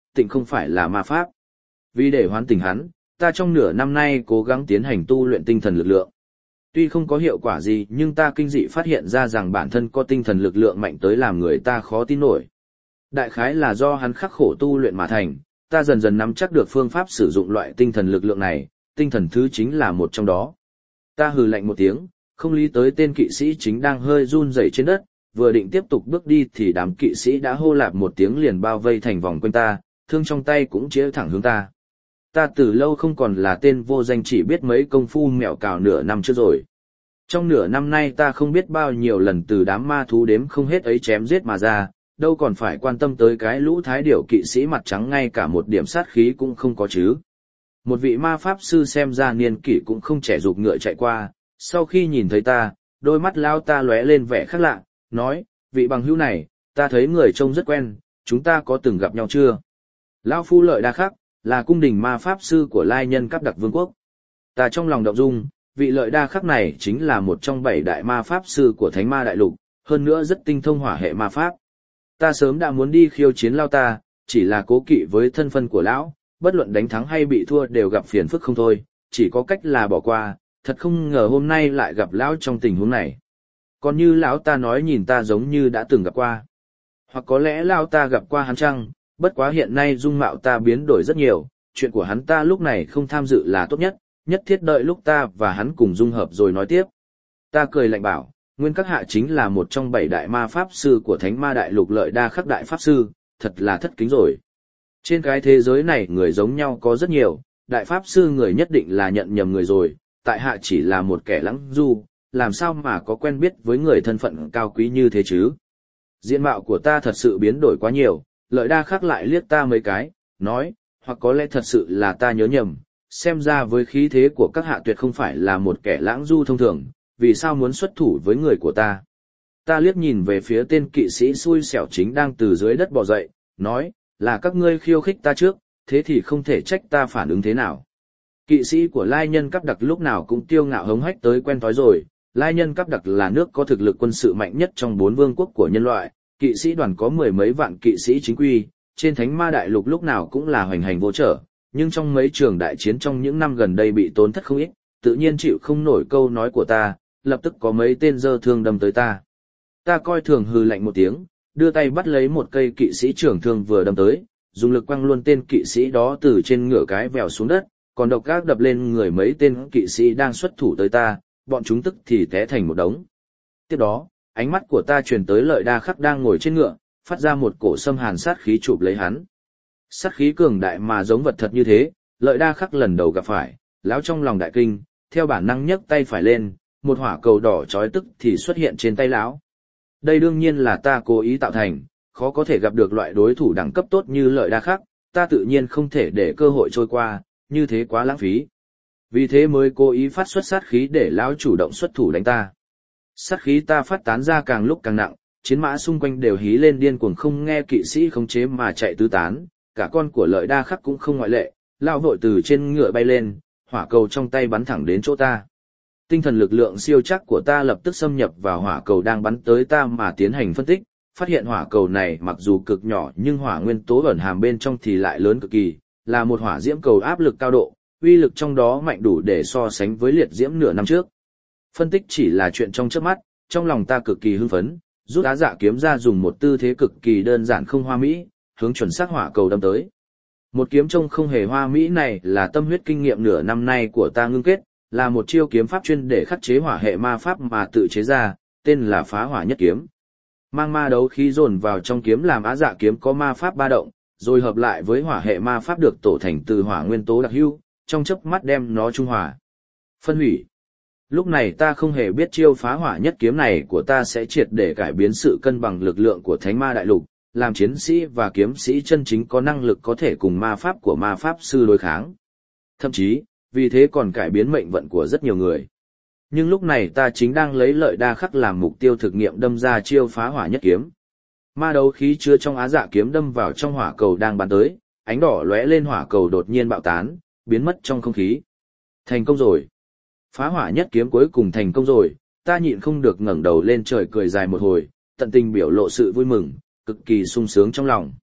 tịnh không phải là ma pháp. Vì để hoán tỉnh hắn, ta trong nửa năm nay cố gắng tiến hành tu luyện tinh thần lực lượng. Tuy không có hiệu quả gì nhưng ta kinh dị phát hiện ra rằng bản thân có tinh thần lực lượng mạnh tới làm người ta khó tin nổi. Đại khái là do hắn khắc khổ tu luyện mà thành, ta dần dần nắm chắc được phương pháp sử dụng loại tinh thần lực lượng này, tinh thần thứ chính là một trong đó. Ta hừ lạnh một tiếng, không lý tới tên kỵ sĩ chính đang hơi run rẩy trên đất, vừa định tiếp tục bước đi thì đám kỵ sĩ đã hô lạp một tiếng liền bao vây thành vòng quanh ta, thương trong tay cũng chĩa thẳng hướng ta. Ta từ lâu không còn là tên vô danh chỉ biết mấy công phu mẹo cào nửa năm trước rồi. Trong nửa năm nay ta không biết bao nhiêu lần từ đám ma thú đếm không hết ấy chém giết mà ra, đâu còn phải quan tâm tới cái lũ thái điểu kỵ sĩ mặt trắng ngay cả một điểm sát khí cũng không có chứ. Một vị ma pháp sư xem ra niên kỷ cũng không trẻ giục ngựa chạy qua, sau khi nhìn thấy ta, đôi mắt lao ta lóe lên vẻ khác lạ, nói, vị bằng hữu này, ta thấy người trông rất quen, chúng ta có từng gặp nhau chưa? Lão phu Lợi Đa Khắc, là cung đình ma pháp sư của lai nhân Cáp Đặc Vương quốc. Ta trong lòng động dung, vị Lợi Đa Khắc này chính là một trong bảy đại ma pháp sư của Thánh Ma Đại Lục, hơn nữa rất tinh thông hỏa hệ ma pháp. Ta sớm đã muốn đi khiêu chiến lao ta, chỉ là cố kỵ với thân phận của lão, bất luận đánh thắng hay bị thua đều gặp phiền phức không thôi, chỉ có cách là bỏ qua, thật không ngờ hôm nay lại gặp lão trong tình huống này. Còn như lão ta nói nhìn ta giống như đã từng gặp qua. Hoặc có lẽ lão ta gặp qua hắn chăng, bất quá hiện nay dung mạo ta biến đổi rất nhiều, chuyện của hắn ta lúc này không tham dự là tốt nhất, nhất thiết đợi lúc ta và hắn cùng dung hợp rồi nói tiếp. Ta cười lạnh bảo, Nguyên Các Hạ chính là một trong bảy đại ma pháp sư của Thánh Ma Đại Lục Lợi Đa Khắc đại pháp sư, thật là thất kính rồi. Trên cái thế giới này người giống nhau có rất nhiều, đại pháp sư người nhất định là nhận nhầm người rồi, tại hạ chỉ là một kẻ lãng du, làm sao mà có quen biết với người thân phận cao quý như thế chứ. Diện mạo của ta thật sự biến đổi quá nhiều, Lợi Đa Khắc lại liếc ta mấy cái, nói, hoặc có lẽ thật sự là ta nhớ nhầm, xem ra với khí thế của các hạ tuyệt không phải là một kẻ lãng du thông thường, vì sao muốn xuất thủ với người của ta. Ta liếc nhìn về phía tên kỵ sĩ xui xẻo chính đang từ dưới đất bò dậy, nói, là các ngươi khiêu khích ta trước, thế thì không thể trách ta phản ứng thế nào. Kỵ sĩ của lai nhân Cáp Đặc lúc nào cũng kiêu ngạo hống hách tới quen thói rồi, lai nhân Cáp Đặc là nước có thực lực quân sự mạnh nhất trong bốn vương quốc của nhân loại, kỵ sĩ đoàn có mười mấy vạn kỵ sĩ chính quy, trên Thánh Ma Đại Lục lúc nào cũng là hoành hành vô trở, nhưng trong mấy trường đại chiến trong những năm gần đây bị tổn thất không ít, tự nhiên chịu không nổi câu nói của ta, lập tức có mấy tên giơ thương đâm tới ta. Ta coi thường hừ lạnh một tiếng, đưa tay bắt lấy một cây kỵ sĩ trưởng thương vừa đâm tới, dùng lực quăng luôn tên kỵ sĩ đó từ trên ngựa cái vèo xuống đất, còn độc ác đập lên người mấy tên kỵ sĩ đang xuất thủ tới ta, bọn chúng tức thì té thành một đống. Tiếp đó, ánh mắt của ta truyền tới Lợi Đa Khắc đang ngồi trên ngựa, phát ra một cổ xâm hàn sát khí chụp lấy hắn. Sát khí cường đại mà giống vật thật như thế, Lợi Đa Khắc lần đầu gặp phải, lão trong lòng đại kinh, theo bản năng nhấc tay phải lên, một hỏa cầu đỏ chói tức thì xuất hiện trên tay lão. Đây đương nhiên là ta cố ý tạo thành, khó có thể gặp được loại đối thủ đẳng cấp tốt như Lợi Đa Khắc, ta tự nhiên không thể để cơ hội trôi qua, như thế quá lãng phí. Vì thế mới cố ý phát xuất sát khí để lão chủ động xuất thủ đánh ta. Sát khí ta phát tán ra càng lúc càng nặng, chiến mã xung quanh đều hí lên điên cuồng không nghe kỵ sĩ khống chế mà chạy tứ tán, cả con của Lợi Đa Khắc cũng không ngoại lệ, lao vội từ trên ngựa bay lên, hỏa cầu trong tay bắn thẳng đến chỗ ta. Tinh thần lực lượng siêu chắc của ta lập tức xâm nhập vào hỏa cầu đang bắn tới ta mà tiến hành phân tích, phát hiện hỏa cầu này mặc dù cực nhỏ nhưng hỏa nguyên tố ẩn hàm bên trong thì lại lớn cực kỳ, là một hỏa diễm cầu áp lực cao độ, uy lực trong đó mạnh đủ để so sánh với liệt diễm nửa năm trước. Phân tích chỉ là chuyện trong chớp mắt, trong lòng ta cực kỳ hưng phấn, rút Á Dạ kiếm ra dùng một tư thế cực kỳ đơn giản không hoa mỹ, hướng chuẩn xác hỏa cầu đâm tới. Một kiếm trông không hề hoa mỹ này là tâm huyết kinh nghiệm nửa năm nay của ta ngưng kết, là một chiêu kiếm pháp chuyên để khắc chế hỏa hệ ma pháp mà tự chế ra, tên là Phá Hỏa Nhất Kiếm. Mang ma đấu khí dồn vào trong kiếm làm Á Dạ kiếm có ma pháp ba động, rồi hợp lại với hỏa hệ ma pháp được tổ thành từ hỏa nguyên tố đặc hữu, trong chớp mắt đem nó trung hòa. Phân hủy. Lúc này ta không hề biết chiêu Phá Hỏa Nhất Kiếm này của ta sẽ triệt để cải biến sự cân bằng lực lượng của Thánh Ma Đại Lục, làm chiến sĩ và kiếm sĩ chân chính có năng lực có thể cùng ma pháp của ma pháp sư đối kháng. Thậm chí, vì thế còn cải biến mệnh vận của rất nhiều người. Nhưng lúc này ta chính đang lấy Lợi Đa Khắc làm mục tiêu thực nghiệm đâm ra chiêu Phá Hỏa Nhất Kiếm. Ma đấu khí chứa trong Á Dạ kiếm đâm vào trong hỏa cầu đang bắn tới, ánh đỏ lóe lên hỏa cầu đột nhiên bạo tán, biến mất trong không khí. Thành công rồi. Phá Hỏa Nhất Kiếm cuối cùng thành công rồi, ta nhịn không được ngẩng đầu lên trời cười dài một hồi, tận tình biểu lộ sự vui mừng, cực kỳ sung sướng trong lòng.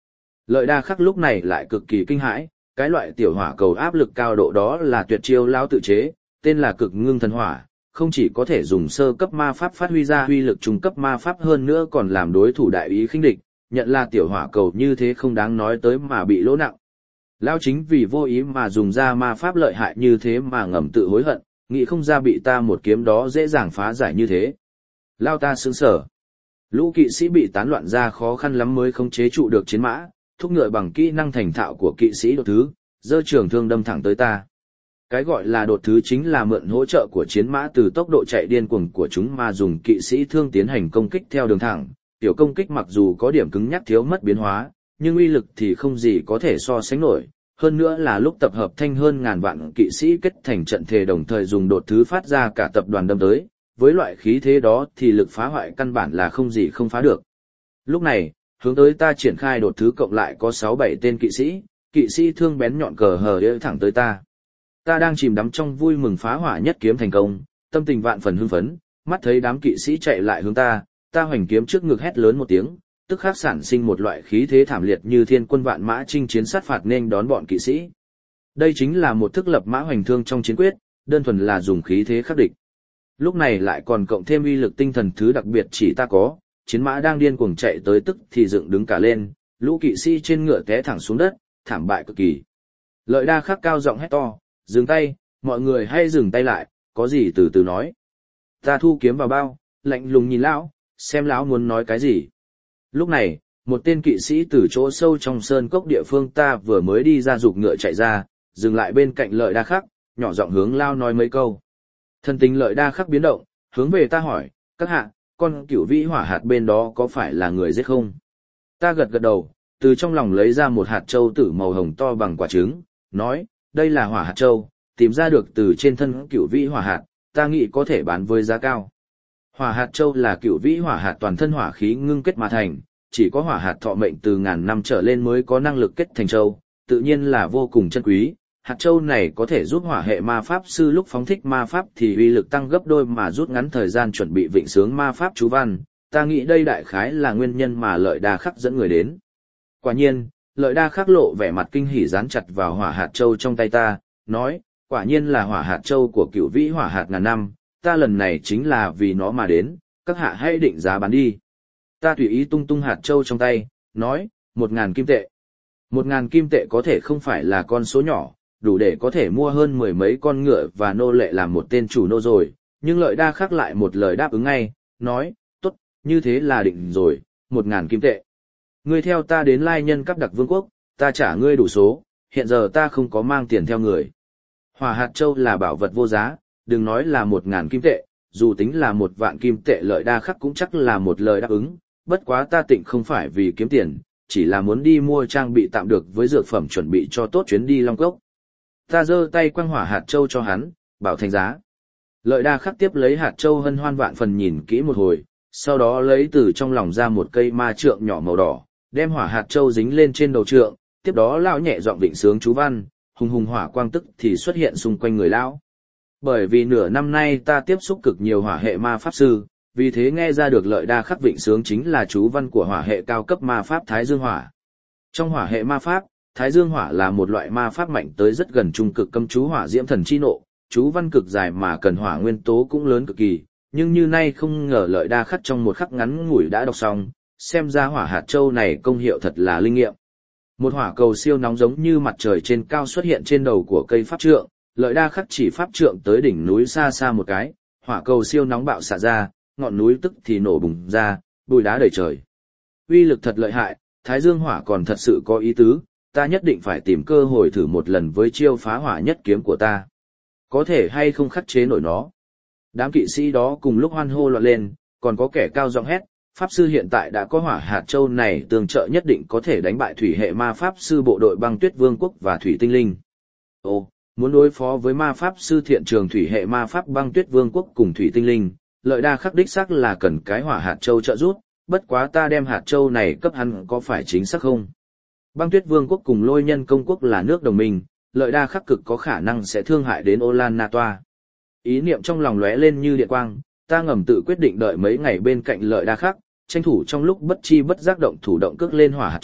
Lợi đa khắc lúc này lại cực kỳ kinh hãi, cái loại tiểu hỏa cầu áp lực cao độ đó là tuyệt chiêu lão tự chế, tên là cực ngưng thần hỏa, không chỉ có thể dùng sơ cấp ma pháp phát huy ra uy lực trung cấp ma pháp hơn nữa còn làm đối thủ đại ý khinh địch, nhận là tiểu hỏa cầu như thế không đáng nói tới mà bị lỗ nặng. Lão chính vì vô ý mà dùng ra ma pháp lợi hại như thế mà ngầm tự hối hận, nghĩ không ra bị ta một kiếm đó dễ dàng phá giải như thế. Lao ta sững sờ. Lũ kỵ sĩ bị tán loạn ra khó khăn lắm mới khống chế trụ được chiến mã, thúc ngựa bằng kỹ năng thành thạo của kỵ sĩ đột thứ, giơ trường thương đâm thẳng tới ta. Cái gọi là đột thứ chính là mượn hỗ trợ của chiến mã từ tốc độ chạy điên cuồng của chúng mà dùng kỵ sĩ thương tiến hành công kích theo đường thẳng. Tiểu công kích mặc dù có điểm cứng nhắc thiếu mất biến hóa, nhưng uy lực thì không gì có thể so sánh nổi. Hơn nữa là lúc tập hợp thanh hơn ngàn vạn kỵ sĩ kết thành trận thề đồng thời dùng đột thứ phát ra cả tập đoàn đâm tới, với loại khí thế đó thì lực phá hoại căn bản là không gì không phá được. Lúc này, hướng tới ta triển khai đột thứ cộng lại có sáu bảy tên kỵ sĩ, kỵ sĩ thương bén nhọn cờ hờ đĩa thẳng tới ta. Ta đang chìm đắm trong vui mừng phá hỏa nhất kiếm thành công, tâm tình vạn phần hưng phấn, mắt thấy đám kỵ sĩ chạy lại hướng ta, ta hoành kiếm trước ngực hét lớn một tiếng, tức khắc sản sinh một loại khí thế thảm liệt như thiên quân vạn mã chinh chiến sát phạt nên đón bọn kỵ sĩ. Đây chính là một thức lập mã hoành thương trong chiến quyết, đơn thuần là dùng khí thế khắc địch. Lúc này lại còn cộng thêm uy lực tinh thần thứ đặc biệt chỉ ta có, chiến mã đang điên cuồng chạy tới tức thì dựng đứng cả lên, lũ kỵ sĩ trên ngựa té thẳng xuống đất, thảm bại cực kỳ. Lợi đa khắc cao giọng hét to, dừng tay, mọi người hay dừng tay lại, có gì từ từ nói. Ta thu kiếm vào bao, lạnh lùng nhìn lão, xem lão muốn nói cái gì. Lúc này, một tên kỵ sĩ từ chỗ sâu trong sơn cốc địa phương ta vừa mới đi ra giục ngựa chạy ra, dừng lại bên cạnh lợi đa khắc, nhỏ giọng hướng lao nói mấy câu. Thân tình lợi đa khắc biến động, hướng về ta hỏi, các hạ, con cửu vĩ hỏa hạt bên đó có phải là người giết không? Ta gật gật đầu, từ trong lòng lấy ra một hạt châu tử màu hồng to bằng quả trứng, nói, đây là hỏa hạt châu, tìm ra được từ trên thân cửu vĩ hỏa hạt, ta nghĩ có thể bán với giá cao. Hỏa hạt châu là cửu vĩ hỏa hạt toàn thân hỏa khí ngưng kết mà thành, chỉ có hỏa hạt thọ mệnh từ ngàn năm trở lên mới có năng lực kết thành châu, tự nhiên là vô cùng chân quý. Hạt châu này có thể giúp hỏa hệ ma pháp sư lúc phóng thích ma pháp thì uy lực tăng gấp đôi mà rút ngắn thời gian chuẩn bị vịnh sướng ma pháp chú văn, ta nghĩ đây đại khái là nguyên nhân mà lợi đa khắc dẫn người đến. Quả nhiên, lợi đa khắc lộ vẻ mặt kinh hỉ dán chặt vào hỏa hạt châu trong tay ta, nói, quả nhiên là hỏa hạt châu của cửu vĩ hỏa hạt ngàn năm, ta lần này chính là vì nó mà đến, các hạ hãy định giá bán đi. Ta tùy ý tung tung hạt châu trong tay, nói, một ngàn kim tệ. Một ngàn kim tệ có thể không phải là con số nhỏ, đủ để có thể mua hơn mười mấy con ngựa và nô lệ làm một tên chủ nô rồi, nhưng lợi đa khắc lại một lời đáp ứng ngay, nói, tốt, như thế là định rồi, một ngàn kim tệ. Ngươi theo ta đến lai nhân cấp đặc vương quốc, ta trả ngươi đủ số, hiện giờ ta không có mang tiền theo người. Hỏa hạt châu là bảo vật vô giá, đừng nói là một ngàn kim tệ, dù tính là một vạn kim tệ lợi đa khắc cũng chắc là một lời đáp ứng, bất quá ta tịnh không phải vì kiếm tiền, chỉ là muốn đi mua trang bị tạm được với dược phẩm chuẩn bị cho tốt chuyến đi Long Cốc. Ta giơ tay quăng hỏa hạt châu cho hắn, bảo thành giá. Lợi đa khắc tiếp lấy hạt châu hân hoan vạn phần nhìn kỹ một hồi, sau đó lấy từ trong lòng ra một cây ma trượng nhỏ màu đỏ, đem hỏa hạt châu dính lên trên đầu trượng, tiếp đó lão nhẹ giọng vịnh sướng chú văn, hùng hùng hỏa quang tức thì xuất hiện xung quanh người lão. Bởi vì nửa năm nay ta tiếp xúc cực nhiều hỏa hệ ma pháp sư, vì thế nghe ra được lợi đa khắc vịnh sướng chính là chú văn của hỏa hệ cao cấp ma pháp Thái Dương Hỏa. Trong hỏa hệ ma pháp, Thái Dương Hỏa là một loại ma pháp mạnh tới rất gần trung cực cấm chú hỏa diễm thần chi nộ, chú văn cực dài mà cần hỏa nguyên tố cũng lớn cực kỳ, nhưng như nay không ngờ lợi đa khắc trong một khắc ngắn ngủi đã đọc xong, xem ra hỏa hạt châu này công hiệu thật là linh nghiệm. Một hỏa cầu siêu nóng giống như mặt trời trên cao xuất hiện trên đầu của cây pháp trượng, lợi đa khắc chỉ pháp trượng tới đỉnh núi xa xa một cái, hỏa cầu siêu nóng bạo xạ ra, ngọn núi tức thì nổ bùng ra, bụi đá đầy trời. Uy lực thật lợi hại, Thái Dương Hỏa còn thật sự có ý tứ, ta nhất định phải tìm cơ hội thử một lần với chiêu phá hỏa nhất kiếm của ta. Có thể hay không khắc chế nổi nó. Đám kỵ sĩ đó cùng lúc hoan hô loạn lên, còn có kẻ cao giọng hét, pháp sư hiện tại đã có hỏa hạt châu này tương trợ nhất định có thể đánh bại thủy hệ ma pháp sư bộ đội băng tuyết vương quốc và thủy tinh linh. Ồ, muốn đối phó với ma pháp sư thiện trường thủy hệ ma pháp băng tuyết vương quốc cùng thủy tinh linh, lợi đa khắc đích xác là cần cái hỏa hạt châu trợ giúp, bất quá ta đem hạt châu này cấp hắn có phải chính xác không? Băng tuyết vương quốc cùng lôi nhân công quốc là nước đồng minh, lợi đa khắc cực có khả năng sẽ thương hại đến Olan Natoa. Ý niệm trong lòng lóe lên như điện quang, ta ngầm tự quyết định đợi mấy ngày bên cạnh lợi đa khắc, tranh thủ trong lúc bất chi bất giác động thủ động cước lên hỏa hạt châu,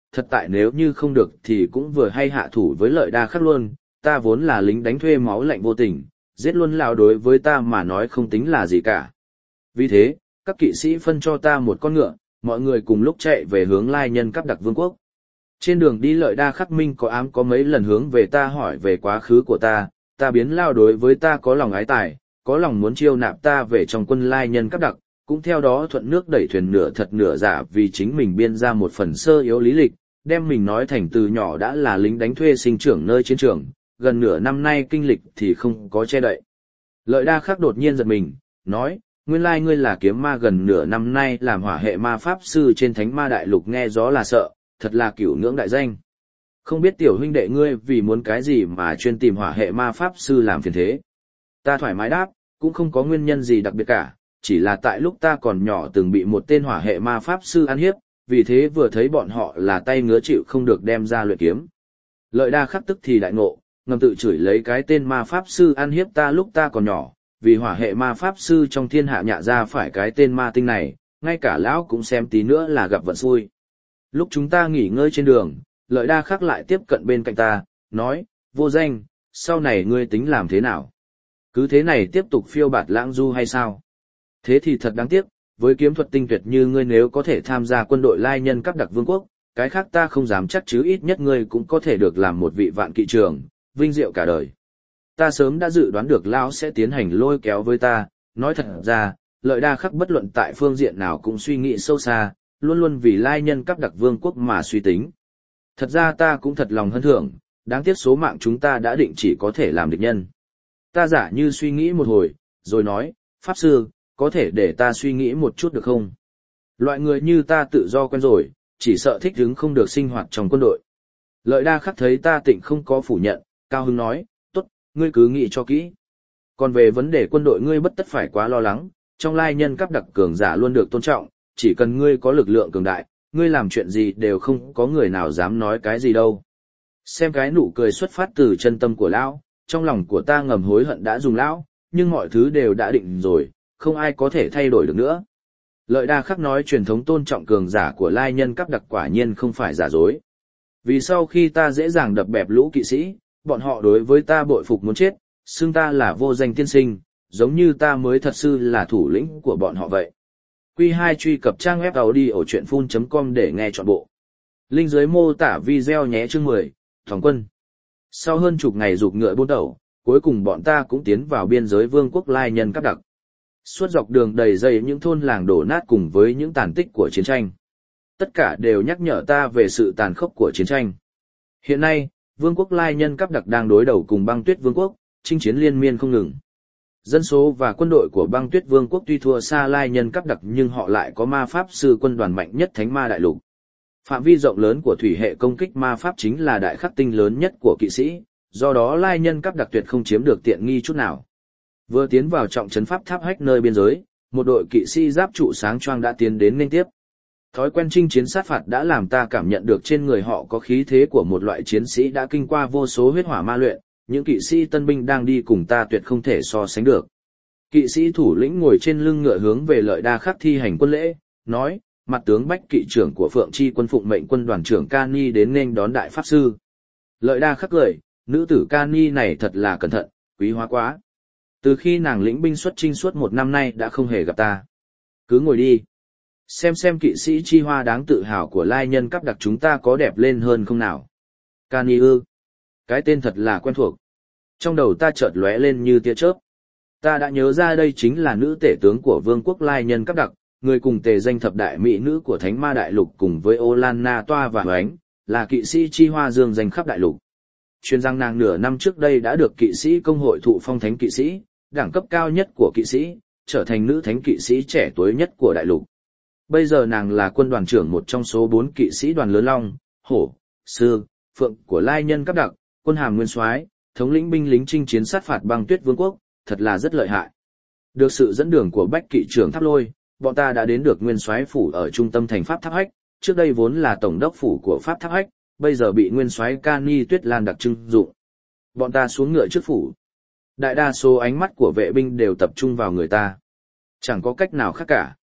thật tại nếu như không được thì cũng vừa hay hạ thủ với Lợi Đa Khắc luôn, ta vốn là lính đánh thuê máu lạnh vô tình, giết luôn lão đối với ta mà nói không tính là gì cả. Vì thế, các kỵ sĩ phân cho ta một con ngựa, mọi người cùng lúc chạy về hướng Lai Nhân Cáp Đặc Vương quốc. Trên đường đi Lợi Đa Khắc Minh có ám có mấy lần hướng về ta hỏi về quá khứ của ta, ta biến lao đối với ta có lòng ái tài, có lòng muốn chiêu nạp ta về trong quân Lai Nhân Cáp Đặc, cũng theo đó thuận nước đẩy thuyền nửa thật nửa giả vì chính mình biên ra một phần sơ yếu lý lịch, đem mình nói thành từ nhỏ đã là lính đánh thuê sinh trưởng nơi chiến trường, gần nửa năm nay kinh lịch thì không có che đậy. Lợi Đa Khắc đột nhiên giật mình, nói, nguyên lai ngươi là kiếm ma gần nửa năm nay làm hỏa hệ ma pháp sư trên thánh ma đại lục nghe gió là sợ, thật là cửu ngưỡng đại danh. Không biết tiểu huynh đệ ngươi vì muốn cái gì mà chuyên tìm hỏa hệ ma pháp sư làm phiền thế. Ta thoải mái đáp, cũng không có nguyên nhân gì đặc biệt cả, chỉ là tại lúc ta còn nhỏ từng bị một tên hỏa hệ ma pháp sư ăn hiếp, vì thế vừa thấy bọn họ là tay ngứa chịu không được đem ra luyện kiếm. Lợi Đa Khắc tức thì đại ngộ, ngầm tự chửi lấy cái tên ma pháp sư ăn hiếp ta lúc ta còn nhỏ, vì hỏa hệ ma pháp sư trong thiên hạ nhạ ra phải cái tên ma tinh này, ngay cả lão cũng xem tí nữa là gặp vận xui. Lúc chúng ta nghỉ ngơi trên đường, Lợi Đa Khắc lại tiếp cận bên cạnh ta, nói, vô danh, sau này ngươi tính làm thế nào? Cứ thế này tiếp tục phiêu bạt lãng du hay sao? Thế thì thật đáng tiếc, với kiếm thuật tinh tuyệt như ngươi nếu có thể tham gia quân đội Lai Nhân Cáp Đặc Vương quốc, cái khác ta không dám chắc chứ ít nhất ngươi cũng có thể được làm một vị vạn kỵ trường, vinh diệu cả đời. Ta sớm đã dự đoán được lão sẽ tiến hành lôi kéo với ta, nói thật ra, Lợi Đa Khắc bất luận tại phương diện nào cũng suy nghĩ sâu xa, luôn luôn vì Lai Nhân Cáp Đặc Vương quốc mà suy tính. Thật ra ta cũng thật lòng hân thưởng, đáng tiếc số mạng chúng ta đã định chỉ có thể làm địch nhân. Ta giả như suy nghĩ một hồi, rồi nói, Pháp Sư, có thể để ta suy nghĩ một chút được không? Loại người như ta tự do quen rồi, chỉ sợ thích hứng không được sinh hoạt trong quân đội. Lợi Đa Khắc thấy ta tịnh không có phủ nhận, cao hứng nói, tốt, ngươi cứ nghĩ cho kỹ. Còn về vấn đề quân đội ngươi bất tất phải quá lo lắng, trong Lai Nhân Cáp Đặc cường giả luôn được tôn trọng, chỉ cần ngươi có lực lượng cường đại, ngươi làm chuyện gì đều không có người nào dám nói cái gì đâu. Xem cái nụ cười xuất phát từ chân tâm của lão, trong lòng của ta ngầm hối hận đã dùng lão, nhưng mọi thứ đều đã định rồi, không ai có thể thay đổi được nữa. Lợi Đa Khắc nói truyền thống tôn trọng cường giả của Lai Nhân Cáp Đặc quả nhiên không phải giả dối. Vì sau khi ta dễ dàng đập bẹp lũ kỵ sĩ, bọn họ đối với ta bội phục muốn chết, xưng ta là vô danh tiên sinh, giống như ta mới thật sự là thủ lĩnh của bọn họ vậy. Quy hai truy cập trang web audiochuyenphun chấm com để nghe trọn bộ. Link dưới mô tả video nhé. Chương mười, Thòng quân. Sau hơn chục ngày giục ngựa buôn tẩu, cuối cùng bọn ta cũng tiến vào biên giới vương quốc Lai Nhân Cáp Đặc. Suốt dọc đường đầy dây những thôn làng đổ nát cùng với những tàn tích của chiến tranh. Tất cả đều nhắc nhở ta về sự tàn khốc của chiến tranh. Hiện nay, vương quốc Lai Nhân Cáp Đặc đang đối đầu cùng Băng Tuyết Vương quốc, chinh chiến liên miên không ngừng. Dân số và quân đội của Băng Tuyết Vương quốc tuy thua xa Lai Nhân Cáp Đặc nhưng họ lại có ma pháp sư quân đoàn mạnh nhất Thánh Ma Đại Lục. Phạm vi rộng lớn của thủy hệ công kích ma pháp chính là đại khắc tinh lớn nhất của kỵ sĩ, do đó Lai Nhân Cáp Đặc tuyệt không chiếm được tiện nghi chút nào. Vừa tiến vào trọng trấn pháp tháp hách nơi biên giới, một đội kỵ sĩ giáp trụ sáng choang đã tiến đến nên tiếp. Thói quen chinh chiến sát phạt đã làm ta cảm nhận được trên người họ có khí thế của một loại chiến sĩ đã kinh qua vô số huyết hỏa ma luyện, những kỵ sĩ tân binh đang đi cùng ta tuyệt không thể so sánh được. Kỵ sĩ thủ lĩnh ngồi trên lưng ngựa hướng về Lợi Đa Khắc thi hành quân lễ, nói, mặt tướng Bách kỵ trưởng của Phượng Chi quân phụng mệnh quân đoàn trưởng Cani đến nên đón đại pháp sư. Lợi Đa Khắc cười, nữ tử Cani này thật là cẩn thận, quý hóa quá. Từ khi nàng lĩnh binh xuất chinh suốt một năm nay đã không hề gặp ta. Cứ ngồi đi. Xem xem kỵ sĩ chi hoa đáng tự hào của Lai Nhân Cáp Đặc chúng ta có đẹp lên hơn không nào. Cani ư. Cái tên thật là quen thuộc. Trong đầu ta chợt lóe lên như tia chớp. Ta đã nhớ ra đây chính là nữ tể tướng của vương quốc Lai Nhân Cáp Đặc, người cùng tề danh thập đại mỹ nữ của Thánh Ma Đại Lục cùng với Olanna Toa và Hoánh, là kỵ sĩ chi hoa dương danh khắp đại lục. Chuyên rằng nàng nửa năm trước đây đã được kỵ sĩ công hội thụ phong thánh kỵ sĩ, đẳng cấp cao nhất của kỵ sĩ, trở thành nữ thánh kỵ sĩ trẻ tuổi nhất của đại lục. Bây giờ nàng là quân đoàn trưởng một trong số bốn kỵ sĩ đoàn lớn long, hổ, sư, phượng của Lai Nhân Cáp Đặc, quân hàm nguyên soái, thống lĩnh binh lính chinh chiến sát phạt Băng Tuyết Vương quốc, thật là rất lợi hại. Được sự dẫn đường của Bách kỵ trưởng Tháp Lôi, bọn ta đã đến được nguyên soái phủ ở trung tâm thành Pháp Tháp Hách, trước đây vốn là tổng đốc phủ của Pháp Tháp Hách, bây giờ bị nguyên soái Cani Tuyết Lan đặc trưng dụng. Bọn ta xuống ngựa trước phủ. Đại đa số ánh mắt của vệ binh đều tập trung vào người ta. Chẳng có cách nào khác cả.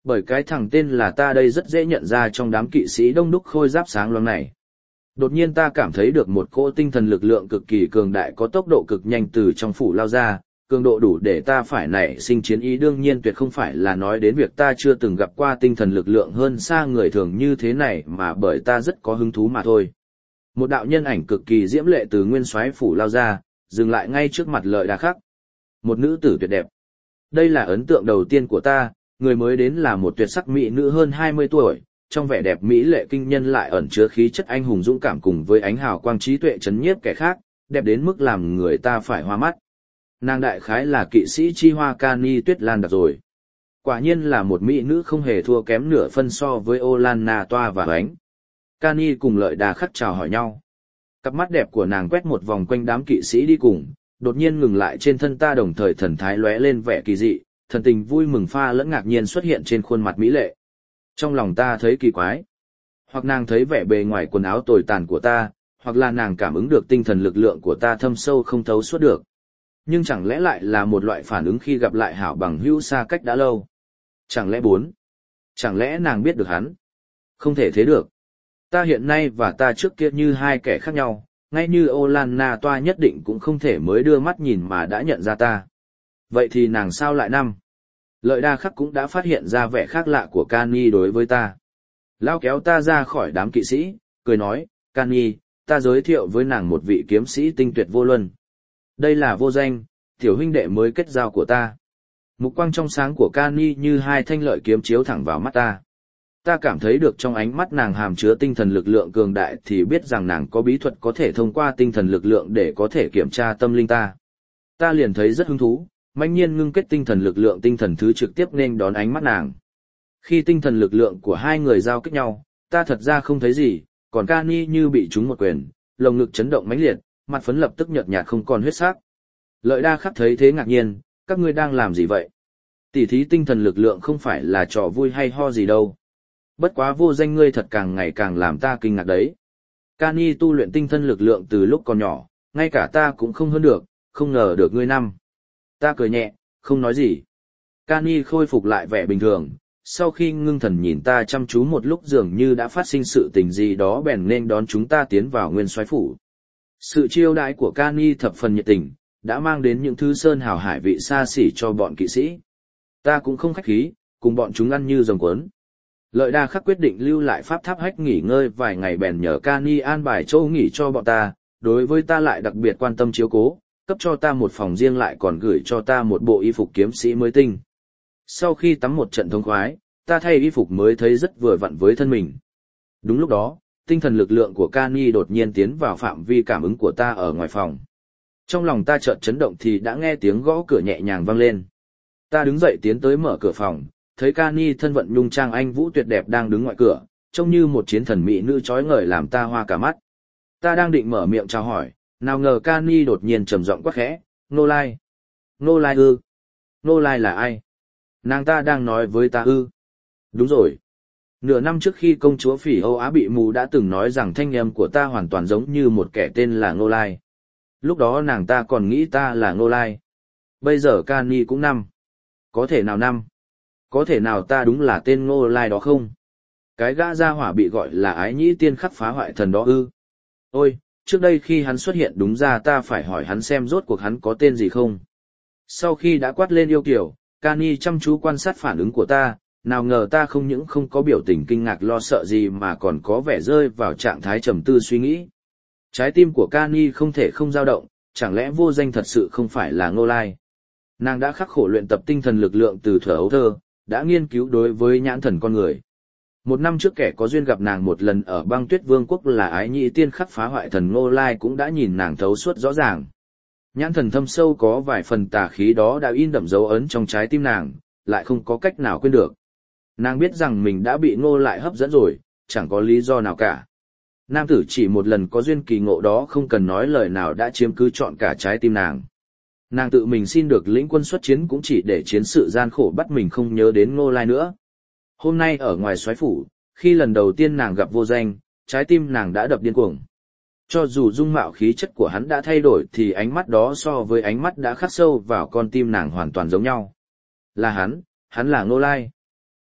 Bởi cái thằng tên là ta đây rất dễ nhận ra trong đám kỵ sĩ đông đúc khôi giáp sáng loáng này. Đột nhiên ta cảm thấy được một cỗ tinh thần lực lượng cực kỳ cường đại có tốc độ cực nhanh từ trong phủ lao ra, cường độ đủ để ta phải nảy sinh chiến ý, đương nhiên tuyệt không phải là nói đến việc ta chưa từng gặp qua tinh thần lực lượng hơn xa người thường như thế này, mà bởi ta rất có hứng thú mà thôi. Một đạo nhân ảnh cực kỳ diễm lệ từ nguyên soái phủ lao ra, dừng lại ngay trước mặt Lợi Đà Khắc. Một nữ tử tuyệt đẹp. Đây là ấn tượng đầu tiên của ta, người mới đến là một tuyệt sắc mỹ nữ hơn hai mươi tuổi, trong vẻ đẹp mỹ lệ kinh nhân lại ẩn chứa khí chất anh hùng dũng cảm cùng với ánh hào quang trí tuệ chấn nhiếp kẻ khác, đẹp đến mức làm người ta phải hoa mắt. Nàng đại khái là kỵ sĩ chi hoa Cani Tuyết Lan Đặc rồi. Quả nhiên là một mỹ nữ không hề thua kém nửa phân so với Olanna Toa và Ánh. Cani cùng Lợi Đà Khắc chào hỏi nhau. Cặp mắt đẹp của nàng quét một vòng quanh đám kỵ sĩ đi cùng, đột nhiên ngừng lại trên thân ta, đồng thời thần thái lóe lên vẻ kỳ dị, thần tình vui mừng pha lẫn ngạc nhiên xuất hiện trên khuôn mặt mỹ lệ. Trong lòng ta thấy kỳ quái. Hoặc nàng thấy vẻ bề ngoài quần áo tồi tàn của ta, hoặc là nàng cảm ứng được tinh thần lực lượng của ta thâm sâu không thấu suốt được. Nhưng chẳng lẽ lại là một loại phản ứng khi gặp lại hảo bằng hữu xa cách đã lâu? Chẳng lẽ bốn? Chẳng lẽ nàng biết được hắn? Không thể thế được. Ta hiện nay và ta trước kia như hai kẻ khác nhau, ngay như Olanna Toa nhất định cũng không thể mới đưa mắt nhìn mà đã nhận ra ta. Vậy thì nàng sao lại năm? Lợi Đà Khắc cũng đã phát hiện ra vẻ khác lạ của Cani đối với ta. Lao kéo ta ra khỏi đám kỵ sĩ, cười nói, Cani, ta giới thiệu với nàng một vị kiếm sĩ tinh tuyệt vô luân. Đây là Vô Danh, tiểu huynh đệ mới kết giao của ta. Mục quang trong sáng của Cani như hai thanh lợi kiếm chiếu thẳng vào mắt ta. Ta cảm thấy được trong ánh mắt nàng hàm chứa tinh thần lực lượng cường đại, thì biết rằng nàng có bí thuật có thể thông qua tinh thần lực lượng để có thể kiểm tra tâm linh ta. Ta liền thấy rất hứng thú, mãnh nhiên ngưng kết tinh thần lực lượng tinh thần thứ trực tiếp nên đón ánh mắt nàng. Khi tinh thần lực lượng của hai người giao kích nhau, ta thật ra không thấy gì, còn Cani như bị trúng một quyền, lồng ngực chấn động mãnh liệt, mặt phấn lập tức nhợt nhạt không còn huyết sắc. Lợi Đà Khắc thấy thế ngạc nhiên, các ngươi đang làm gì vậy? Tỉ thí tinh thần lực lượng không phải là trò vui hay ho gì đâu. Bất quá Vô Danh ngươi thật càng ngày càng làm ta kinh ngạc đấy. Cani tu luyện tinh thần lực lượng từ lúc còn nhỏ, ngay cả ta cũng không hơn được, không ngờ được ngươi năm. Ta cười nhẹ, không nói gì. Cani khôi phục lại vẻ bình thường, sau khi ngưng thần nhìn ta chăm chú một lúc dường như đã phát sinh sự tình gì đó bèn nên đón chúng ta tiến vào nguyên soái phủ. Sự chiêu đãi của Cani thập phần nhiệt tình, đã mang đến những thứ sơn hào hải vị xa xỉ cho bọn kỵ sĩ. Ta cũng không khách khí, cùng bọn chúng ăn như rồng cuốn. Lợi Đà Khắc quyết định lưu lại pháp tháp hách nghỉ ngơi vài ngày bèn nhờ Cani an bài chỗ nghỉ cho bọn ta, đối với ta lại đặc biệt quan tâm chiếu cố, cấp cho ta một phòng riêng lại còn gửi cho ta một bộ y phục kiếm sĩ mới tinh. Sau khi tắm một trận thông khoái, ta thay y phục mới thấy rất vừa vặn với thân mình. Đúng lúc đó, tinh thần lực lượng của Cani đột nhiên tiến vào phạm vi cảm ứng của ta ở ngoài phòng. Trong lòng ta chợt chấn động thì đã nghe tiếng gõ cửa nhẹ nhàng vang lên. Ta đứng dậy tiến tới mở cửa phòng, thấy Cani thân vận nhung trang anh vũ tuyệt đẹp đang đứng ngoài cửa, trông như một chiến thần mỹ nữ chói ngời làm ta hoa cả mắt. Ta đang định mở miệng chào hỏi, nào ngờ Cani đột nhiên trầm giọng quát khẽ, Nô Lai. Nô Lai ư? Nô Lai là ai? Nàng ta đang nói với ta ư? Đúng rồi. Nửa năm trước khi công chúa Phỉ Âu Á bị mù đã từng nói rằng thanh âm của ta hoàn toàn giống như một kẻ tên là Nô Lai. Lúc đó nàng ta còn nghĩ ta là Nô Lai. Bây giờ Cani cũng năm. Có thể nào năm? Có thể nào ta đúng là tên Nô Lai đó không? Cái gã gia hỏa bị gọi là Ái Nhĩ Tiên Khắc phá hoại thần đó ư? Ôi, trước đây khi hắn xuất hiện đúng ra ta phải hỏi hắn xem rốt cuộc hắn có tên gì không? Sau khi đã quát lên yêu kiều, Cani chăm chú quan sát phản ứng của ta, nào ngờ ta không những không có biểu tình kinh ngạc lo sợ gì mà còn có vẻ rơi vào trạng thái trầm tư suy nghĩ. Trái tim của Cani không thể không dao động, chẳng lẽ Vô Danh thật sự không phải là Ngô Lai? Nàng đã khắc khổ luyện tập tinh thần lực lượng từ thuở ấu thơ, đã nghiên cứu đối với nhãn thần con người. Một năm trước kẻ có duyên gặp nàng một lần ở băng tuyết vương quốc là Ái Nhĩ Tiên Khắc phá hoại thần Ngô Lai cũng đã nhìn nàng thấu suốt rõ ràng. Nhãn thần thâm sâu có vài phần tà khí đó đã in đậm dấu ấn trong trái tim nàng, lại không có cách nào quên được. Nàng biết rằng mình đã bị Ngô Lại hấp dẫn rồi, chẳng có lý do nào cả. Nam tử chỉ một lần có duyên kỳ ngộ đó không cần nói lời nào đã chiếm cứ trọn cả trái tim nàng. Nàng tự mình xin được lĩnh quân xuất chiến cũng chỉ để chiến sự gian khổ bắt mình không nhớ đến Ngô Lai nữa. Hôm nay ở ngoài soái phủ, khi lần đầu tiên nàng gặp Vô Danh, trái tim nàng đã đập điên cuồng. Cho dù dung mạo khí chất của hắn đã thay đổi thì ánh mắt đó so với ánh mắt đã khắc sâu vào con tim nàng hoàn toàn giống nhau. Là hắn, hắn là Ngô Lai.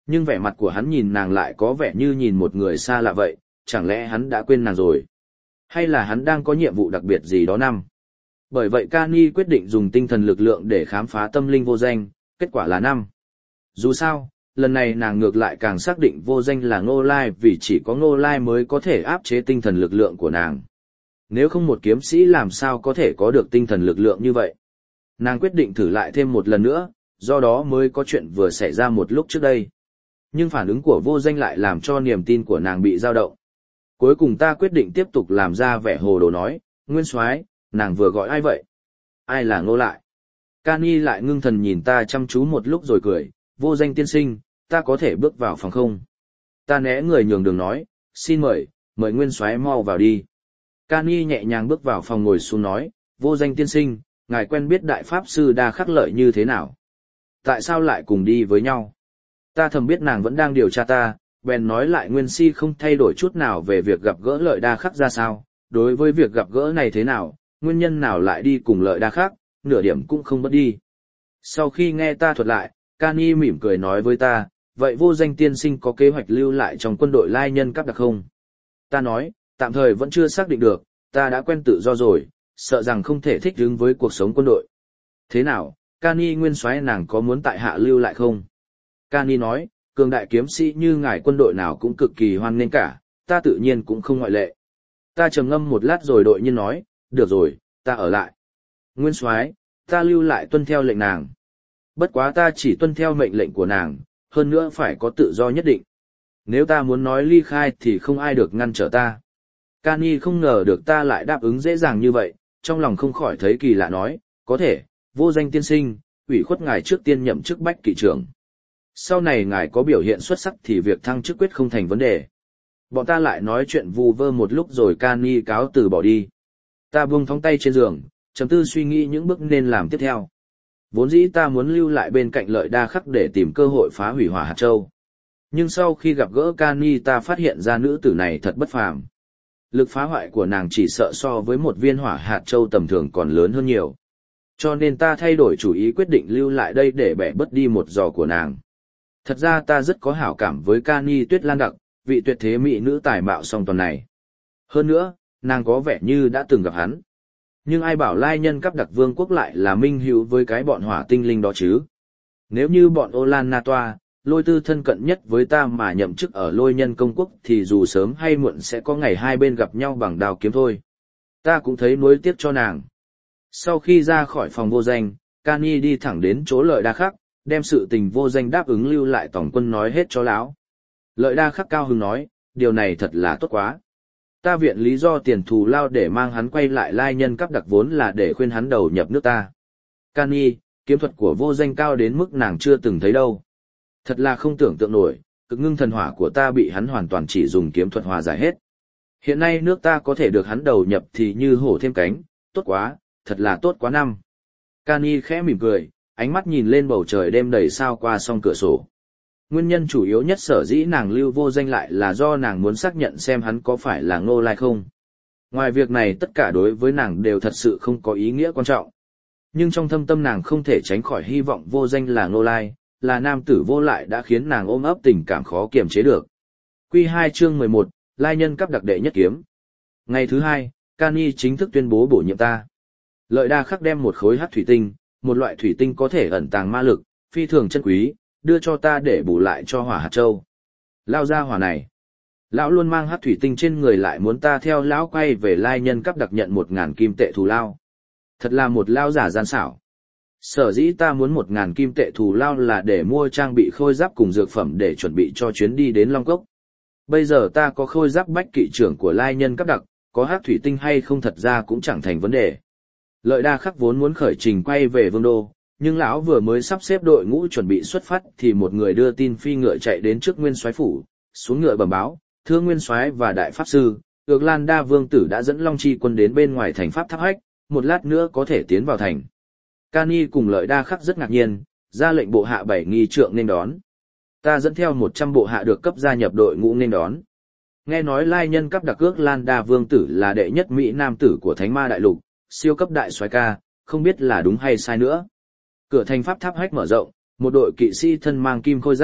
Nhưng vẻ mặt của hắn nhìn nàng lại có vẻ như nhìn một người xa lạ vậy, chẳng lẽ hắn đã quên nàng rồi? Hay là hắn đang có nhiệm vụ đặc biệt gì đó năm? Bởi vậy Cani quyết định dùng tinh thần lực lượng để khám phá tâm linh vô danh, kết quả là năm. Dù sao, lần này nàng ngược lại càng xác định vô danh là Ngô Lai vì chỉ có Ngô Lai mới có thể áp chế tinh thần lực lượng của nàng. Nếu không một kiếm sĩ làm sao có thể có được tinh thần lực lượng như vậy? Nàng quyết định thử lại thêm một lần nữa, do đó mới có chuyện vừa xảy ra một lúc trước đây. Nhưng phản ứng của vô danh lại làm cho niềm tin của nàng bị dao động. Cuối cùng ta quyết định tiếp tục làm ra vẻ hồ đồ nói, Nguyên Soái, nàng vừa gọi ai vậy? Ai là Ngô Lại? Cani lại ngưng thần nhìn ta chăm chú một lúc rồi cười, vô danh tiên sinh, ta có thể bước vào phòng không? Ta né người nhường đường nói, xin mời, mời Nguyên Soái mau vào đi. Cani nhẹ nhàng bước vào phòng ngồi xuống nói, vô danh tiên sinh, ngài quen biết đại pháp sư Đa Khắc Lợi như thế nào? Tại sao lại cùng đi với nhau? Ta thầm biết nàng vẫn đang điều tra ta, bèn nói lại Nguyên Si không thay đổi chút nào về việc gặp gỡ Lợi Đa Khắc ra sao, đối với việc gặp gỡ này thế nào, nguyên nhân nào lại đi cùng Lợi Đa Khắc, nửa điểm cũng không mất đi. Sau khi nghe ta thuật lại, Cani mỉm cười nói với ta, vậy vô danh tiên sinh có kế hoạch lưu lại trong quân đội lai nhân cấp đặc không? Ta nói, tạm thời vẫn chưa xác định được, ta đã quen tự do rồi, sợ rằng không thể thích ứng với cuộc sống quân đội. Thế nào, Cani Nguyên Soái nàng có muốn tại hạ lưu lại không? Cani nói, cường đại kiếm sĩ như ngài quân đội nào cũng cực kỳ hoan nghênh cả, ta tự nhiên cũng không ngoại lệ. Ta trầm ngâm một lát rồi đội nhiên nói, được rồi, ta ở lại. Nguyên Soái, ta lưu lại tuân theo lệnh nàng. Bất quá ta chỉ tuân theo mệnh lệnh của nàng, hơn nữa phải có tự do nhất định. Nếu ta muốn nói ly khai thì không ai được ngăn trở ta. Cani không ngờ được ta lại đáp ứng dễ dàng như vậy, trong lòng không khỏi thấy kỳ lạ nói, có thể, vô danh tiên sinh, ủy khuất ngài trước tiên nhậm chức bách kỵ trưởng. Sau này ngài có biểu hiện xuất sắc thì việc thăng chức quyết không thành vấn đề. Bọn ta lại nói chuyện vu vơ một lúc rồi Cani cáo từ bỏ đi. Ta buông thõng tay trên giường, trầm tư suy nghĩ những bước nên làm tiếp theo. Vốn dĩ ta muốn lưu lại bên cạnh Lợi Đa Khắc để tìm cơ hội phá hủy Hỏa Hạt Châu. Nhưng sau khi gặp gỡ Cani ta phát hiện ra nữ tử này thật bất phàm. Lực phá hoại của nàng chỉ sợ so với một viên Hỏa Hạt Châu tầm thường còn lớn hơn nhiều. Cho nên ta thay đổi chủ ý quyết định lưu lại đây để bẻ bớt đi một giò của nàng. Thật ra ta rất có hảo cảm với Cani Tuyết Lan Đặc, vị tuyệt thế mỹ nữ tài mạo song toàn này. Hơn nữa, nàng có vẻ như đã từng gặp hắn. Nhưng ai bảo lai nhân cấp đặc vương quốc lại là minh hữu với cái bọn hỏa tinh linh đó chứ? Nếu như bọn Olan Na Toa, Lôi Tư thân cận nhất với ta mà nhậm chức ở Lôi Nhân công quốc thì dù sớm hay muộn sẽ có ngày hai bên gặp nhau bằng đao kiếm thôi. Ta cũng thấy nuối tiếc cho nàng. Sau khi ra khỏi phòng vô danh, Cani đi thẳng đến chỗ Lợi Đa Khắc, đem sự tình vô danh đáp ứng lưu lại tổng quân nói hết cho lão. Lợi Đa Khắc cao hứng nói, điều này thật là tốt quá. Ta viện lý do tiền thù lao để mang hắn quay lại lai nhân cấp đặc vốn là để khuyên hắn đầu nhập nước ta. Cani, kiếm thuật của vô danh cao đến mức nàng chưa từng thấy đâu. Thật là không tưởng tượng nổi, cực ngưng thần hỏa của ta bị hắn hoàn toàn chỉ dùng kiếm thuật hòa giải hết. Hiện nay nước ta có thể được hắn đầu nhập thì như hổ thêm cánh, tốt quá, thật là tốt quá năm. Cani khẽ mỉm cười, ánh mắt nhìn lên bầu trời đêm đầy sao qua song cửa sổ. Nguyên nhân chủ yếu nhất sở dĩ nàng lưu vô danh lại là do nàng muốn xác nhận xem hắn có phải là Ngô Lai không. Ngoài việc này tất cả đối với nàng đều thật sự không có ý nghĩa quan trọng. Nhưng trong thâm tâm nàng không thể tránh khỏi hy vọng vô danh là Ngô Lai, là nam tử vô lại đã khiến nàng ôm ấp tình cảm khó kiềm chế được. Quy hai chương mười một, Lai nhân cấp đặc đệ nhất kiếm. Ngày thứ hai, Cani chính thức tuyên bố bổ nhiệm ta. Lợi Đa Khắc đem một khối hắc thủy tinh, một loại thủy tinh có thể ẩn tàng ma lực, phi thường chân quý, đưa cho ta để bù lại cho Hỏa Hạt Châu. Lao ra hỏa này. Lão luôn mang hắc thủy tinh trên người lại muốn ta theo lão quay về lai nhân cấp đặc nhận một ngàn kim tệ thù lao. Thật là một lao giả gian xảo. Sở dĩ ta muốn một ngàn kim tệ thù lao là để mua trang bị khôi giáp cùng dược phẩm để chuẩn bị cho chuyến đi đến Long Cốc. Bây giờ ta có khôi giáp bách kỵ trưởng của lai nhân cấp đặc, có hắc thủy tinh hay không thật ra cũng chẳng thành vấn đề. Lợi Đa Khắc vốn muốn khởi trình quay về Vương Đô, nhưng lão vừa mới sắp xếp đội ngũ chuẩn bị xuất phát thì một người đưa tin phi ngựa chạy đến trước Nguyên Soái phủ, xuống ngựa bẩm báo, thưa Nguyên Soái và đại pháp sư, Ược Lan Đa Vương tử đã dẫn Long Chi quân đến bên ngoài thành Pháp Tháp Hách, một lát nữa có thể tiến vào thành. Cani cùng Lợi Đa Khắc rất ngạc nhiên, ra lệnh bộ hạ bảy nghi trượng nên đón. Ta dẫn theo một trăm bộ hạ được cấp gia nhập đội ngũ nên đón. Nghe nói lai nhân cấp đặc Ước Lan Đa Vương tử là đệ nhất Mỹ Nam tử của Thánh Ma Đại Lục, siêu cấp đại soái ca, không biết là đúng hay sai nữa. Cửa thành Pháp Tháp Hách mở rộng, một đội kỵ sĩ thân mang kim khôi giáp,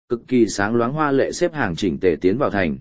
cực kỳ sáng loáng hoa lệ xếp hàng chỉnh tề tiến vào thành.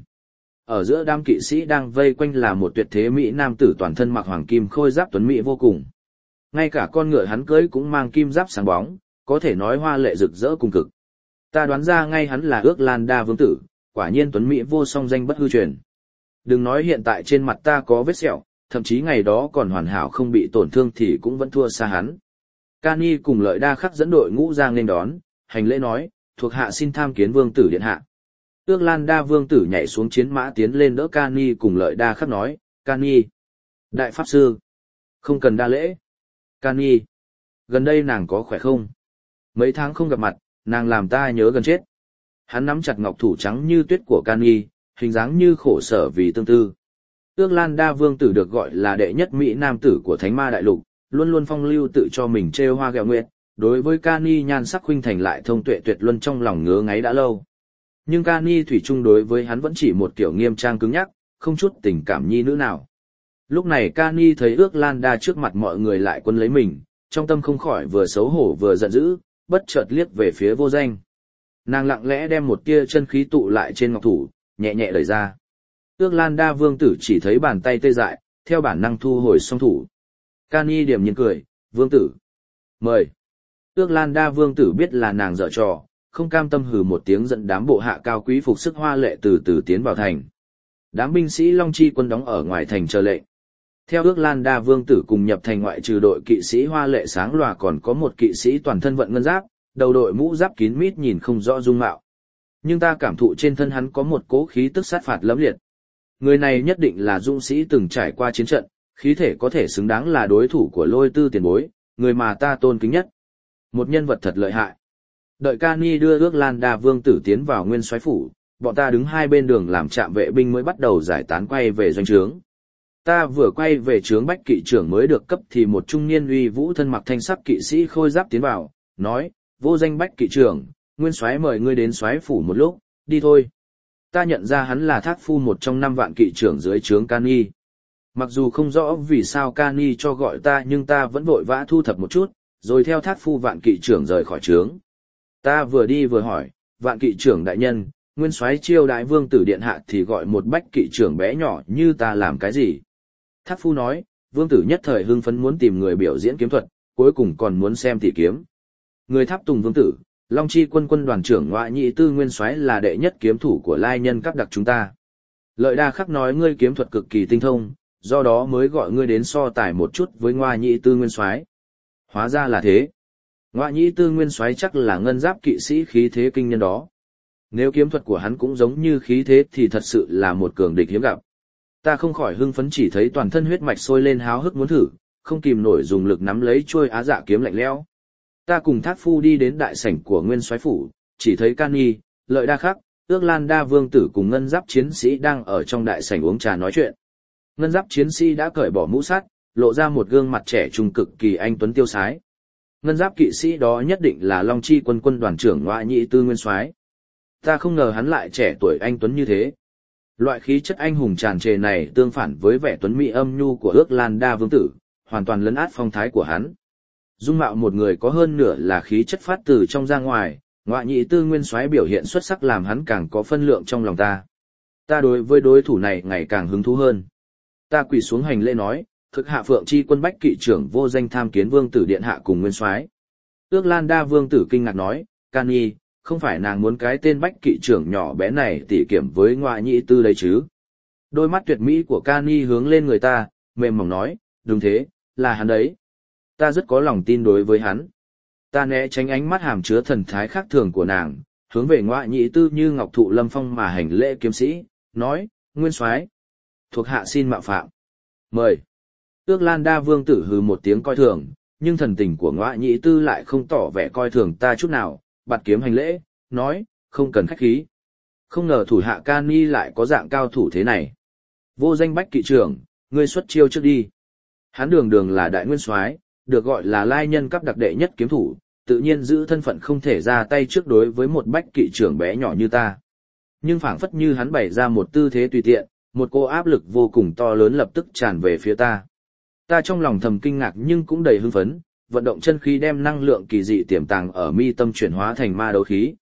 Ở giữa đám kỵ sĩ đang vây quanh là một tuyệt thế mỹ nam tử toàn thân mặc hoàng kim khôi giáp tuấn mỹ vô cùng. Ngay cả con ngựa hắn cưỡi cũng mang kim giáp sáng bóng, có thể nói hoa lệ rực rỡ cùng cực. Ta đoán ra ngay hắn là Ước Lan Đa vương tử, quả nhiên tuấn mỹ vô song danh bất hư truyền. Đừng nói hiện tại trên mặt ta có vết sẹo, thậm chí ngày đó còn hoàn hảo không bị tổn thương thì cũng vẫn thua xa hắn. Cani cùng Lợi Đa Khắc dẫn đội ngũ ra nghênh đón, hành lễ nói, thuộc hạ xin tham kiến vương tử điện hạ. Ước Lan Đa vương tử nhảy xuống chiến mã tiến lên đỡ Cani cùng Lợi Đa Khắc nói, Cani, đại pháp sư, không cần đa lễ. Cani, gần đây nàng có khỏe không? Mấy tháng không gặp mặt, nàng làm ta nhớ gần chết. Hắn nắm chặt ngọc thủ trắng như tuyết của Cani, hình dáng như khổ sở vì tương tư. Ước Lan Đa vương tử được gọi là đệ nhất mỹ nam tử của Thánh Ma Đại Lục, luôn luôn phong lưu tự cho mình trêu hoa ghẹo nguyệt, đối với Cani nhan sắc khuynh thành lại thông tuệ tuyệt luân trong lòng ngứa ngáy đã lâu. Nhưng Cani thủy chung đối với hắn vẫn chỉ một kiểu nghiêm trang cứng nhắc, không chút tình cảm nhi nữ nào. Lúc này Cani thấy Ước Lan Đa trước mặt mọi người lại quân lấy mình, trong tâm không khỏi vừa xấu hổ vừa giận dữ, bất chợt liếc về phía Vô Danh. Nàng lặng lẽ đem một tia chân khí tụ lại trên ngọc thủ, nhẹ nhẹ đẩy ra. Ước Lan Đa vương tử chỉ thấy bàn tay tê dại, theo bản năng thu hồi song thủ. Cani điểm nhiên cười, vương tử. Mời. Ước Lan Đa vương tử biết là nàng dở trò, không cam tâm hừ một tiếng dẫn đám bộ hạ cao quý phục sức hoa lệ từ từ tiến vào thành. Đám binh sĩ Long Chi quân đóng ở ngoài thành chờ lệnh. Theo Ước Lan Đa vương tử cùng nhập thành ngoại trừ đội kỵ sĩ hoa lệ sáng lòa còn có một kỵ sĩ toàn thân vận ngân giáp, đầu đội mũ giáp kín mít nhìn không rõ dung mạo. Nhưng ta cảm thụ trên thân hắn có một cố khí tức sát phạt lẫm liệt. Người này nhất định là dũng sĩ từng trải qua chiến trận, khí thể có thể xứng đáng là đối thủ của Lôi Tư tiền bối, người mà ta tôn kính nhất. Một nhân vật thật lợi hại. Đợi Cani đưa Ước Lan Đa vương tử tiến vào nguyên soái phủ, bọn ta đứng hai bên đường làm trạm vệ binh mới bắt đầu giải tán quay về doanh trướng. Ta vừa quay về trướng bách kỵ trưởng mới được cấp thì một trung niên uy vũ thân mặc thanh sắc kỵ sĩ khôi giáp tiến vào, nói, Vô Danh bách kỵ trưởng, nguyên soái mời ngươi đến soái phủ một lúc, đi thôi. Ta nhận ra hắn là Thác Phu một trong năm vạn kỵ trưởng dưới trướng Cani. Mặc dù không rõ vì sao Cani cho gọi ta nhưng ta vẫn vội vã thu thập một chút, rồi theo Thác Phu vạn kỵ trưởng rời khỏi trướng. Ta vừa đi vừa hỏi, vạn kỵ trưởng đại nhân, nguyên soái chiêu đại vương tử điện hạ thì gọi một bách kỵ trưởng bé nhỏ như ta làm cái gì? Thác Phu nói, vương tử nhất thời hưng phấn muốn tìm người biểu diễn kiếm thuật, cuối cùng còn muốn xem tỷ kiếm. Người tháp tùng vương tử, Long Chi quân quân đoàn trưởng Ngoại Nhị Tư nguyên soái là đệ nhất kiếm thủ của lai nhân cấp đặc chúng ta. Lợi Đa Khắc nói ngươi kiếm thuật cực kỳ tinh thông, do đó mới gọi ngươi đến so tài một chút với Ngoại Nhị Tư nguyên soái. Hóa ra là thế. Ngoại Nhị Tư nguyên soái chắc là ngân giáp kỵ sĩ khí thế kinh nhân đó. Nếu kiếm thuật của hắn cũng giống như khí thế thì thật sự là một cường địch hiếm gặp. Ta không khỏi hưng phấn chỉ thấy toàn thân huyết mạch sôi lên háo hức muốn thử, không kìm nổi dùng lực nắm lấy chuôi Á Dạ kiếm lạnh lẽo. Ta cùng Thác Phu đi đến đại sảnh của nguyên soái phủ, chỉ thấy Cani, Lợi Đa Khắc, Ước Lan Đa vương tử cùng ngân giáp chiến sĩ đang ở trong đại sảnh uống trà nói chuyện. Ngân giáp chiến sĩ đã cởi bỏ mũ sắt, lộ ra một gương mặt trẻ trung cực kỳ anh tuấn tiêu sái. Ngân giáp kỵ sĩ đó nhất định là Long Chi quân quân đoàn trưởng Ngoại Nhị Tư nguyên soái. Ta không ngờ hắn lại trẻ tuổi anh tuấn như thế. Loại khí chất anh hùng tràn trề này tương phản với vẻ tuấn mỹ âm nhu của Ước Lan Đa vương tử, hoàn toàn lấn át phong thái của hắn. Dung mạo một người có hơn nửa là khí chất phát từ trong ra ngoài, Ngoại Nhị Tư nguyên soái biểu hiện xuất sắc làm hắn càng có phân lượng trong lòng ta. Ta đối với đối thủ này ngày càng hứng thú hơn. Ta quỳ xuống hành lễ nói, thực hạ Phượng Chi quân bách kỵ trưởng Vô Danh tham kiến vương tử điện hạ cùng nguyên soái. Ước Lan Đa vương tử kinh ngạc nói, Cani, không phải nàng muốn cái tên bách kỵ trưởng nhỏ bé này tỉ kiểm với Ngoại Nhị Tư đấy chứ? Đôi mắt tuyệt mỹ của Cani hướng lên người ta, mềm mỏng nói, đúng thế, là hắn đấy. Ta rất có lòng tin đối với hắn. Ta né tránh ánh mắt hàm chứa thần thái khác thường của nàng, hướng về Ngoại Nhị Tư như ngọc thụ lâm phong mà hành lễ kiếm sĩ, nói, nguyên soái, thuộc hạ xin mạo phạm. Mời. Ước Lan Đa vương tử hừ một tiếng coi thường, nhưng thần tình của Ngoại Nhị Tư lại không tỏ vẻ coi thường ta chút nào, bạt kiếm hành lễ, nói, không cần khách khí. Không ngờ thủ hạ Cani lại có dạng cao thủ thế này. Vô Danh bách kỵ trưởng, ngươi xuất chiêu trước đi. Hắn đường đường là đại nguyên soái, được gọi là lai nhân cấp đặc đệ nhất kiếm thủ, tự nhiên giữ thân phận không thể ra tay trước đối với một bách kỵ trưởng bé nhỏ như ta. Nhưng phảng phất như hắn bày ra một tư thế tùy tiện, một cô áp lực vô cùng to lớn lập tức tràn về phía ta. Ta trong lòng thầm kinh ngạc nhưng cũng đầy hưng phấn, vận động chân khí đem năng lượng kỳ dị tiềm tàng ở mi tâm chuyển hóa thành ma đấu khí,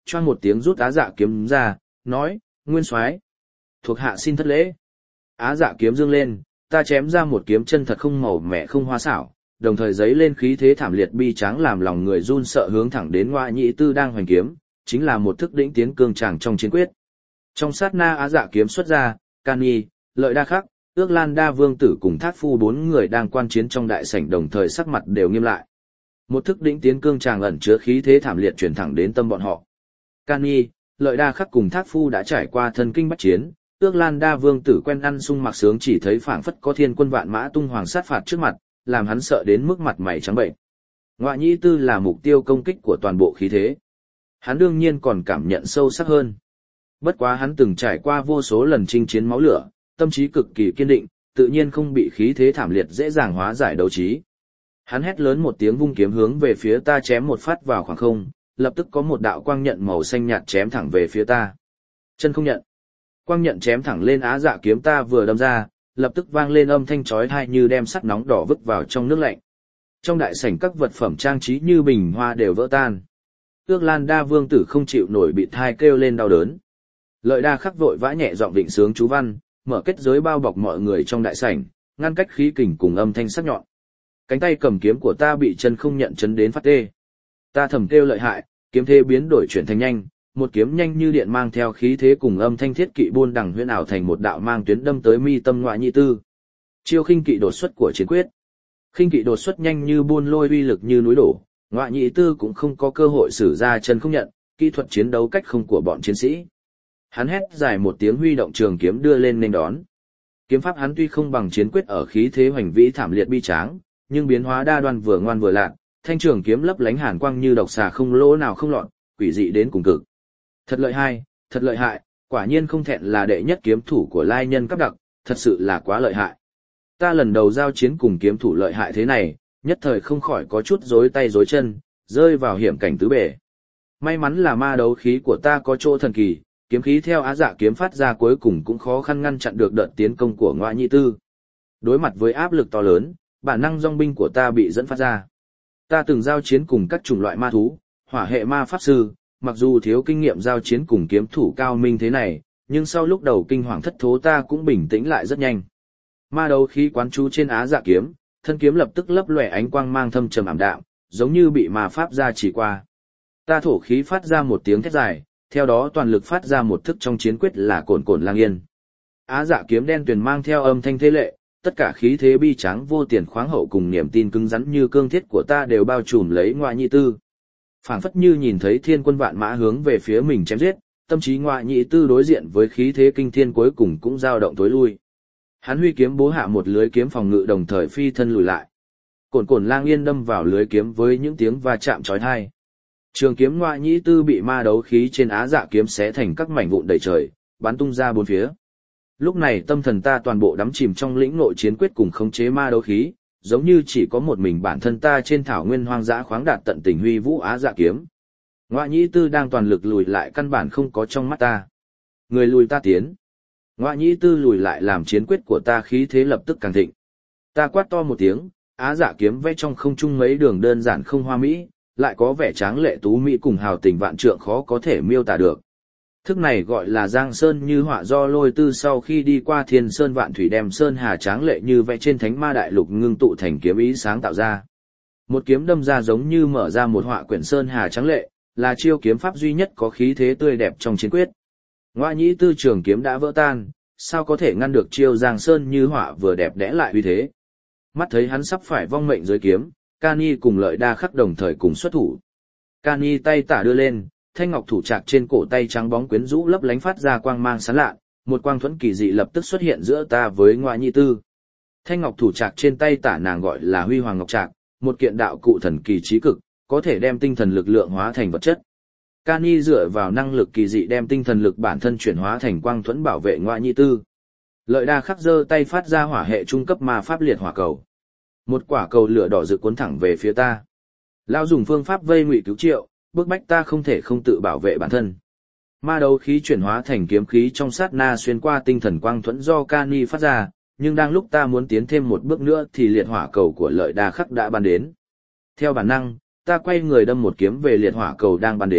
choang một tiếng rút Á Dạ kiếm ra, nói, Nguyên Soái, thuộc hạ xin thất lễ. Á Dạ kiếm dương lên, ta chém ra một kiếm chân thật không màu mẻ không hoa xảo, đồng thời giấy lên khí thế thảm liệt bi tráng làm lòng người run sợ hướng thẳng đến Ngoại Nhĩ Tư đang hoành kiếm, chính là một thức đỉnh tiến cương tràng trong chiến quyết. Trong sát na Á Dạ kiếm xuất ra, Cani, Lợi Đa Khắc, Ước Lan Đa Vương tử cùng Thác Phu bốn người đang quan chiến trong đại sảnh đồng thời sắc mặt đều nghiêm lại. Một thức đỉnh tiến cương tràng ẩn chứa khí thế thảm liệt truyền thẳng đến tâm bọn họ. Cani, Lợi Đa Khắc cùng Thác Phu đã trải qua thân kinh bách chiến, Ước Lan Đa Vương tử quen ăn sung mặc sướng chỉ thấy phảng phất có thiên quân vạn mã tung hoàng sát phạt trước mặt, làm hắn sợ đến mức mặt mày trắng bệnh. Ngoại Nhĩ Tư là mục tiêu công kích của toàn bộ khí thế. Hắn đương nhiên còn cảm nhận sâu sắc hơn. Bất quá hắn từng trải qua vô số lần chinh chiến máu lửa, tâm trí cực kỳ kiên định, tự nhiên không bị khí thế thảm liệt dễ dàng hóa giải đấu trí. Hắn hét lớn một tiếng vung kiếm hướng về phía ta chém một phát vào khoảng không, lập tức có một đạo quang nhận màu xanh nhạt chém thẳng về phía ta. Chân không nhận. Quang nhận chém thẳng lên Á Dạ kiếm ta vừa đâm ra, lập tức vang lên âm thanh chói tai như đem sắt nóng đỏ vứt vào trong nước lạnh. Trong đại sảnh các vật phẩm trang trí như bình hoa đều vỡ tan. Ước Lan Đa Vương tử không chịu nổi bị thai kêu lên đau đớn. Lợi Đa Khắc vội vã nhẹ giọng định sướng chú văn, mở kết giới bao bọc mọi người trong đại sảnh, ngăn cách khí kình cùng âm thanh sắc nhọn. Cánh tay cầm kiếm của ta bị chân không nhận chấn đến phát tê. Ta thầm kêu lợi hại, kiếm thế biến đổi chuyển thành nhanh, một kiếm nhanh như điện mang theo khí thế cùng âm thanh thiết kỵ buôn đằng huyễn ảo thành một đạo mang tuyến đâm tới mi tâm Ngoại Nhĩ Tư. Chiêu khinh kỵ đột xuất của chiến quyết. Khinh kỵ đột xuất nhanh như buôn lôi uy lực như núi đổ, Ngoại Nhĩ Tư cũng không có cơ hội sử ra chân không nhận, kỹ thuật chiến đấu cách không của bọn chiến sĩ. Hắn hét dài một tiếng huy động trường kiếm đưa lên nên đón. Kiếm pháp hắn tuy không bằng chiến quyết ở khí thế hoành vĩ thảm liệt bi tráng, nhưng biến hóa đa đoan vừa ngoan vừa lạ, thanh trường kiếm lấp lánh hàn quang như độc xà không lỗ nào không lọt, quỷ dị đến cùng cực. Thật lợi hại, thật lợi hại, quả nhiên không thẹn là đệ nhất kiếm thủ của lai nhân cấp đặc, thật sự là quá lợi hại. Ta lần đầu giao chiến cùng kiếm thủ lợi hại thế này, nhất thời không khỏi có chút rối tay rối chân, rơi vào hiểm cảnh tứ bể. May mắn là ma đấu khí của ta có chỗ thần kỳ, kiếm khí theo Á Dạ kiếm phát ra cuối cùng cũng khó khăn ngăn chặn được đợt tiến công của Ngoại Nhĩ Tư. Đối mặt với áp lực to lớn, bản năng dòng binh của ta bị dẫn phát ra. Ta từng giao chiến cùng các chủng loại ma thú, hỏa hệ ma pháp sư, mặc dù thiếu kinh nghiệm giao chiến cùng kiếm thủ cao minh thế này, nhưng sau lúc đầu kinh hoàng thất thố ta cũng bình tĩnh lại rất nhanh. Ma đấu khí quán chú trên Á Dạ kiếm, thân kiếm lập tức lấp lòe ánh quang mang thâm trầm ảm đạm, giống như bị ma pháp gia chỉ qua. Ta thổ khí phát ra một tiếng thét dài, theo đó toàn lực phát ra một thức trong chiến quyết là Cổn Cổn Lang Yên. Á Dạ kiếm đen tuyền mang theo âm thanh thế lệ, tất cả khí thế bi tráng vô tiền khoáng hậu cùng niềm tin cứng rắn như cương thiết của ta đều bao trùm lấy Ngoại Nhĩ Tư. Phảng phất như nhìn thấy thiên quân vạn mã hướng về phía mình chém giết, tâm trí Ngoại Nhĩ Tư đối diện với khí thế kinh thiên cuối cùng cũng dao động tối lui. Hắn huy kiếm bố hạ một lưới kiếm phòng ngự đồng thời phi thân lùi lại. Cổn Cổn Lang Yên đâm vào lưới kiếm với những tiếng va chạm chói tai. Trường kiếm Ngoại Nhĩ Tư bị ma đấu khí trên Á Dạ kiếm xé thành các mảnh vụn đầy trời, bắn tung ra bốn phía. Lúc này tâm thần ta toàn bộ đắm chìm trong lĩnh nội chiến quyết cùng khống chế ma đấu khí, giống như chỉ có một mình bản thân ta trên thảo nguyên hoang dã khoáng đạt tận tình huy vũ Á Dạ kiếm. Ngoại Nhĩ Tư đang toàn lực lùi lại căn bản không có trong mắt ta. Người lùi ta tiến. Ngoại Nhĩ Tư lùi lại làm chiến quyết của ta khí thế lập tức càng thịnh. Ta quát to một tiếng, Á Dạ kiếm vẽ trong không trung mấy đường đơn giản không hoa mỹ, lại có vẻ tráng lệ tú mỹ cùng hào tình vạn trượng khó có thể miêu tả được. Thức này gọi là Giang Sơn như họa do Lôi Tư sau khi đi qua Thiên Sơn Vạn Thủy đem sơn hà tráng lệ như vẽ trên thánh ma đại lục ngưng tụ thành kiếm ý sáng tạo ra. Một kiếm đâm ra giống như mở ra một họa quyển sơn hà tráng lệ, là chiêu kiếm pháp duy nhất có khí thế tươi đẹp trong chiến quyết. Ngoại Nhĩ Tư trường kiếm đã vỡ tan, sao có thể ngăn được chiêu Giang Sơn như họa vừa đẹp đẽ lại uy thế. Mắt thấy hắn sắp phải vong mệnh dưới kiếm, Cani cùng Lợi Đa Khắc đồng thời cùng xuất thủ. Cani tay tả đưa lên, thanh ngọc thủ trạc trên cổ tay trắng bóng quyến rũ lấp lánh phát ra quang mang sáng lạ, một quang thuẫn kỳ dị lập tức xuất hiện giữa ta với Ngoại Nhĩ Tư. Thanh ngọc thủ trạc trên tay tả nàng gọi là Huy Hoàng Ngọc Trạc, một kiện đạo cụ thần kỳ trí cực, có thể đem tinh thần lực lượng hóa thành vật chất. Cani dựa vào năng lực kỳ dị đem tinh thần lực bản thân chuyển hóa thành quang thuẫn bảo vệ Ngoại Nhĩ Tư. Lợi Đa Khắc giơ tay phát ra hỏa hệ trung cấp ma pháp liệt hỏa cầu. Một quả cầu lửa đỏ rực cuốn thẳng về phía ta. Lão dùng phương pháp vây ngụy cứu triệu, bức bách ta không thể không tự bảo vệ bản thân. Ma đấu khí chuyển hóa thành kiếm khí trong sát na xuyên qua tinh thần quang thuẫn do Cani phát ra, nhưng đang lúc ta muốn tiến thêm một bước nữa thì liệt hỏa cầu của Lợi Đa Khắc đã bắn đến. Theo bản năng, ta quay người đâm một kiếm về liệt hỏa cầu đang bắn đến,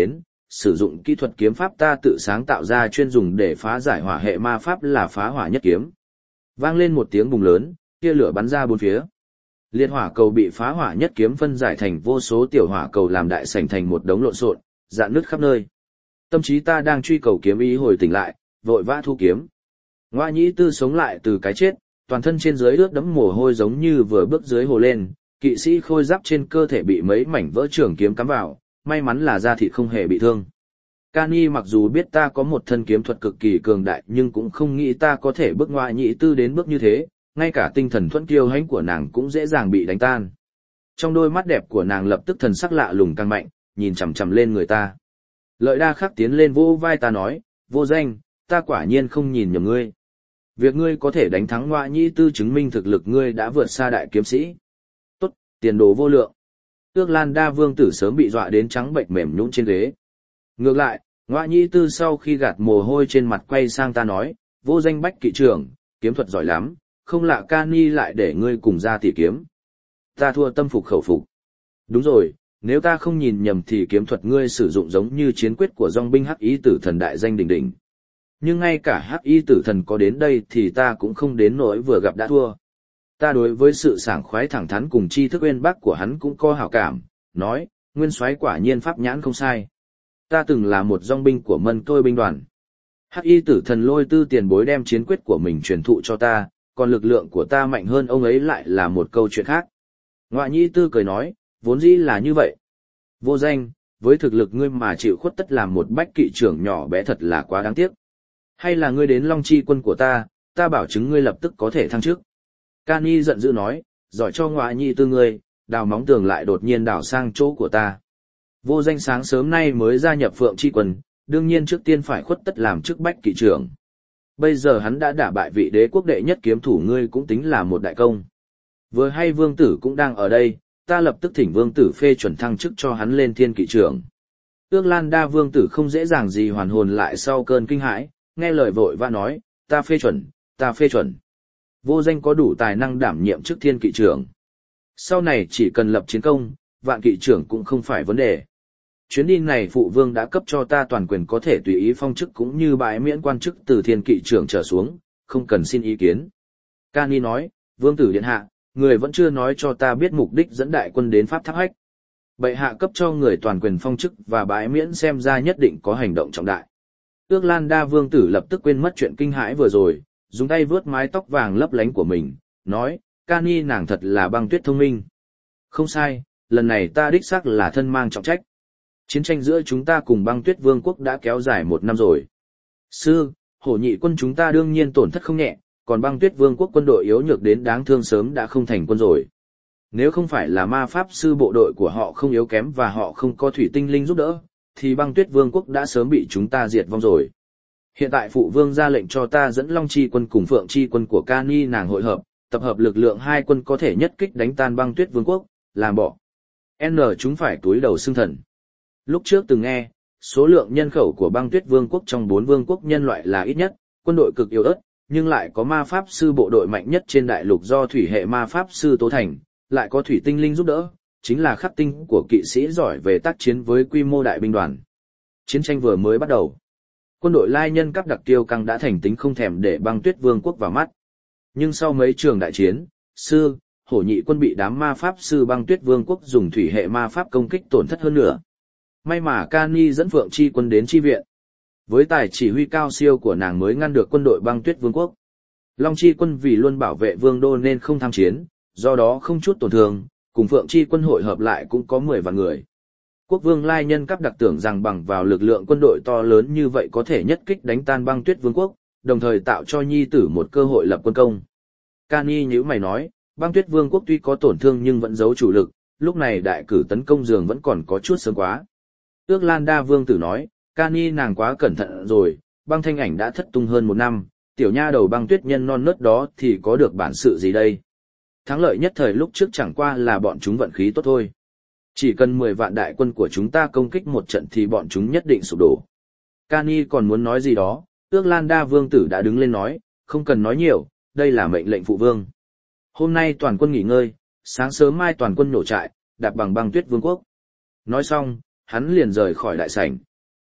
sử dụng kỹ thuật kiếm pháp ta tự sáng tạo ra chuyên dùng để phá giải hỏa hệ ma pháp là phá hỏa nhất kiếm. Vang lên một tiếng bùng lớn, tia lửa bắn ra bốn phía. Liệt hỏa cầu bị phá hỏa nhất kiếm phân giải thành vô số tiểu hỏa cầu làm đại sảnh thành một đống lộn xộn, rạn nứt khắp nơi. Tâm trí ta đang truy cầu kiếm ý hồi tỉnh lại, vội vã thu kiếm. Ngoa Nhĩ Tư sống lại từ cái chết, toàn thân trên dưới ướt đẫm mồ hôi giống như vừa bước dưới hồ lên, kỵ sĩ khôi giáp trên cơ thể bị mấy mảnh vỡ trường kiếm cắm vào, may mắn là da thịt không hề bị thương. Cani mặc dù biết ta có một thân kiếm thuật cực kỳ cường đại nhưng cũng không nghĩ ta có thể bước Ngoa Nhĩ Tư đến bước như thế, ngay cả tinh thần thuẫn kiêu hãnh của nàng cũng dễ dàng bị đánh tan. Trong đôi mắt đẹp của nàng lập tức thần sắc lạ lùng căng mạnh, nhìn chằm chằm lên người ta. Lợi Đa khắc tiến lên vô vai ta nói, vô danh, ta quả nhiên không nhìn nhầm ngươi. Việc ngươi có thể đánh thắng Ngoa Nhĩ Tư chứng minh thực lực ngươi đã vượt xa đại kiếm sĩ. Tốt, tiền đồ vô lượng. Ước Lan Đa vương tử sớm bị dọa đến trắng bệch mềm nhũn trên ghế. Ngược lại, Ngoa Nhĩ Tư sau khi gạt mồ hôi trên mặt quay sang ta nói, vô danh bách kỵ trưởng, kiếm thuật giỏi lắm, không lạ Cani lại để ngươi cùng ra tỉ kiếm. Ta thua tâm phục khẩu phục. Đúng rồi, nếu ta không nhìn nhầm thì kiếm thuật ngươi sử dụng giống như chiến quyết của dòng binh Hắc Y Tử Thần đại danh đỉnh đỉnh. Nhưng ngay cả Hắc Y Tử Thần có đến đây thì ta cũng không đến nỗi vừa gặp đã thua. Ta đối với sự sảng khoái thẳng thắn cùng tri thức uyên bác của hắn cũng có hảo cảm, nói, nguyên soái quả nhiên pháp nhãn không sai. Ta từng là một dòng binh của Mân Tôi binh đoàn. Hắc Y Tử Thần Lôi Tư tiền bối đem chiến quyết của mình truyền thụ cho ta, còn lực lượng của ta mạnh hơn ông ấy lại là một câu chuyện khác. Ngoa Nhĩ Tư cười nói, vốn dĩ là như vậy. Vô danh, với thực lực ngươi mà chịu khuất tất làm một bách kỵ trưởng nhỏ bé thật là quá đáng tiếc. Hay là ngươi đến Long Chi quân của ta, ta bảo chứng ngươi lập tức có thể thăng chức. Cani giận dữ nói, giỏi cho Ngoa Nhĩ Tư ngươi, đào móng tường lại đột nhiên đào sang chỗ của ta. Vô danh sáng sớm nay mới gia nhập Phượng Chi quân, đương nhiên trước tiên phải khuất tất làm chức bách kỵ trưởng. Bây giờ hắn đã đả bại vị đế quốc đệ nhất kiếm thủ ngươi cũng tính là một đại công. Vừa hay vương tử cũng đang ở đây, ta lập tức thỉnh vương tử phê chuẩn thăng chức cho hắn lên thiên kỵ trưởng. Ước Lan Đa vương tử không dễ dàng gì hoàn hồn lại sau cơn kinh hãi, nghe lời vội vã nói, ta phê chuẩn, ta phê chuẩn. Vô danh có đủ tài năng đảm nhiệm chức thiên kỵ trưởng. Sau này chỉ cần lập chiến công, vạn kỵ trưởng cũng không phải vấn đề. Chuyến đi này phụ vương đã cấp cho ta toàn quyền có thể tùy ý phong chức cũng như bãi miễn quan chức từ thiên kỵ trưởng trở xuống, không cần xin ý kiến. Cani nói, vương tử điện hạ, người vẫn chưa nói cho ta biết mục đích dẫn đại quân đến Pháp Tháp Hách. Bệ hạ cấp cho người toàn quyền phong chức và bãi miễn xem ra nhất định có hành động trọng đại. Ước Lan Đa vương tử lập tức quên mất chuyện kinh hãi vừa rồi, dùng tay vướt mái tóc vàng lấp lánh của mình, nói, Cani nàng thật là băng tuyết thông minh. Không sai, lần này ta đích xác là thân mang trọng trách. Chiến tranh giữa chúng ta cùng băng tuyết vương quốc đã kéo dài một năm rồi. Sư, hổ nhị quân chúng ta đương nhiên tổn thất không nhẹ, còn băng tuyết vương quốc quân đội yếu nhược đến đáng thương sớm đã không thành quân rồi. Nếu không phải là ma pháp sư bộ đội của họ không yếu kém và họ không có thủy tinh linh giúp đỡ, thì băng tuyết vương quốc đã sớm bị chúng ta diệt vong rồi. Hiện tại phụ vương ra lệnh cho ta dẫn Long Chi quân cùng Phượng Chi quân của Cani nàng hội hợp, tập hợp lực lượng hai quân có thể nhất kích đánh tan băng tuyết vương quốc, làm bỏ. N chúng phải túi đầu xương thần. Lúc trước từng nghe, số lượng nhân khẩu của băng tuyết vương quốc trong bốn vương quốc nhân loại là ít nhất, quân đội cực yếu ớt, nhưng lại có ma pháp sư bộ đội mạnh nhất trên đại lục do thủy hệ ma pháp sư tố thành, lại có thủy tinh linh giúp đỡ, chính là khắc tinh của kỵ sĩ giỏi về tác chiến với quy mô đại binh đoàn. Chiến tranh vừa mới bắt đầu. Quân đội lai nhân các đặc tiêu căng đã thành tính không thèm để băng tuyết vương quốc vào mắt. Nhưng sau mấy trường đại chiến, sư, hổ nhị quân bị đám ma pháp sư băng tuyết vương quốc dùng thủy hệ ma pháp công kích tổn thất hơn nữa. May mà Cani dẫn Phượng Chi quân đến chi viện. Với tài chỉ huy cao siêu của nàng mới ngăn được quân đội băng tuyết vương quốc. Long Chi quân vì luôn bảo vệ vương đô nên không tham chiến, do đó không chút tổn thương, cùng Phượng Chi quân hội hợp lại cũng có mười vạn người. Quốc vương lai nhân cấp đặc tưởng rằng bằng vào lực lượng quân đội to lớn như vậy có thể nhất kích đánh tan băng tuyết vương quốc, đồng thời tạo cho nhi tử một cơ hội lập quân công. Cani nhíu mày nói, băng tuyết vương quốc tuy có tổn thương nhưng vẫn giấu chủ lực, lúc này đại cử tấn công giường vẫn còn có chút sớm quá. Ước Lan Đa vương tử nói, Cani nàng quá cẩn thận rồi, băng thanh ảnh đã thất tung hơn một năm, tiểu nha đầu băng tuyết nhân non nớt đó thì có được bản sự gì đây? Thắng lợi nhất thời lúc trước chẳng qua là bọn chúng vận khí tốt thôi. Chỉ cần mười vạn đại quân của chúng ta công kích một trận thì bọn chúng nhất định sụp đổ. Cani còn muốn nói gì đó, Ước Lan Đa vương tử đã đứng lên nói, không cần nói nhiều, đây là mệnh lệnh phụ vương. Hôm nay toàn quân nghỉ ngơi, sáng sớm mai toàn quân nổ trại, đạp bằng băng tuyết vương quốc. Nói xong, hắn liền rời khỏi đại sảnh.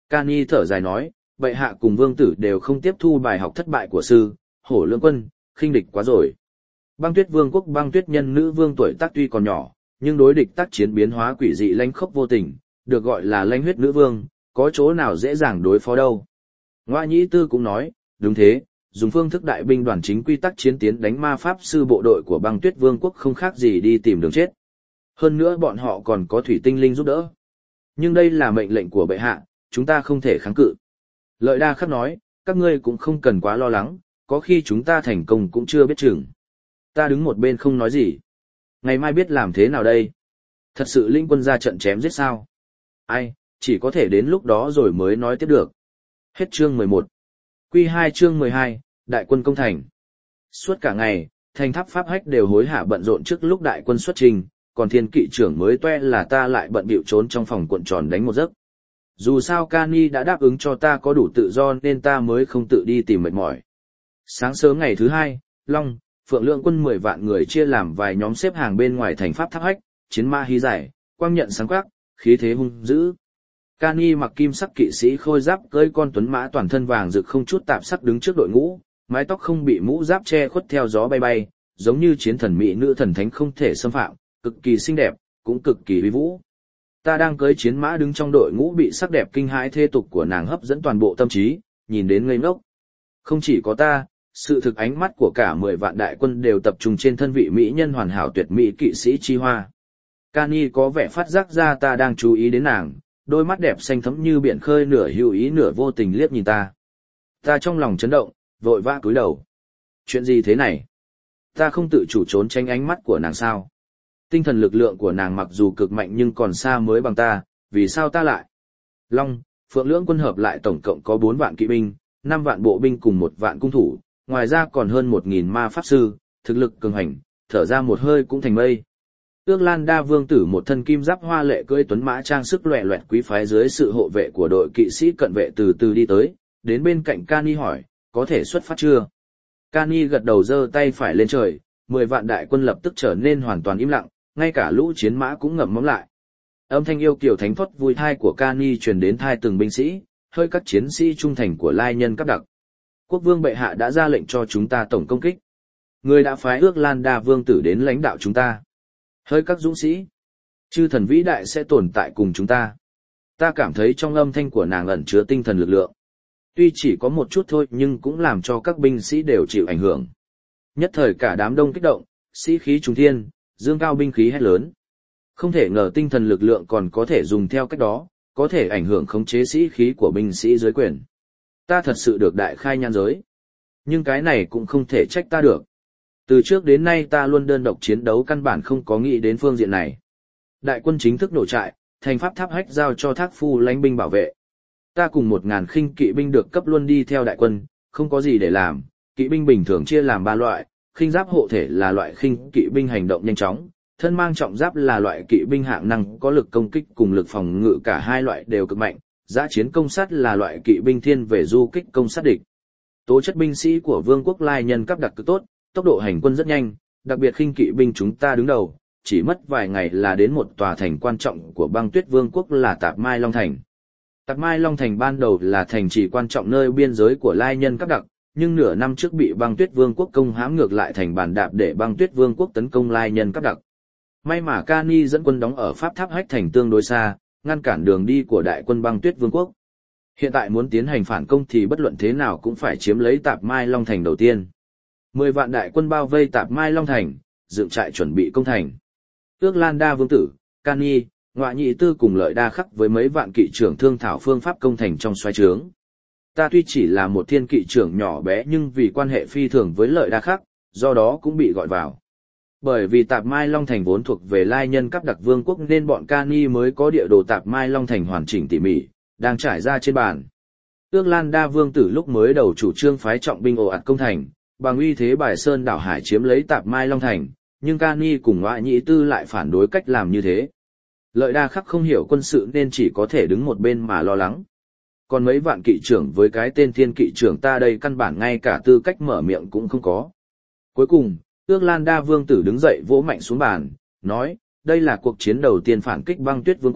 Cani thở dài nói, bệ hạ cùng vương tử đều không tiếp thu bài học thất bại của sư, hổ lương quân, khinh địch quá rồi. Băng tuyết vương quốc băng tuyết nhân nữ vương tuổi tác tuy còn nhỏ, nhưng đối địch tác chiến biến hóa quỷ dị lãnh khốc vô tình, được gọi là lãnh huyết nữ vương, có chỗ nào dễ dàng đối phó đâu. Ngoa Nhĩ Tư cũng nói, đúng thế, dùng phương thức đại binh đoàn chính quy tắc chiến tiến đánh ma pháp sư bộ đội của băng tuyết vương quốc không khác gì đi tìm đường chết. Hơn nữa bọn họ còn có thủy tinh linh giúp đỡ. Nhưng đây là mệnh lệnh của bệ hạ, chúng ta không thể kháng cự. Lợi Đa Khắc nói, các ngươi cũng không cần quá lo lắng, có khi chúng ta thành công cũng chưa biết chừng. Ta đứng một bên không nói gì. Ngày mai biết làm thế nào đây? Thật sự linh quân ra trận chém giết sao? Ai, chỉ có thể đến lúc đó rồi mới nói tiếp được. Hết chương mười một. Quy hai chương mười hai, đại quân công thành. Suốt cả ngày, thành tháp pháp hách đều hối hả bận rộn trước lúc đại quân xuất trình, còn thiên kỵ trưởng mới toe là ta lại bận bịu trốn trong phòng cuộn tròn đánh một giấc. Dù sao Cani đã đáp ứng cho ta có đủ tự do nên ta mới không tự đi tìm mệt mỏi. Sáng sớm ngày thứ hai, Long, Phượng lượng quân mười vạn người chia làm vài nhóm xếp hàng bên ngoài thành pháp tháp hách, chiến ma hí giải, quang nhận sáng quắc, khí thế hung dữ. Cani mặc kim sắc kỵ sĩ khôi giáp cưỡi con tuấn mã toàn thân vàng rực không chút tạp sắc đứng trước đội ngũ, mái tóc không bị mũ giáp che khuất theo gió bay bay, giống như chiến thần mỹ nữ thần thánh không thể xâm phạm, cực kỳ xinh đẹp, cũng cực kỳ uy vũ. Ta đang cưỡi chiến mã đứng trong đội ngũ bị sắc đẹp kinh hãi thê tục của nàng hấp dẫn toàn bộ tâm trí, nhìn đến ngây ngốc. Không chỉ có ta, sự thực ánh mắt của cả mười vạn đại quân đều tập trung trên thân vị mỹ nhân hoàn hảo tuyệt mỹ kỵ sĩ Chi Hoa. Cani có vẻ phát giác ra ta đang chú ý đến nàng, đôi mắt đẹp xanh thẫm như biển khơi nửa hữu ý nửa vô tình liếc nhìn ta. Ta trong lòng chấn động, vội vã cúi đầu. Chuyện gì thế này? Ta không tự chủ trốn tránh ánh mắt của nàng sao? Tinh thần lực lượng của nàng mặc dù cực mạnh nhưng còn xa mới bằng ta, vì sao ta lại? Long, Phượng lưỡng quân hợp lại tổng cộng có bốn vạn kỵ binh, năm vạn bộ binh cùng một vạn cung thủ, ngoài ra còn hơn một nghìn ma pháp sư, thực lực cường hành, thở ra một hơi cũng thành mây. Ước Lan Đa vương tử một thân kim giáp hoa lệ cưỡi tuấn mã trang sức loẹt loẹt quý phái dưới sự hộ vệ của đội kỵ sĩ cận vệ từ từ đi tới, đến bên cạnh Cani hỏi, có thể xuất phát chưa? Cani gật đầu giơ tay phải lên trời, mười vạn đại quân lập tức trở nên hoàn toàn im lặng, ngay cả lũ chiến mã cũng ngậm móng lại. Âm thanh yêu kiều thánh thoát vui thai của Cani truyền đến thai từng binh sĩ, hơi các chiến sĩ trung thành của lai nhân cấp đặc. Quốc vương bệ hạ đã ra lệnh cho chúng ta tổng công kích. Người đã phái Ước Lan Đa vương tử đến lãnh đạo chúng ta. Hơi các dũng sĩ, chư thần vĩ đại sẽ tồn tại cùng chúng ta. Ta cảm thấy trong âm thanh của nàng ẩn chứa tinh thần lực lượng. Tuy chỉ có một chút thôi nhưng cũng làm cho các binh sĩ đều chịu ảnh hưởng. Nhất thời cả đám đông kích động, sĩ khí trùng thiên, dương cao binh khí hét lớn. Không thể ngờ tinh thần lực lượng còn có thể dùng theo cách đó, có thể ảnh hưởng khống chế sĩ khí của binh sĩ dưới quyền. Ta thật sự được đại khai nhan giới. Nhưng cái này cũng không thể trách ta được. Từ trước đến nay ta luôn đơn độc chiến đấu căn bản không có nghĩ đến phương diện này. Đại quân chính thức nổ trại, thành pháp tháp hách giao cho thác phu lãnh binh bảo vệ. Ta cùng một ngàn khinh kỵ binh được cấp luôn đi theo đại quân, không có gì để làm. Kỵ binh bình thường chia làm ba loại, khinh giáp hộ thể là loại khinh kỵ binh hành động nhanh chóng, thân mang trọng giáp là loại kỵ binh hạng năng có lực công kích cùng lực phòng ngự cả hai loại đều cực mạnh, dã chiến công sát là loại kỵ binh thiên về du kích công sát địch. Tố chất binh sĩ của vương quốc lai nhân cấp đặc cực tốt, tốc độ hành quân rất nhanh, đặc biệt khinh kỵ binh chúng ta đứng đầu, chỉ mất vài ngày là đến một tòa thành quan trọng của băng tuyết vương quốc là Tạp Mai Long Thành. Tạp Mai Long Thành ban đầu là thành trì quan trọng nơi biên giới của lai nhân cấp đặc, nhưng nửa năm trước bị băng tuyết vương quốc công hãm ngược lại thành bàn đạp để băng tuyết vương quốc tấn công lai nhân cấp đặc. May mà Cani dẫn quân đóng ở pháp tháp hách thành tương đối xa, ngăn cản đường đi của đại quân băng tuyết vương quốc. Hiện tại muốn tiến hành phản công thì bất luận thế nào cũng phải chiếm lấy Tạp Mai Long Thành đầu tiên. Mười vạn đại quân bao vây Tạp Mai Long Thành, dựng trại chuẩn bị công thành. Ước Lan Đa vương tử, Cani, Ngoạ Nhĩ Tư cùng Lợi Đa Khắc với mấy vạn kỵ trưởng thương thảo phương pháp công thành trong xoáy trướng. Ta tuy chỉ là một thiên kỵ trưởng nhỏ bé nhưng vì quan hệ phi thường với Lợi Đa Khắc, do đó cũng bị gọi vào. Bởi vì Tạp Mai Long Thành vốn thuộc về lai nhân cấp đặc vương quốc nên bọn Cani mới có địa đồ Tạp Mai Long Thành hoàn chỉnh tỉ mỉ, đang trải ra trên bàn. Ước Lan Đa vương tử lúc mới đầu chủ trương phái trọng binh ồ ạt công thành, bằng uy thế bài sơn đảo hải chiếm lấy Tạp Mai Long Thành, nhưng Cani cùng Ngoạ Nhĩ Tư lại phản đối cách làm như thế. Lợi Đa Khắc không hiểu quân sự nên chỉ có thể đứng một bên mà lo lắng. Còn mấy vạn kỵ trưởng với cái tên thiên kỵ trưởng ta đây căn bản ngay cả tư cách mở miệng cũng không có. Cuối cùng, Ước Lan Đa vương tử đứng dậy vỗ mạnh xuống bàn, nói, đây là cuộc chiến đầu tiên phản kích băng tuyết vương quốc,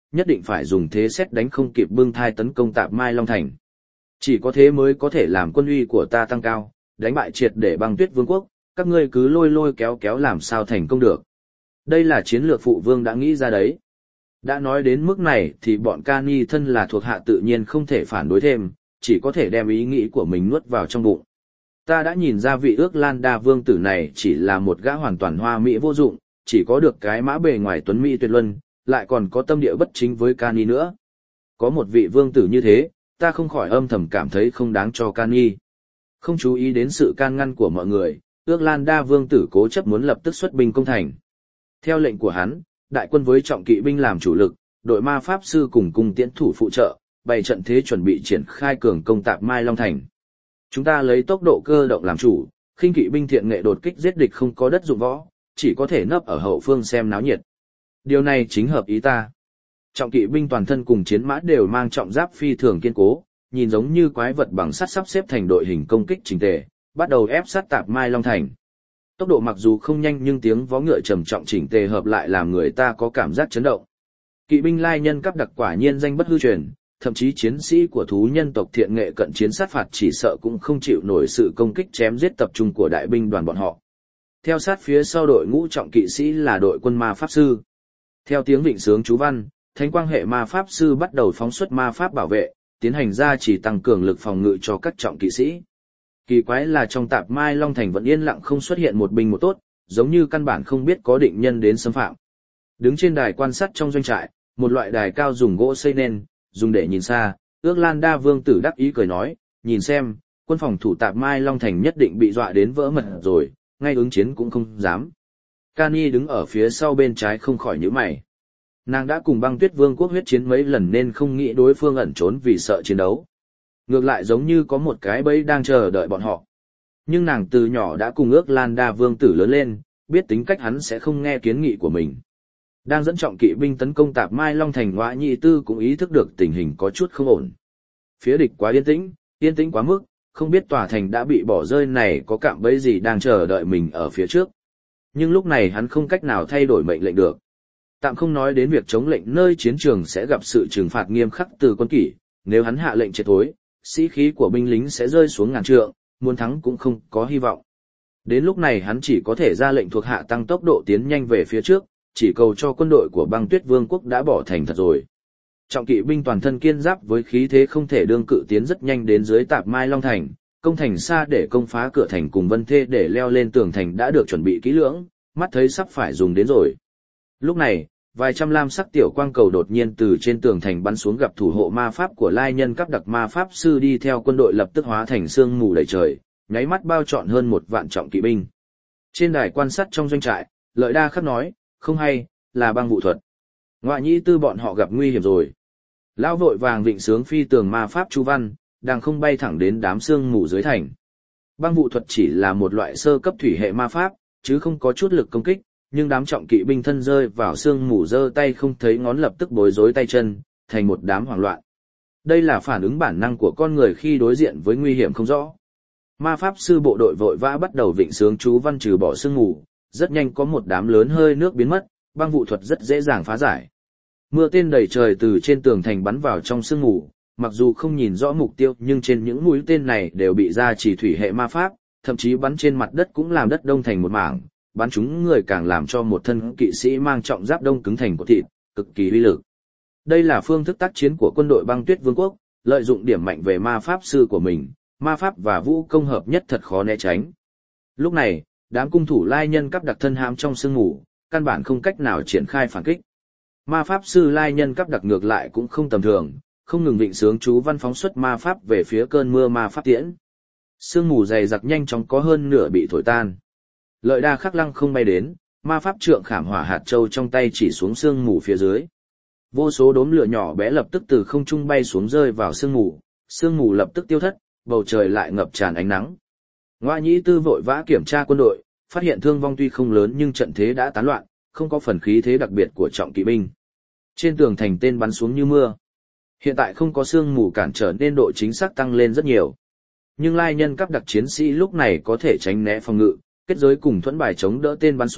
nhất định phải dùng thế xét đánh không kịp bưng thai tấn công Tạp Mai Long Thành. Chỉ có thế mới có thể làm quân uy của ta tăng cao, đánh bại triệt để Băng Tuyết Vương quốc, các ngươi cứ lôi lôi kéo kéo làm sao thành công được. Đây là chiến lược phụ vương đã nghĩ ra đấy. Đã nói đến mức này thì bọn Cani thân là thuộc hạ tự nhiên không thể phản đối thêm, chỉ có thể đem ý nghĩ của mình nuốt vào trong bụng. Ta đã nhìn ra vị ước Lan Đa vương tử này chỉ là một gã hoàn toàn hoa mỹ vô dụng, chỉ có được cái mã bề ngoài tuấn mỹ tuyệt luân, lại còn có tâm địa bất chính với Cani nữa. Có một vị vương tử như thế, ta không khỏi âm thầm cảm thấy không đáng cho Cani. Không chú ý đến sự can ngăn của mọi người, ước Lan Đa vương tử cố chấp muốn lập tức xuất binh công thành. Theo lệnh của hắn, đại quân với trọng kỵ binh làm chủ lực, đội ma pháp sư cùng cung tiễn thủ phụ trợ, bày trận thế chuẩn bị triển khai cường công Tạp Mai Long Thành. Chúng ta lấy tốc độ cơ động làm chủ, khinh kỵ binh thiện nghệ đột kích giết địch không có đất dụng võ, chỉ có thể nấp ở hậu phương xem náo nhiệt. Điều này chính hợp ý ta. Trọng kỵ binh toàn thân cùng chiến mã đều mang trọng giáp phi thường kiên cố, nhìn giống như quái vật bằng sắt sắp xếp thành đội hình công kích chỉnh tề, bắt đầu ép sát Tạp Mai Long Thành. Tốc độ mặc dù không nhanh nhưng tiếng vó ngựa trầm trọng chỉnh tề hợp lại làm người ta có cảm giác chấn động. Kỵ binh lai nhân cấp đặc quả nhiên danh bất hư truyền, thậm chí chiến sĩ của thú nhân tộc thiện nghệ cận chiến sát phạt chỉ sợ cũng không chịu nổi sự công kích chém giết tập trung của đại binh đoàn bọn họ. Theo sát phía sau đội ngũ trọng kỵ sĩ là đội quân ma pháp sư. Theo tiếng vịnh sướng chú văn, thánh quang hệ ma pháp sư bắt đầu phóng xuất ma pháp bảo vệ, tiến hành ra chỉ tăng cường lực phòng ngự cho các trọng kỵ sĩ. Kỳ quái là trong Tạp Mai Long Thành vẫn yên lặng không xuất hiện một binh một tốt, giống như căn bản không biết có định nhân đến xâm phạm. Đứng trên đài quan sát trong doanh trại, một loại đài cao dùng gỗ xây nên, dùng để nhìn xa, ước Lan Đa vương tử đắc ý cười nói, nhìn xem, quân phòng thủ Tạp Mai Long Thành nhất định bị dọa đến vỡ mật rồi, ngay ứng chiến cũng không dám. Cani đứng ở phía sau bên trái không khỏi nhíu mày. Nàng đã cùng Băng Tuyết Vương quốc huyết chiến mấy lần nên không nghĩ đối phương ẩn trốn vì sợ chiến đấu. Ngược lại giống như có một cái bẫy đang chờ đợi bọn họ. Nhưng nàng từ nhỏ đã cùng ước Lan Đa vương tử lớn lên, biết tính cách hắn sẽ không nghe kiến nghị của mình. Đang dẫn trọng kỵ binh tấn công Tạp Mai Long Thành, Ngoại Nhị Tư cũng ý thức được tình hình có chút không ổn. Phía địch quá yên tĩnh, yên tĩnh quá mức, không biết tòa thành đã bị bỏ rơi này có cạm bẫy gì đang chờ đợi mình ở phía trước. Nhưng lúc này hắn không cách nào thay đổi mệnh lệnh được. Tạm không nói đến việc chống lệnh nơi chiến trường sẽ gặp sự trừng phạt nghiêm khắc từ quân kỷ, nếu hắn hạ lệnh triệt thối, sĩ khí của binh lính sẽ rơi xuống ngàn trượng, muốn thắng cũng không có hy vọng. Đến lúc này hắn chỉ có thể ra lệnh thuộc hạ tăng tốc độ tiến nhanh về phía trước, chỉ cầu cho quân đội của Băng Tuyết Vương quốc đã bỏ thành thật rồi. Trọng kỵ binh toàn thân kiên giáp với khí thế không thể đương cự tiến rất nhanh đến dưới Tạp Mai Long Thành, công thành xa để công phá cửa thành cùng vân thê để leo lên tường thành đã được chuẩn bị kỹ lưỡng, mắt thấy sắp phải dùng đến rồi. Lúc này, vài trăm lam sắc tiểu quang cầu đột nhiên từ trên tường thành bắn xuống gặp thủ hộ ma pháp của lai nhân cấp đặc ma pháp sư đi theo quân đội lập tức hóa thành sương mù đầy trời, nháy mắt bao trọn hơn một vạn trọng kỵ binh. Trên đài quan sát trong doanh trại, Lợi Đa khắc nói, không hay, là băng vụ thuật. Ngoại Nhị Tư bọn họ gặp nguy hiểm rồi. Lão vội vàng vịnh sướng phi tường ma pháp chú văn, đang không bay thẳng đến đám sương mù dưới thành. Băng vụ thuật chỉ là một loại sơ cấp thủy hệ ma pháp, chứ không có chút lực công kích, nhưng đám trọng kỵ binh thân rơi vào sương mù giơ tay không thấy ngón lập tức bối rối tay chân, thành một đám hoảng loạn. Đây là phản ứng bản năng của con người khi đối diện với nguy hiểm không rõ. Ma pháp sư bộ đội vội vã bắt đầu vịnh sướng chú văn trừ bỏ sương mù, rất nhanh có một đám lớn hơi nước biến mất, băng vụ thuật rất dễ dàng phá giải. Mưa tên đầy trời từ trên tường thành bắn vào trong sương mù, mặc dù không nhìn rõ mục tiêu nhưng trên những mũi tên này đều bị ra chỉ thủy hệ ma pháp, thậm chí bắn trên mặt đất cũng làm đất đông thành một mảng, bắn chúng người càng làm cho một thân kỵ sĩ mang trọng giáp đông cứng thành cột thịt, cực kỳ uy lực. Đây là phương thức tác chiến của quân đội Băng Tuyết Vương quốc, lợi dụng điểm mạnh về ma pháp sư của mình, ma pháp và vũ công hợp nhất thật khó né tránh. Lúc này, đám cung thủ lai nhân cấp đặc thân hãm trong sương mù, căn bản không cách nào triển khai phản kích. Ma pháp sư lai nhân cấp đặc ngược lại cũng không tầm thường, không ngừng vịnh sướng chú văn phóng xuất ma pháp về phía cơn mưa ma pháp tiễn. Sương mù dày đặc nhanh chóng có hơn nửa bị thổi tan. Lợi Đa khắc lăng không bay đến, ma pháp trượng khảm hỏa hạt châu trong tay chỉ xuống sương mù phía dưới. Vô số đốm lửa nhỏ bé lập tức từ không trung bay xuống rơi vào sương mù, sương mù lập tức tiêu thất, bầu trời lại ngập tràn ánh nắng. Ngoại Nhị Tư vội vã kiểm tra quân đội, phát hiện thương vong tuy không lớn nhưng trận thế đã tán loạn, không có phần khí thế đặc biệt của trọng kỵ binh. Trên tường thành tên bắn xuống như mưa. Hiện tại không có sương mù cản trở nên độ chính xác tăng lên rất nhiều. Nhưng lai nhân cấp đặc chiến sĩ lúc này có thể tránh né phòng ngự, kết giới cùng thuẫn bài chống đỡ tên bắn xuống,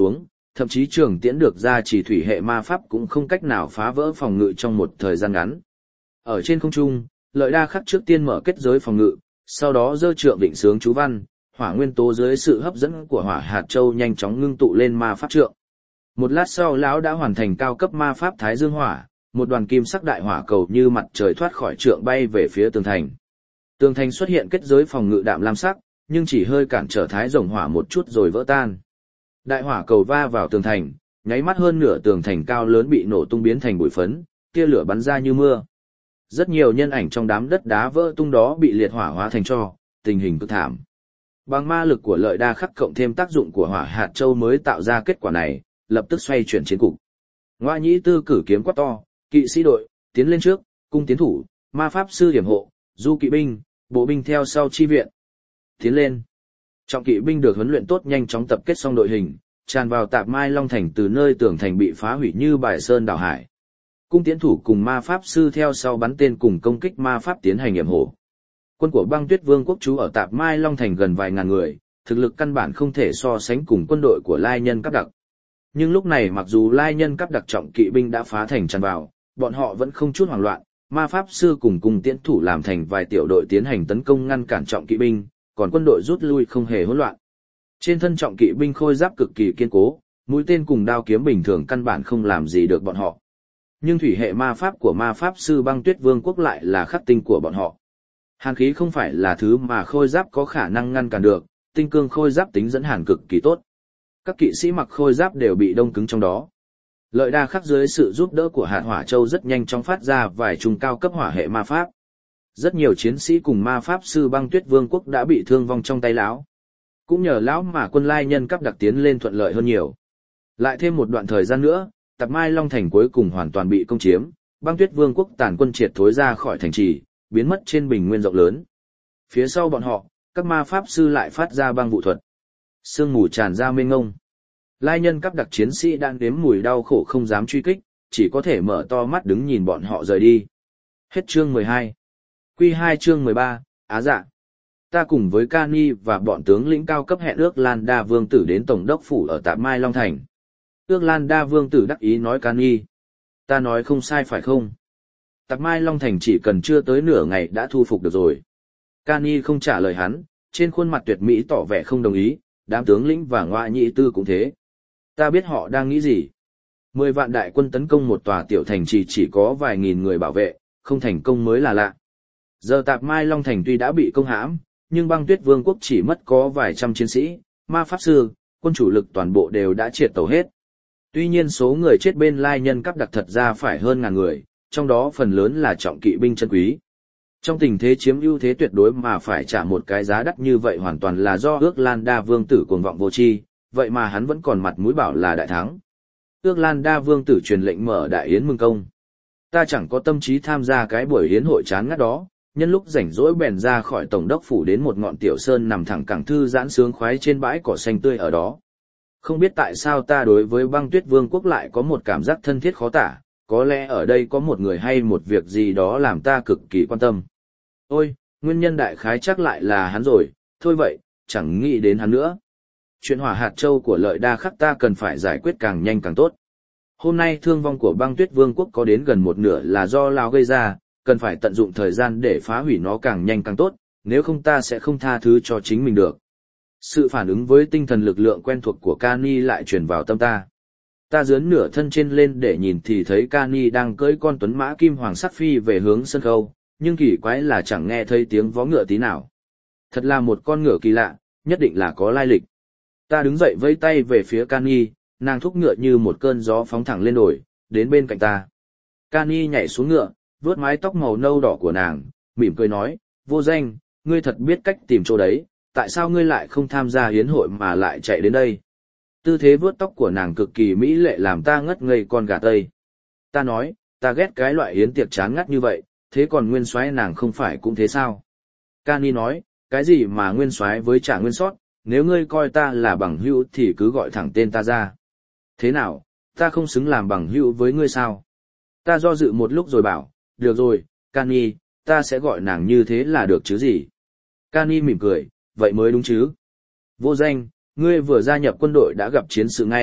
thậm chí trường tiễn được ra chỉ thủy hệ ma pháp cũng không cách nào phá vỡ phòng ngự trong một thời gian ngắn. Ở trên không trung, Lợi Đa Khắc trước tiên mở kết giới phòng ngự, sau đó giơ trượng định sướng chú văn, hỏa nguyên tố dưới sự hấp dẫn của hỏa hạt châu nhanh chóng ngưng tụ lên ma pháp trượng. Một lát sau lão đã hoàn thành cao cấp ma pháp Thái Dương Hỏa, một đoàn kim sắc đại hỏa cầu như mặt trời thoát khỏi trượng bay về phía tường thành. Tường thành xuất hiện kết giới phòng ngự đạm lam sắc, nhưng chỉ hơi cản trở Thái Rồng Hỏa một chút rồi vỡ tan. Đại hỏa cầu va vào tường thành, nháy mắt hơn nửa tường thành cao lớn bị nổ tung biến thành bụi phấn, tia lửa bắn ra như mưa. Rất nhiều nhân ảnh trong đám đất đá vỡ tung đó bị liệt hỏa hóa thành tro, tình hình cực thảm. Bằng ma lực của Lợi Đa Khắc cộng thêm tác dụng của hỏa hạt châu mới tạo ra kết quả này, lập tức xoay chuyển chiến cục. Ngoa Nhĩ Tư cử kiếm quát to, kỵ sĩ đội, tiến lên trước, cung tiến thủ, ma pháp sư hiểm hộ, du kỵ binh, bộ binh theo sau chi viện. Tiến lên. Trọng kỵ binh được huấn luyện tốt nhanh chóng tập kết xong đội hình, tràn vào Tạp Mai Long Thành từ nơi tường thành bị phá hủy như bài sơn đảo hải. Cung tiến thủ cùng ma pháp sư theo sau bắn tên cùng công kích ma pháp tiến hành hiểm hộ. Quân của Băng Tuyết Vương quốc trú ở Tạp Mai Long Thành gần vài ngàn người, thực lực căn bản không thể so sánh cùng quân đội của Lai Nhân Cấp Đặc. Nhưng lúc này mặc dù Lai Nhân Cấp Đặc trọng kỵ binh đã phá thành tràn vào, bọn họ vẫn không chút hoảng loạn, ma pháp sư cùng cung tiễn thủ làm thành vài tiểu đội tiến hành tấn công ngăn cản trọng kỵ binh, còn quân đội rút lui không hề hỗn loạn. Trên thân trọng kỵ binh khôi giáp cực kỳ kiên cố, mũi tên cùng đao kiếm bình thường căn bản không làm gì được bọn họ. Nhưng thủy hệ ma pháp của ma pháp sư Băng Tuyết Vương quốc lại là khắc tinh của bọn họ. Hàn khí không phải là thứ mà khôi giáp có khả năng ngăn cản được, tinh cương khôi giáp tính dẫn hàn cực kỳ tốt. Các kỵ sĩ mặc khôi giáp đều bị đông cứng trong đó. Lợi Đa Khắc dưới sự giúp đỡ của hạt hỏa châu rất nhanh chóng phát ra vài trung cao cấp hỏa hệ ma pháp. Rất nhiều chiến sĩ cùng ma pháp sư Băng Tuyết Vương quốc đã bị thương vong trong tay lão. Cũng nhờ lão mà quân Lai Nhân Cấp Đặc tiến lên thuận lợi hơn nhiều. Lại thêm một đoạn thời gian nữa, Tạp Mai Long Thành cuối cùng hoàn toàn bị công chiếm, Băng Tuyết Vương quốc tàn quân triệt thối ra khỏi thành trì, biến mất trên bình nguyên rộng lớn. Phía sau bọn họ, các ma pháp sư lại phát ra băng vụ thuật. Sương mù tràn ra mênh ngông. Lai Nhân Cấp Đặc chiến sĩ đang nếm mùi đau khổ không dám truy kích, chỉ có thể mở to mắt đứng nhìn bọn họ rời đi. Hết chương mười hai. Quy hai chương mười ba, Á Dạ. Ta cùng với Cani và bọn tướng lĩnh cao cấp hẹn ước Lan Đa Vương tử đến Tổng đốc phủ ở Tạp Mai Long Thành. Ước Lan Đa Vương tử đắc ý nói Cani. Ta nói không sai phải không? Tạp Mai Long Thành chỉ cần chưa tới nửa ngày đã thu phục được rồi. Cani không trả lời hắn, trên khuôn mặt tuyệt mỹ tỏ vẻ không đồng ý, đám tướng lĩnh và Ngoa Nhĩ Tư cũng thế. Ta biết họ đang nghĩ gì. Mười vạn đại quân tấn công một tòa tiểu thành chỉ chỉ có vài nghìn người bảo vệ, không thành công mới là lạ. Giờ Tạp Mai Long Thành tuy đã bị công hãm, nhưng Băng Tuyết Vương quốc chỉ mất có vài trăm chiến sĩ, ma pháp sư, quân chủ lực toàn bộ đều đã triệt tẩu hết. Tuy nhiên số người chết bên Lai Nhân Cấp Đặc thật ra phải hơn ngàn người, trong đó phần lớn là trọng kỵ binh chân quý. Trong tình thế chiếm ưu thế tuyệt đối mà phải trả một cái giá đắt như vậy hoàn toàn là do ước Lan Đa Vương tử cuồng vọng vô tri, vậy mà hắn vẫn còn mặt mũi bảo là đại thắng. Ước Lan Đa Vương tử truyền lệnh mở đại yến mừng công. Ta chẳng có tâm trí tham gia cái buổi yến hội chán ngắt đó, nhân lúc rảnh rỗi bèn ra khỏi tổng đốc phủ đến một ngọn tiểu sơn nằm thẳng cẳng thư giãn sướng khoái trên bãi cỏ xanh tươi ở đó. Không biết tại sao ta đối với Băng Tuyết Vương quốc lại có một cảm giác thân thiết khó tả, có lẽ ở đây có một người hay một việc gì đó làm ta cực kỳ quan tâm. Ôi, nguyên nhân đại khái chắc lại là hắn rồi, thôi vậy, chẳng nghĩ đến hắn nữa. Chuyện hỏa hạt châu của Lợi Đa Khắc ta cần phải giải quyết càng nhanh càng tốt. Hôm nay thương vong của Băng Tuyết Vương quốc có đến gần một nửa là do Lao gây ra, cần phải tận dụng thời gian để phá hủy nó càng nhanh càng tốt, nếu không ta sẽ không tha thứ cho chính mình được. Sự phản ứng với tinh thần lực lượng quen thuộc của Cani lại truyền vào tâm ta. Ta dướn nửa thân trên lên để nhìn thì thấy Cani đang cưỡi con tuấn mã kim hoàng sắc phi về hướng sân khấu, nhưng kỳ quái là chẳng nghe thấy tiếng vó ngựa tí nào. Thật là một con ngựa kỳ lạ, nhất định là có lai lịch. Ta đứng dậy vẫy tay về phía Cani, nàng thúc ngựa như một cơn gió phóng thẳng lên đồi, đến bên cạnh ta. Cani nhảy xuống ngựa, vuốt mái tóc màu nâu đỏ của nàng, mỉm cười nói, vô danh, ngươi thật biết cách tìm chỗ đấy, tại sao ngươi lại không tham gia hiến hội mà lại chạy đến đây? Tư thế vuốt tóc của nàng cực kỳ mỹ lệ làm ta ngất ngây con gà tây. Ta nói, ta ghét cái loại hiến tiệc chán ngắt như vậy, thế còn nguyên soái nàng không phải cũng thế sao? Cani nói, cái gì mà nguyên soái với trả nguyên sót, nếu ngươi coi ta là bằng hữu thì cứ gọi thẳng tên ta ra. Thế nào, ta không xứng làm bằng hữu với ngươi sao? Ta do dự một lúc rồi bảo, được rồi, Cani, ta sẽ gọi nàng như thế là được chứ gì? Cani mỉm cười, vậy mới đúng chứ. Vô danh, ngươi vừa gia nhập quân đội đã gặp chiến sự ngay,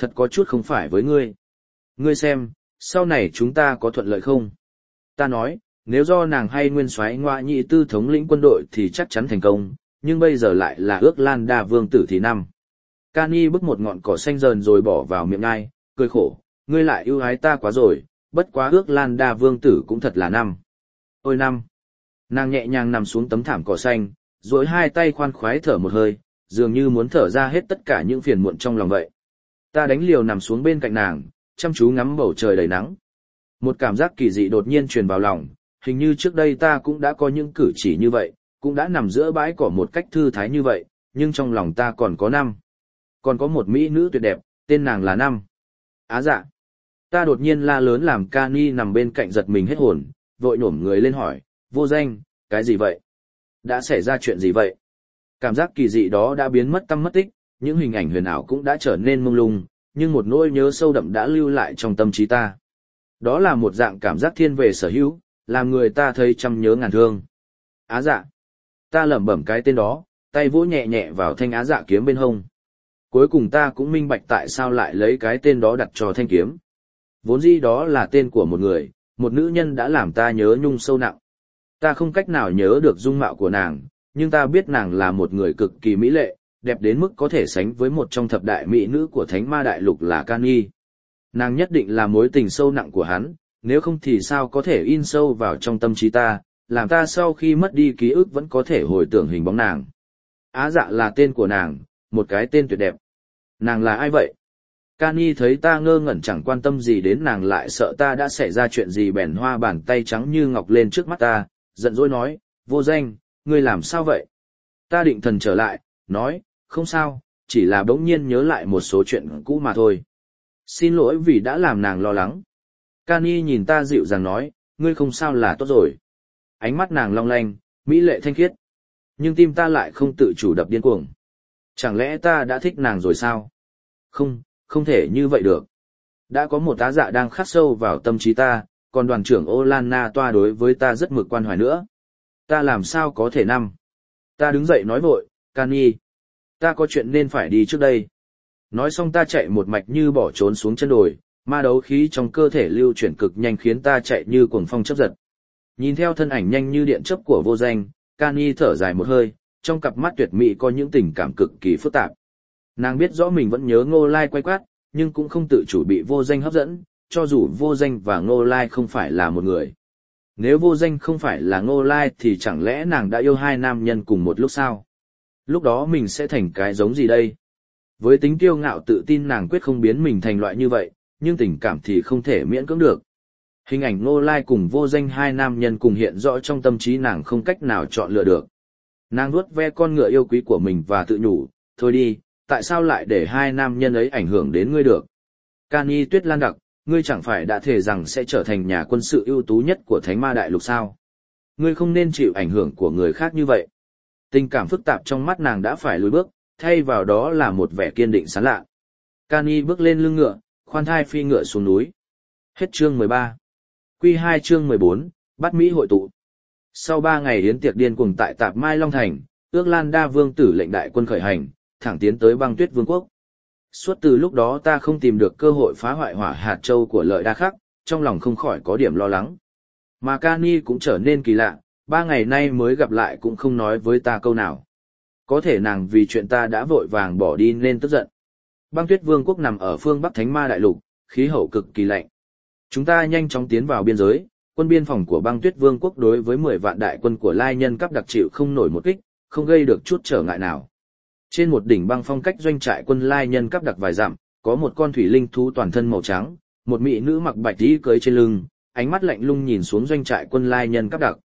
thật có chút không phải với ngươi. Ngươi xem, sau này chúng ta có thuận lợi không? Ta nói, nếu do nàng hay nguyên soái ngoa nhị tư thống lĩnh quân đội thì chắc chắn thành công, nhưng bây giờ lại là ước lan đa vương tử thì năm. Cani bứt một ngọn cỏ xanh dờn rồi bỏ vào miệng ngai, cười khổ, ngươi lại ưu ái ta quá rồi, bất quá ước lan đa vương tử cũng thật là năm. Ôi năm. Nàng nhẹ nhàng nằm xuống tấm thảm cỏ xanh, duỗi hai tay khoan khoái thở một hơi, dường như muốn thở ra hết tất cả những phiền muộn trong lòng vậy. Ta đánh liều nằm xuống bên cạnh nàng, chăm chú ngắm bầu trời đầy nắng. Một cảm giác kỳ dị đột nhiên truyền vào lòng, hình như trước đây ta cũng đã có những cử chỉ như vậy, cũng đã nằm giữa bãi cỏ một cách thư thái như vậy, nhưng trong lòng ta còn có năm. Còn có một mỹ nữ tuyệt đẹp, tên nàng là năm. Á dạ. Ta đột nhiên la lớn làm Cani nằm bên cạnh giật mình hết hồn, vội nhổm người lên hỏi, vô danh, cái gì vậy? Đã xảy ra chuyện gì vậy? Cảm giác kỳ dị đó đã biến mất tăm mất tích, những hình ảnh huyền ảo cũng đã trở nên mông lung, nhưng một nỗi nhớ sâu đậm đã lưu lại trong tâm trí ta. Đó là một dạng cảm giác thiên về sở hữu, làm người ta thấy trăm nhớ ngàn thương. Á dạ. Ta lẩm bẩm cái tên đó, tay vỗ nhẹ nhẹ vào thanh á dạ kiếm bên hông. Cuối cùng ta cũng minh bạch tại sao lại lấy cái tên đó đặt cho thanh kiếm. Vốn dĩ đó là tên của một người, một nữ nhân đã làm ta nhớ nhung sâu nặng. Ta không cách nào nhớ được dung mạo của nàng, nhưng ta biết nàng là một người cực kỳ mỹ lệ, đẹp đến mức có thể sánh với một trong thập đại mỹ nữ của Thánh Ma Đại Lục là Cani. Nàng nhất định là mối tình sâu nặng của hắn, nếu không thì sao có thể in sâu vào trong tâm trí ta, làm ta sau khi mất đi ký ức vẫn có thể hồi tưởng hình bóng nàng. Á dạ là tên của nàng, một cái tên tuyệt đẹp. Nàng là ai vậy? Cani thấy ta ngơ ngẩn chẳng quan tâm gì đến nàng, lại sợ ta đã xảy ra chuyện gì, bèn hoa bàn tay trắng như ngọc lên trước mắt ta, giận dỗi nói, vô danh, ngươi làm sao vậy? Ta định thần trở lại, nói, không sao, chỉ là bỗng nhiên nhớ lại một số chuyện cũ mà thôi. Xin lỗi vì đã làm nàng lo lắng. Cani nhìn ta dịu dàng nói, ngươi không sao là tốt rồi. Ánh mắt nàng long lanh, mỹ lệ thanh khiết. Nhưng tim ta lại không tự chủ đập điên cuồng. Chẳng lẽ ta đã thích nàng rồi sao? Không, không thể như vậy được. Đã có một tá dạ đang khắc sâu vào tâm trí ta, còn đoàn trưởng Olana toa đối với ta rất mực quan hoài nữa. Ta làm sao có thể nằm? Ta đứng dậy nói vội, Cani, ta có chuyện nên phải đi trước đây. Nói xong ta chạy một mạch như bỏ trốn xuống chân đồi, ma đấu khí trong cơ thể lưu chuyển cực nhanh khiến ta chạy như cuồng phong chớp giật. Nhìn theo thân ảnh nhanh như điện chớp của vô danh, Cani thở dài một hơi, trong cặp mắt tuyệt mỹ có những tình cảm cực kỳ phức tạp. Nàng biết rõ mình vẫn nhớ Ngô Lai quay quát, nhưng cũng không tự chủ bị vô danh hấp dẫn, cho dù vô danh và Ngô Lai không phải là một người. Nếu vô danh không phải là Ngô Lai thì chẳng lẽ nàng đã yêu hai nam nhân cùng một lúc sao? Lúc đó mình sẽ thành cái giống gì đây? Với tính kiêu ngạo tự tin nàng quyết không biến mình thành loại như vậy, nhưng tình cảm thì không thể miễn cưỡng được. Hình ảnh Ngô Lai cùng vô danh hai nam nhân cùng hiện rõ trong tâm trí nàng không cách nào chọn lựa được. Nàng vuốt ve con ngựa yêu quý của mình và tự nhủ, thôi đi, tại sao lại để hai nam nhân ấy ảnh hưởng đến ngươi được? Cani Tuyết Lan Đặc, ngươi chẳng phải đã thề rằng sẽ trở thành nhà quân sự ưu tú nhất của Thánh Ma Đại Lục sao? Ngươi không nên chịu ảnh hưởng của người khác như vậy. Tình cảm phức tạp trong mắt nàng đã phải lùi bước, thay vào đó là một vẻ kiên định sán lạ. Cani bước lên lưng ngựa, khoan thai phi ngựa xuống núi. Hết chương mười ba. Quy hai chương mười bốn, Bát Mỹ hội tụ. Sau ba ngày yến tiệc điên cuồng tại Tạp Mai Long Thành, ước lan đa vương tử lệnh đại quân khởi hành, thẳng tiến tới băng tuyết vương quốc. Suốt từ lúc đó ta không tìm được cơ hội phá hoại hỏa hạt châu của lợi đa khắc, trong lòng không khỏi có điểm lo lắng. Mà Cani cũng trở nên kỳ lạ, ba ngày nay mới gặp lại cũng không nói với ta câu nào. Có thể nàng vì chuyện ta đã vội vàng bỏ đi nên tức giận. Băng tuyết vương quốc nằm ở phương Bắc Thánh Ma Đại Lục, khí hậu cực kỳ lạnh. Chúng ta nhanh chóng tiến vào biên giới, quân biên phòng của băng tuyết vương quốc đối với mười vạn đại quân của Lai Nhân cấp đặc chịu không nổi một kích, không gây được chút trở ngại nào. Trên một đỉnh băng phong cách doanh trại quân Lai Nhân cấp đặc vài dặm, có một con thủy linh thú toàn thân màu trắng, một mỹ nữ mặc bạch y cưỡi trên lưng, ánh mắt lạnh lùng nhìn xuống doanh trại quân Lai Nhân cấp đặc.